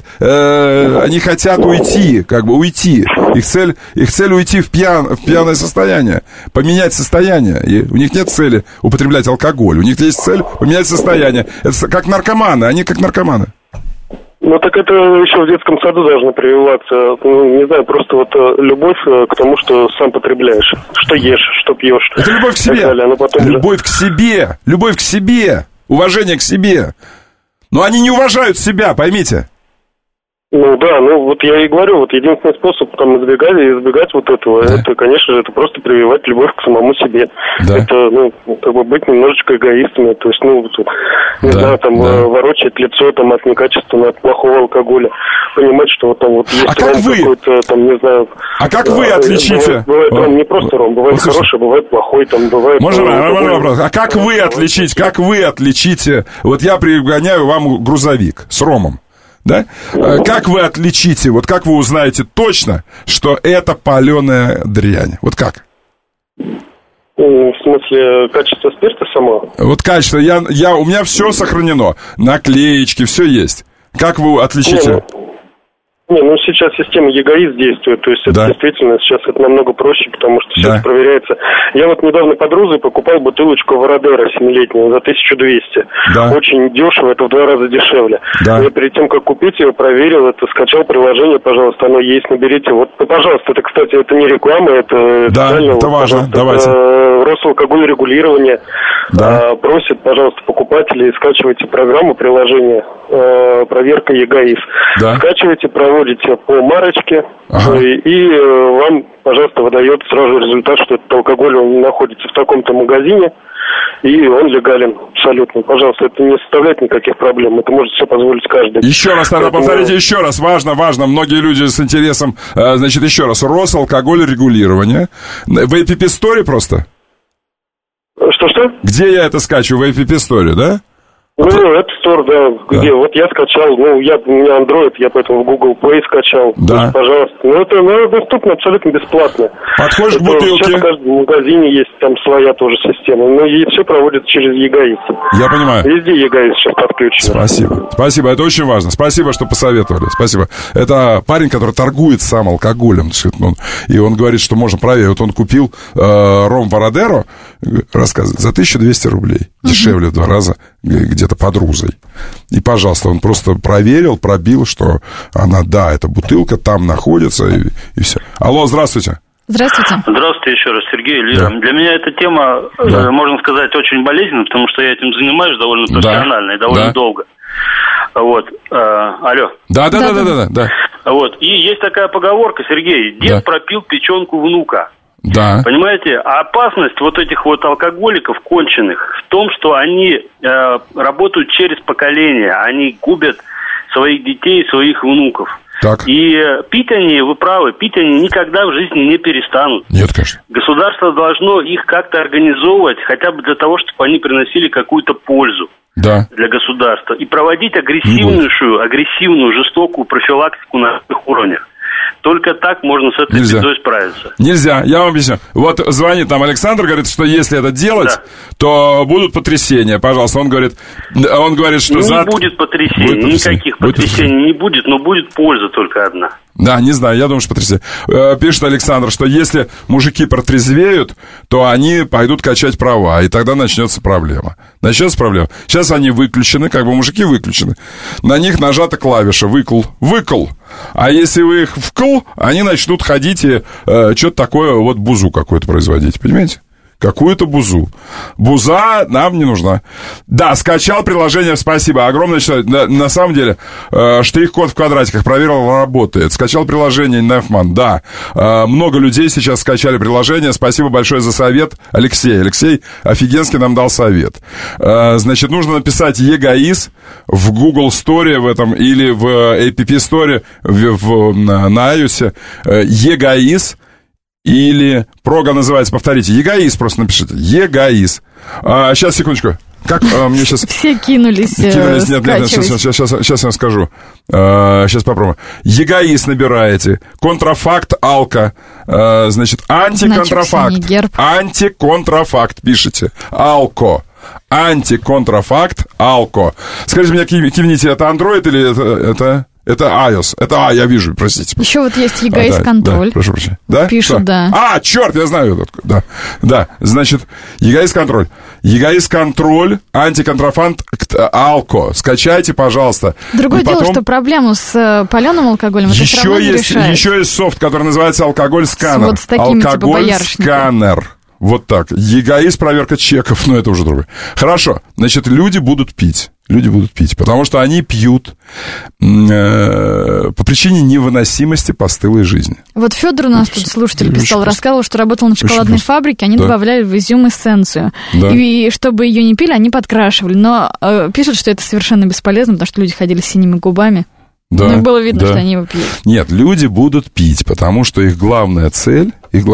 уйти, уйти. Их цель уйти в пьяное состояние, поменять состояние. И у них нет цели употреблять алкоголь, у них есть цель поменять состояние. Это как наркоманы, они как наркоманы. Ну, так это еще в детском саду должно прививаться. Ну, не знаю, просто вот любовь к тому, что сам потребляешь. Что ешь, что пьешь. Это любовь к себе. Любовь к себе. Любовь к себе. Уважение к себе. Но они не уважают себя, поймите. Ну да, ну вот я и говорю, вот единственный способ там избегать вот этого, да. Это, конечно же, это просто прививать любовь к самому себе. Да. Это, ну, как бы быть немножечко эгоистами, то есть, ну, не знаю, там, ворочать лицо там от некачественного, от плохого алкоголя, понимать, что вот там вот есть ром какой-то, там, не знаю... А как вы отличите? Бывает ром, не просто ром, бывает хороший, бывает плохой, там, бывает... Можно вопрос? А как вы отличите, вот я пригоняю вам грузовик с ромом, да? Как вы отличите, вот как вы узнаете точно, что это паленая дрянь? Вот как? В смысле, качество спирта само? Вот качество, у меня все сохранено, наклеечки, все есть. Как вы отличите? Не, ну сейчас система ЕГАИС действует, то есть это действительно сейчас это намного проще, потому что все это проверяется. Я вот недавно под Рузой покупал бутылочку Вородера 7-летнюю за 1200. Очень дешево, это в 2 раза дешевле. Я перед тем, как купить ее, проверил это, скачал приложение, пожалуйста, оно есть, наберите. Вот, пожалуйста, это, кстати, это не реклама, это это важно, давайте. Росалкогольрегулирование просит, пожалуйста, покупателей, скачивайте программу, приложение, проверка ЕГАИС. Скачивайте, проводите по марочке, и вам, пожалуйста, выдает сразу результат, что этот алкоголь, он находится в таком-то магазине, и он легален абсолютно. Пожалуйста, это не составляет никаких проблем, это может себе позволить каждый. Еще раз, тогда повторите еще раз, важно, многие люди с интересом, значит, еще раз, Росалкогольрегулирование, в App Store просто? Что? Где я это скачу, в App Store, да? Ну, App Store, где? Вот я скачал, у меня Android, я поэтому в Google Play скачал. Да. Есть, пожалуйста. Это доступно абсолютно бесплатно. Подходишь к бутылке. Сейчас в каждом магазине есть там своя тоже система. Но и все проводится через ЕГАИС. Я понимаю. Везде ЕГАИС сейчас подключено. Спасибо, это очень важно. Спасибо, что посоветовали. Спасибо. Это парень, который торгует сам алкоголем. И он говорит, что можно проверить. Вот он купил ром Вородеро, рассказывает, за 1200 рублей. Дешевле в 2 раза, где-то под Рузой. И, пожалуйста, он просто проверил, пробил, что она, эта бутылка там находится, и все. Алло, здравствуйте. Здравствуйте. Здравствуйте еще раз, Сергей, Лира. Для меня эта тема, можно сказать, очень болезненная, потому что я этим занимаюсь довольно профессионально и довольно долго. Вот. Алло. Да. Вот. И есть такая поговорка, Сергей, дед пропил печенку внука. Да. Понимаете, а опасность вот этих вот алкоголиков конченых в том, что они работают через поколение, они губят своих детей, своих внуков. Так. И пить они, вы правы, пить они никогда в жизни не перестанут. Нет, конечно. Государство должно их как-то организовывать, хотя бы для того, чтобы они приносили какую-то пользу для государства. И проводить агрессивную, жестокую профилактику на всех уровнях. Только так можно с этой бедой справиться. Нельзя, я вам объясню. Вот звонит нам Александр, говорит, что если это делать, то будут потрясения. Пожалуйста, он говорит, что... Не будет потрясений, никаких потрясений не будет, но будет польза только одна. Да, не знаю, я думаю, что потрясение. Пишет Александр, что если мужики протрезвеют, то они пойдут качать права, и тогда начнется проблема. Сейчас они выключены, мужики выключены. На них нажата клавиша «выкл». А если вы их вкл, они начнут ходить и что-то такое, бузу какую-то производить, понимаете? Какую-то бузу. Буза нам не нужна. Да, скачал приложение, спасибо. Огромное число. На самом деле, штрих-код в квадратиках, проверил, работает. Скачал приложение Нефман, да. Много людей сейчас скачали приложение. Спасибо большое за совет. Алексей офигенски нам дал совет. Значит, нужно написать ЕГАИС в Google Store в этом или в App Store на iOS. ЕГАИС. Или прога называется, повторите, ЕГАИС просто напишите, ЕГАИС. Сейчас, секундочку. Как мне сейчас... Все кинулись нет, сейчас я скажу. Сейчас попробуем. ЕГАИС набираете. Контрафакт, алко. Значит, антиконтрафакт. Антиконтрафакт пишите. Алко. Антиконтрафакт, алко. Скажите мне, кивните, это Android или это... Это iOS. Я вижу, простите. Еще вот есть ЕГАИС-контроль. Прошу прощения. Да? Пишут, что? Да. Черт, я знаю. Да. Значит, ЕГАИС-контроль. ЕГАИС-контроль, антиконтрафакт, Алко, скачайте, пожалуйста. Другое дело, что проблему с паленым алкоголем это все равно не решает. Еще есть софт, который называется алкоголь-сканер. Вот с такими алкоголь-сканер. Вот так. ЕГАИС, проверка чеков, но это уже другое. Хорошо, значит, люди будут пить, потому что они пьют по причине невыносимости постылой жизни. Вот Федор у нас тут слушатель писал, рассказывал, что работал на шоколадной фабрике, они добавляли в изюм эссенцию. Да. И чтобы ее не пили, они подкрашивали. Но пишут, что это совершенно бесполезно, потому что люди ходили с синими губами. Да, ну, было видно, что они его пьют. Нет, люди будут пить, потому что их главная цель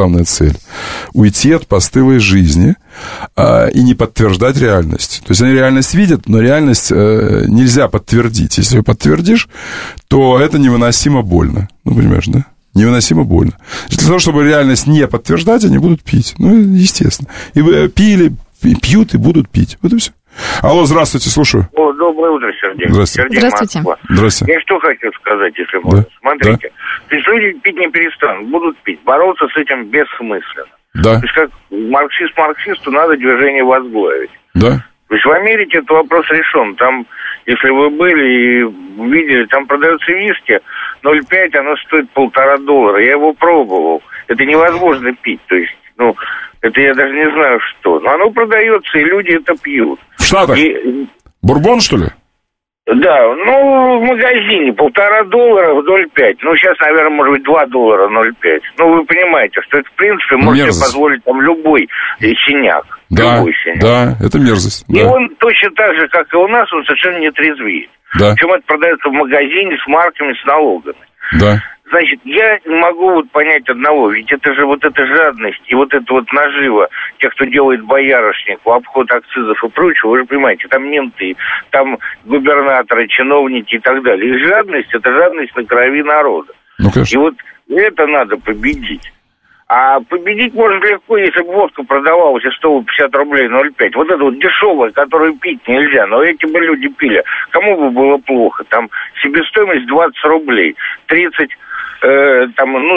уйти от постылой жизни и не подтверждать реальность. То есть они реальность видят, но реальность нельзя подтвердить. Если ее подтвердишь, то это невыносимо больно. Ну, понимаешь, да? Невыносимо больно. Для того, чтобы реальность не подтверждать, они будут пить. Ну, естественно. И пили, пьют и будут пить. Вот и все. Алло, здравствуйте, слушаю. Доброе утро, Сергей. Здравствуйте. Здравствуйте. Я что хочу сказать, если можно. Смотрите, то есть люди пить не перестанут, будут пить. Бороться с этим бессмысленно. Да. То есть как марксист марксисту надо движение возглавить. Да. То есть в Америке этот вопрос решен. Там, если вы были и видели, там продается виски 0,5, оно стоит $1,5. Я его пробовал. Это невозможно пить. То есть, это я даже не знаю что. Но оно продается, и люди это пьют. В Штатах? Бурбон, что ли? Да, в магазине $1,5, 0,5. Сейчас, наверное, может быть, $2, 0,5. Вы понимаете, что это, в принципе, можете позволить там любой синяк. Да, любой синяк. Да, это мерзость. И он точно так же, как и у нас, он совершенно не трезвеет. Да. Причем это продается в магазине с марками, с налогами. Да. Значит, я не могу понять одного, ведь это же эта жадность и это нажива тех, кто делает боярышник, в обход акцизов и прочего, вы же понимаете, там менты, там губернаторы, чиновники и так далее. И жадность, это жадность на крови народа. И это надо победить. А победить можно легко, если бы водка продавалась и стоила 50 рублей 0,5. Вот это дешевое, которую пить нельзя. Но эти бы люди пили. Кому бы было плохо? Там себестоимость 20 рублей, 30... 10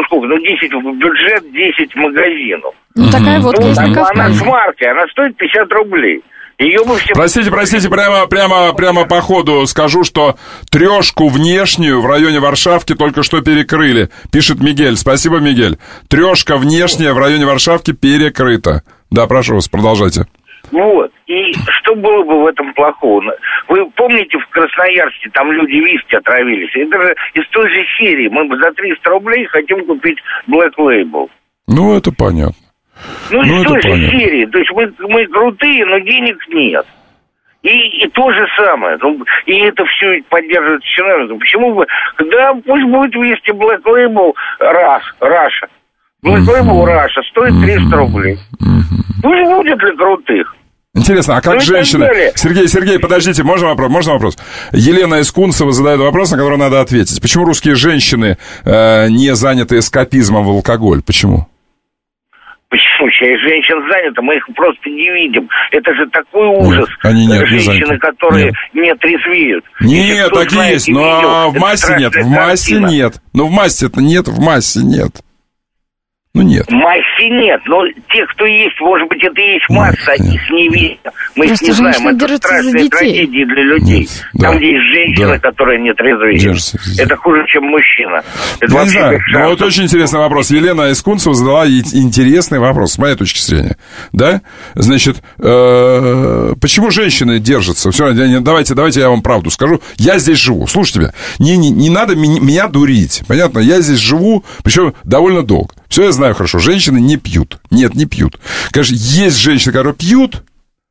в бюджет, 10 в магазину. Такая водка есть на Кавказе. Она с маркой, она стоит 50 рублей. Ее бы все... Простите, прямо по ходу скажу, что трешку внешнюю в районе Варшавки только что перекрыли. Пишет Мигель. Спасибо, Мигель. Трешка внешняя в районе Варшавки перекрыта. Да, прошу вас, продолжайте. И что было бы в этом плохого? Вы помните, в Красноярске там люди виски отравились? Это же из той же серии. Мы бы за 300 рублей хотим купить Black Label. Это понятно. Из той же серии. То есть мы крутые, но денег нет. И то же самое. И это все поддерживает чиновников. Почему бы... Да, пусть будет виски Black Label Russia. Black Label Russia стоит 300 рублей. Пусть будет для крутых. Интересно, а как женщины... Сергей, подождите, можно вопрос? Елена из Кунцева задает вопрос, на который надо ответить. Почему русские женщины не заняты эскапизмом в алкоголь? Почему? Почему? Часть женщин заняты, мы их просто не видим. Это же такой ужас. Женщины, которые не трезвеют. Нет, такие есть, но в массе нет. В массе нет. Но в массе-то нет, в массе нет. Нет. Массе нет, но те, кто есть, может быть, это и есть масса, их не видно. Мы их не знаем, это страшная трагедия для людей. Там, где есть женщина, которая не трезвеет. Это хуже, чем мужчина. Я не знаю, очень интересный вопрос. Елена из Кунцева задала интересный вопрос, с моей точки зрения. Да? Значит, почему женщины держатся? Все, давайте я вам правду скажу. Я здесь живу, слушайте меня. Не надо меня дурить, понятно? Я здесь живу, причем довольно долго. Все я знаю хорошо. Женщины не пьют. Нет, не пьют. Конечно, есть женщины, которые пьют,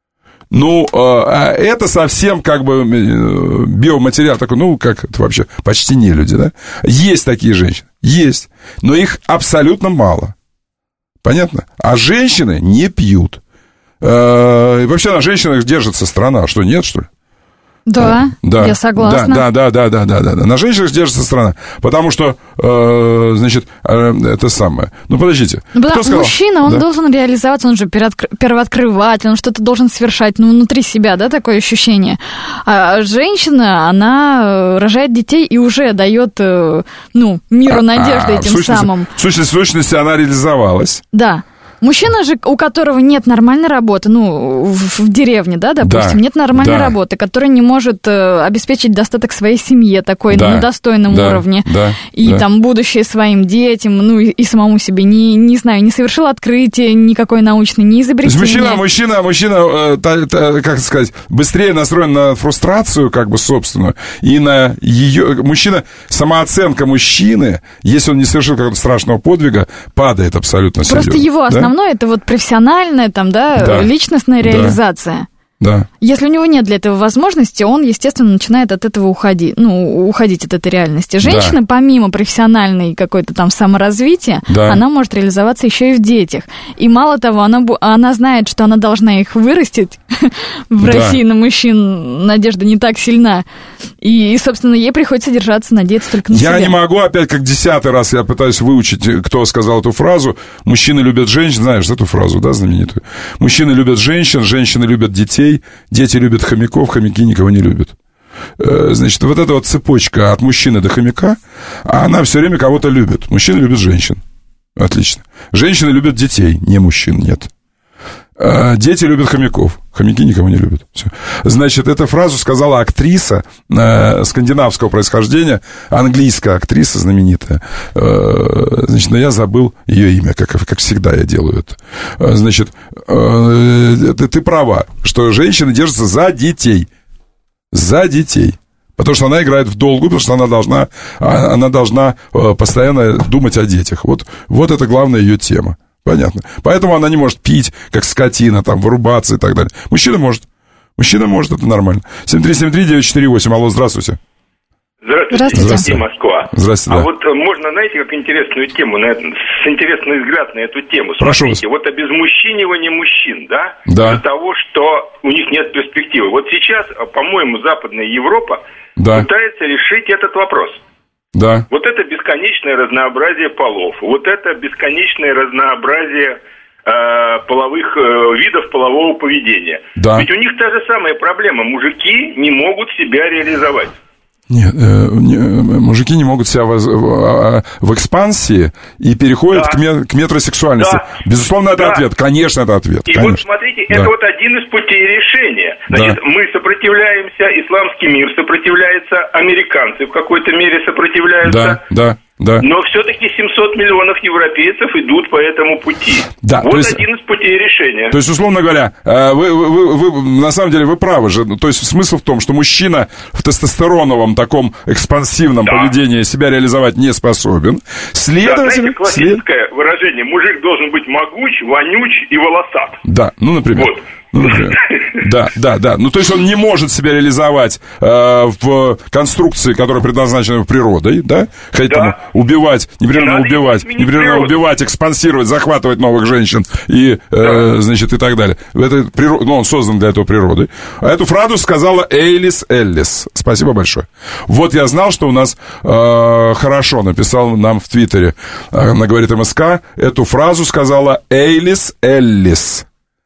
это совсем биоматериал такой, как это вообще, почти не люди, да? Есть такие женщины, есть, но их абсолютно мало. Понятно? А женщины не пьют. И вообще на женщинах держится страна. Что, нет, что ли? Да, я согласна. Да. На женщинах держится страна. Потому что, это самое. Подождите. Мужчина, он должен реализоваться, он же первооткрыватель, он что-то должен совершать, внутри себя, да, такое ощущение. А женщина, она рожает детей и уже дает, миру надежды этим самым. В сущности, она реализовалась. Да. Мужчина же, у которого нет нормальной работы, ну, в деревне, да, допустим, нет нормальной работы, который не может обеспечить достаток своей семье такой на достойном уровне, и там будущее своим детям, ну, и самому себе, не знаю, не совершил открытие никакой научной, не изобретение. Мужчина, как сказать, быстрее настроен на фрустрацию, как бы, собственную, и на ее... Самооценка мужчины, если он не совершил какого-то страшного подвига, падает абсолютно серьезно. Просто его основное, это вот профессиональная, там, личностная реализация. Да. Если у него нет для этого возможности, он, естественно, начинает от этого уходить от этой реальности. Женщина, помимо профессиональной какой-то там саморазвития, она может реализоваться еще и в детях. И мало того, она знает, что она должна их вырастить. В России на мужчин надежда не так сильна. И, собственно, ей приходится держаться, надеяться только на себя. Я не могу, опять как 10-й раз я пытаюсь выучить, кто сказал эту фразу. Мужчины любят женщин, знаешь эту фразу, да, знаменитую? Мужчины любят женщин, женщины любят детей, дети любят хомяков, хомяки никого не любят. Значит, вот эта вот цепочка от мужчины до хомяка, она все время кого-то любит. Мужчины любят женщин. Отлично. Женщины любят детей, не мужчин, нет. Дети любят хомяков. Хомяки никого не любят. Все. Значит, эту фразу сказала актриса скандинавского происхождения, английская актриса знаменитая. Значит, но я забыл ее имя, как всегда я делаю это. Значит, ты права, что женщина держится за детей. За детей. Потому что она играет в долгую, потому что она должна постоянно думать о детях. Вот это главная ее тема. Понятно. Поэтому она не может пить, как скотина, там, вырубаться и так далее. Мужчина может, это нормально. 7373948, алло, здравствуйте. Здравствуйте, Москва. Здравствуйте, да. А вот можно, знаете, как интересную тему, с интересный взгляд на эту тему. Прошу Смотрите, вас. вот обезмущенивание мужчин, да? Да. Из-за того, что у них нет перспективы. Вот сейчас, по-моему, Западная Европа пытается решить этот вопрос. Да. Вот это бесконечное разнообразие полов, вот это бесконечное разнообразие половых видов полового поведения. Да. Ведь у них та же самая проблема. Мужики не могут себя реализовать. Нет, мужики не могут себя в экспансии и переходят к метросексуальности. Да. Безусловно, это ответ. Конечно, это ответ. И конечно. вот смотрите, это вот один из путей решения. Значит, мы сопротивляемся, исламский мир сопротивляется, американцы в какой-то мере сопротивляются. Да. Но все-таки 700 миллионов европейцев идут по этому пути. Да, вот один из путей решения. То есть, условно говоря, вы на самом деле вы правы же. То есть смысл в том, что мужчина в тестостероновом таком экспансивном поведении себя реализовать не способен. Следовательно, знаете, классическое выражение: мужик должен быть могуч, вонюч и волосат. Да, например. Вот. Да. Ну, то есть он не может себя реализовать в конструкции, которая предназначена природой, да? Хотя там непрерывно убивать, экспансировать, захватывать новых женщин и, значит, и так далее. Он создан для этого природой. А эту фразу сказала Эйлис Эллис. Спасибо большое. Вот я знал, что у нас хорошо написал нам в Твиттере, она говорит МСК, эту фразу сказала Эйлис Эллис.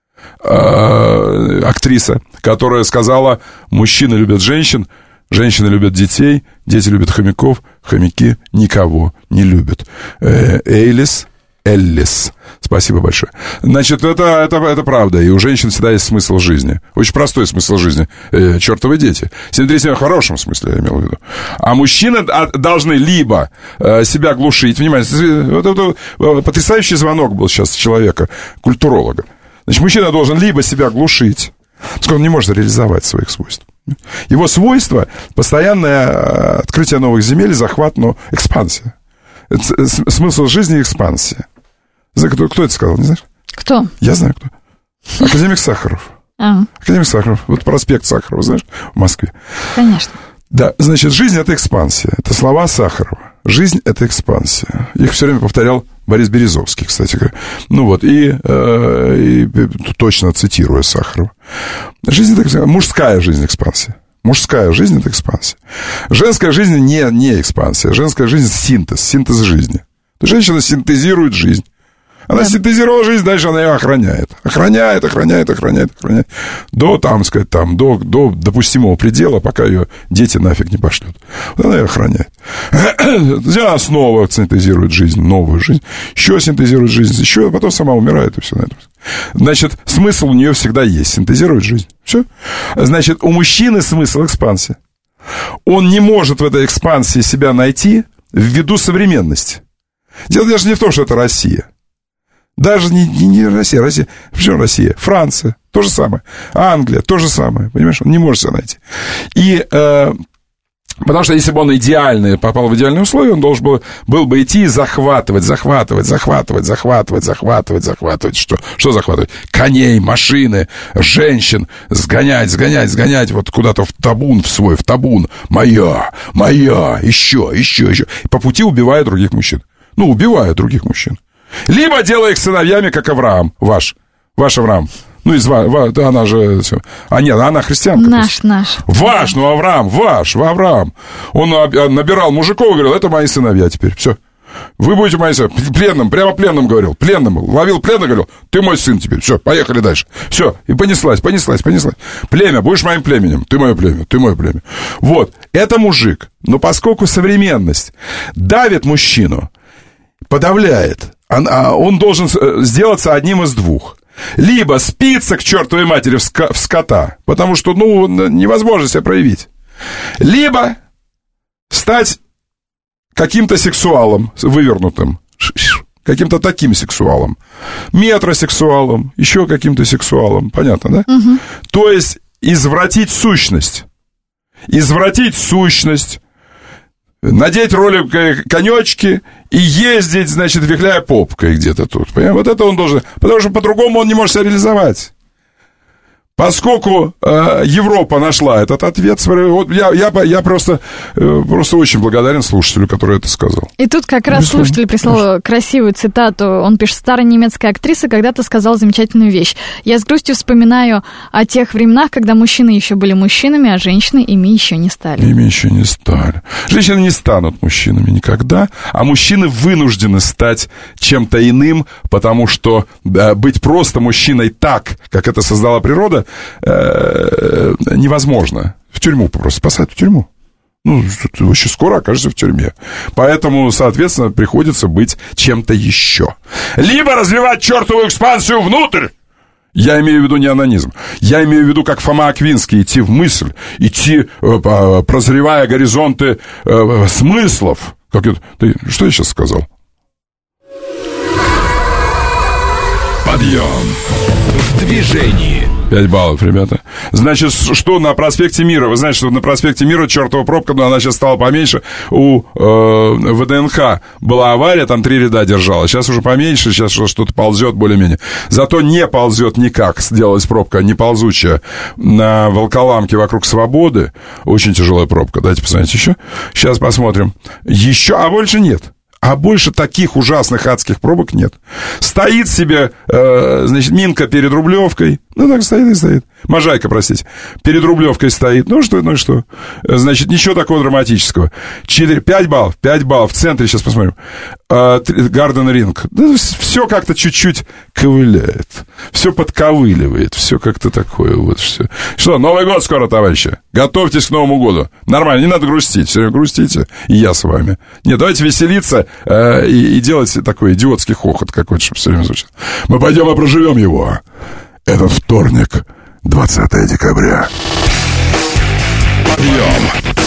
Актриса, которая сказала: мужчины любят женщин, женщины любят детей, дети любят хомяков, хомяки никого не любят. Эйлис Эллис. Спасибо большое. Значит, это правда. И у женщин всегда есть смысл жизни. Очень простой смысл жизни. Чертовы дети. 737 в хорошем смысле, я имел в виду. А мужчины должны либо себя глушить. Внимание, вот потрясающий звонок был сейчас человека, культуролога. Значит, мужчина должен либо себя глушить, поскольку он не может реализовать своих свойств. Его свойство – постоянное открытие новых земель, захват, но экспансия. Смысл жизни – экспансия. Кто это сказал, не знаешь? Кто? Я знаю, кто. Академик Сахаров. Академик Сахаров. Вот проспект Сахарова, знаешь, в Москве. Конечно. Да, значит, жизнь – это экспансия. Это слова Сахарова. Жизнь – это экспансия. Их все время повторял Борис Березовский, кстати говоря. Ну вот, и точно цитируя Сахарова. Жизнь – это экспансия. Мужская жизнь – экспансия. Мужская жизнь – это экспансия. Женская жизнь не экспансия. Женская жизнь – синтез жизни. То есть женщина синтезирует жизнь. Она синтезировала жизнь, дальше она ее охраняет. Охраняет. До, до допустимого предела, пока ее дети нафиг не пошлют. Вот она ее охраняет. Она снова синтезирует жизнь, новую жизнь. Еще синтезирует жизнь, еще, а потом сама умирает, и все на этом. Значит, смысл у нее всегда есть. Синтезировать жизнь. Все. Значит, у мужчины смысл экспансия. Он не может в этой экспансии себя найти ввиду современности. Дело даже не в том, что это Россия. Даже не Россия. Почему Россия? Франция. То же самое. Англия. То же самое. Понимаешь? Он не может себя найти. И... потому что если бы он идеальный, попал в идеальные условия, он должен был бы идти и захватывать. Что захватывать? Коней, машины, женщин, сгонять вот куда-то в табун. Моя, еще. И по пути убивая других мужчин. Либо делая их сыновьями, как Авраам, ваш Авраам. Она же... она христианка. Наш. Авраам. Он набирал мужиков и говорил, это мои сыновья теперь, все. Вы будете мои сыновья. Пленным говорил, ловил пленного, говорил, ты мой сын теперь, все, поехали дальше. Все, и понеслась. Племя, будешь моим племенем, ты мое племя. Вот, это мужик. Но поскольку современность давит мужчину, подавляет, он должен сделаться одним из двух. Либо спиться к чертовой матери в скота, потому что, невозможно себя проявить. Либо стать каким-то сексуалом вывернутым, каким-то таким сексуалом, метросексуалом, еще каким-то сексуалом, понятно, да? Угу. То есть извратить сущность, надеть конечки и ездить, значит, вихляя попкой где-то тут. Понимаете? Вот это он должен... Потому что по-другому он не может себя реализовать. Поскольку Европа нашла этот ответ, вот я просто очень благодарен слушателю, который это сказал. И тут как раз слушатель прислал красивую цитату. Он пишет: старая немецкая актриса когда-то сказала замечательную вещь. Я с грустью вспоминаю о тех временах, когда мужчины еще были мужчинами, а женщины ими еще не стали. Женщины не станут мужчинами никогда, а мужчины вынуждены стать чем-то иным, потому что быть просто мужчиной так, как это создала природа, невозможно. В тюрьму просто посадят в тюрьму. Очень скоро окажешься в тюрьме. Поэтому, соответственно, приходится быть чем-то еще. Либо развивать чертову экспансию внутрь. Я имею в виду не анонизм. Я имею в виду, как Фома Аквинский, идти в мысль, прозревая горизонты смыслов. Что я сейчас сказал? Подъем в движении. 5 баллов, ребята. Значит, что на проспекте Мира? Вы знаете, что на проспекте Мира чертова пробка, но она сейчас стала поменьше. У ВДНХ была авария, там 3 ряда держала. Сейчас уже поменьше, сейчас что-то ползет более-менее. Зато не ползет никак, сделалась пробка неползучая на Волоколамке вокруг Свободы. Очень тяжелая пробка. Давайте посмотрите еще. Сейчас посмотрим. Еще, а больше нет. А больше таких ужасных адских пробок нет. Стоит себе, значит, Минка перед Рублевкой. Так стоит и стоит. Можайка, простите. Перед Рублевкой стоит. Ну и что? Значит, ничего такого драматического. 5 баллов. 5 баллов. В центре, сейчас посмотрим. Гарден Ринг. Все как-то чуть-чуть ковыляет. Все подковыливает. Все как-то такое вот все. Что, Новый год скоро, товарищи. Готовьтесь к Новому году. Нормально, не надо грустить. Все время грустите, и я с вами. Нет, давайте веселиться и делать такой идиотский хохот какой-то, чтобы все время звучало. Мы пойдем и проживем его. Этот вторник, 20 декабря. Подъем.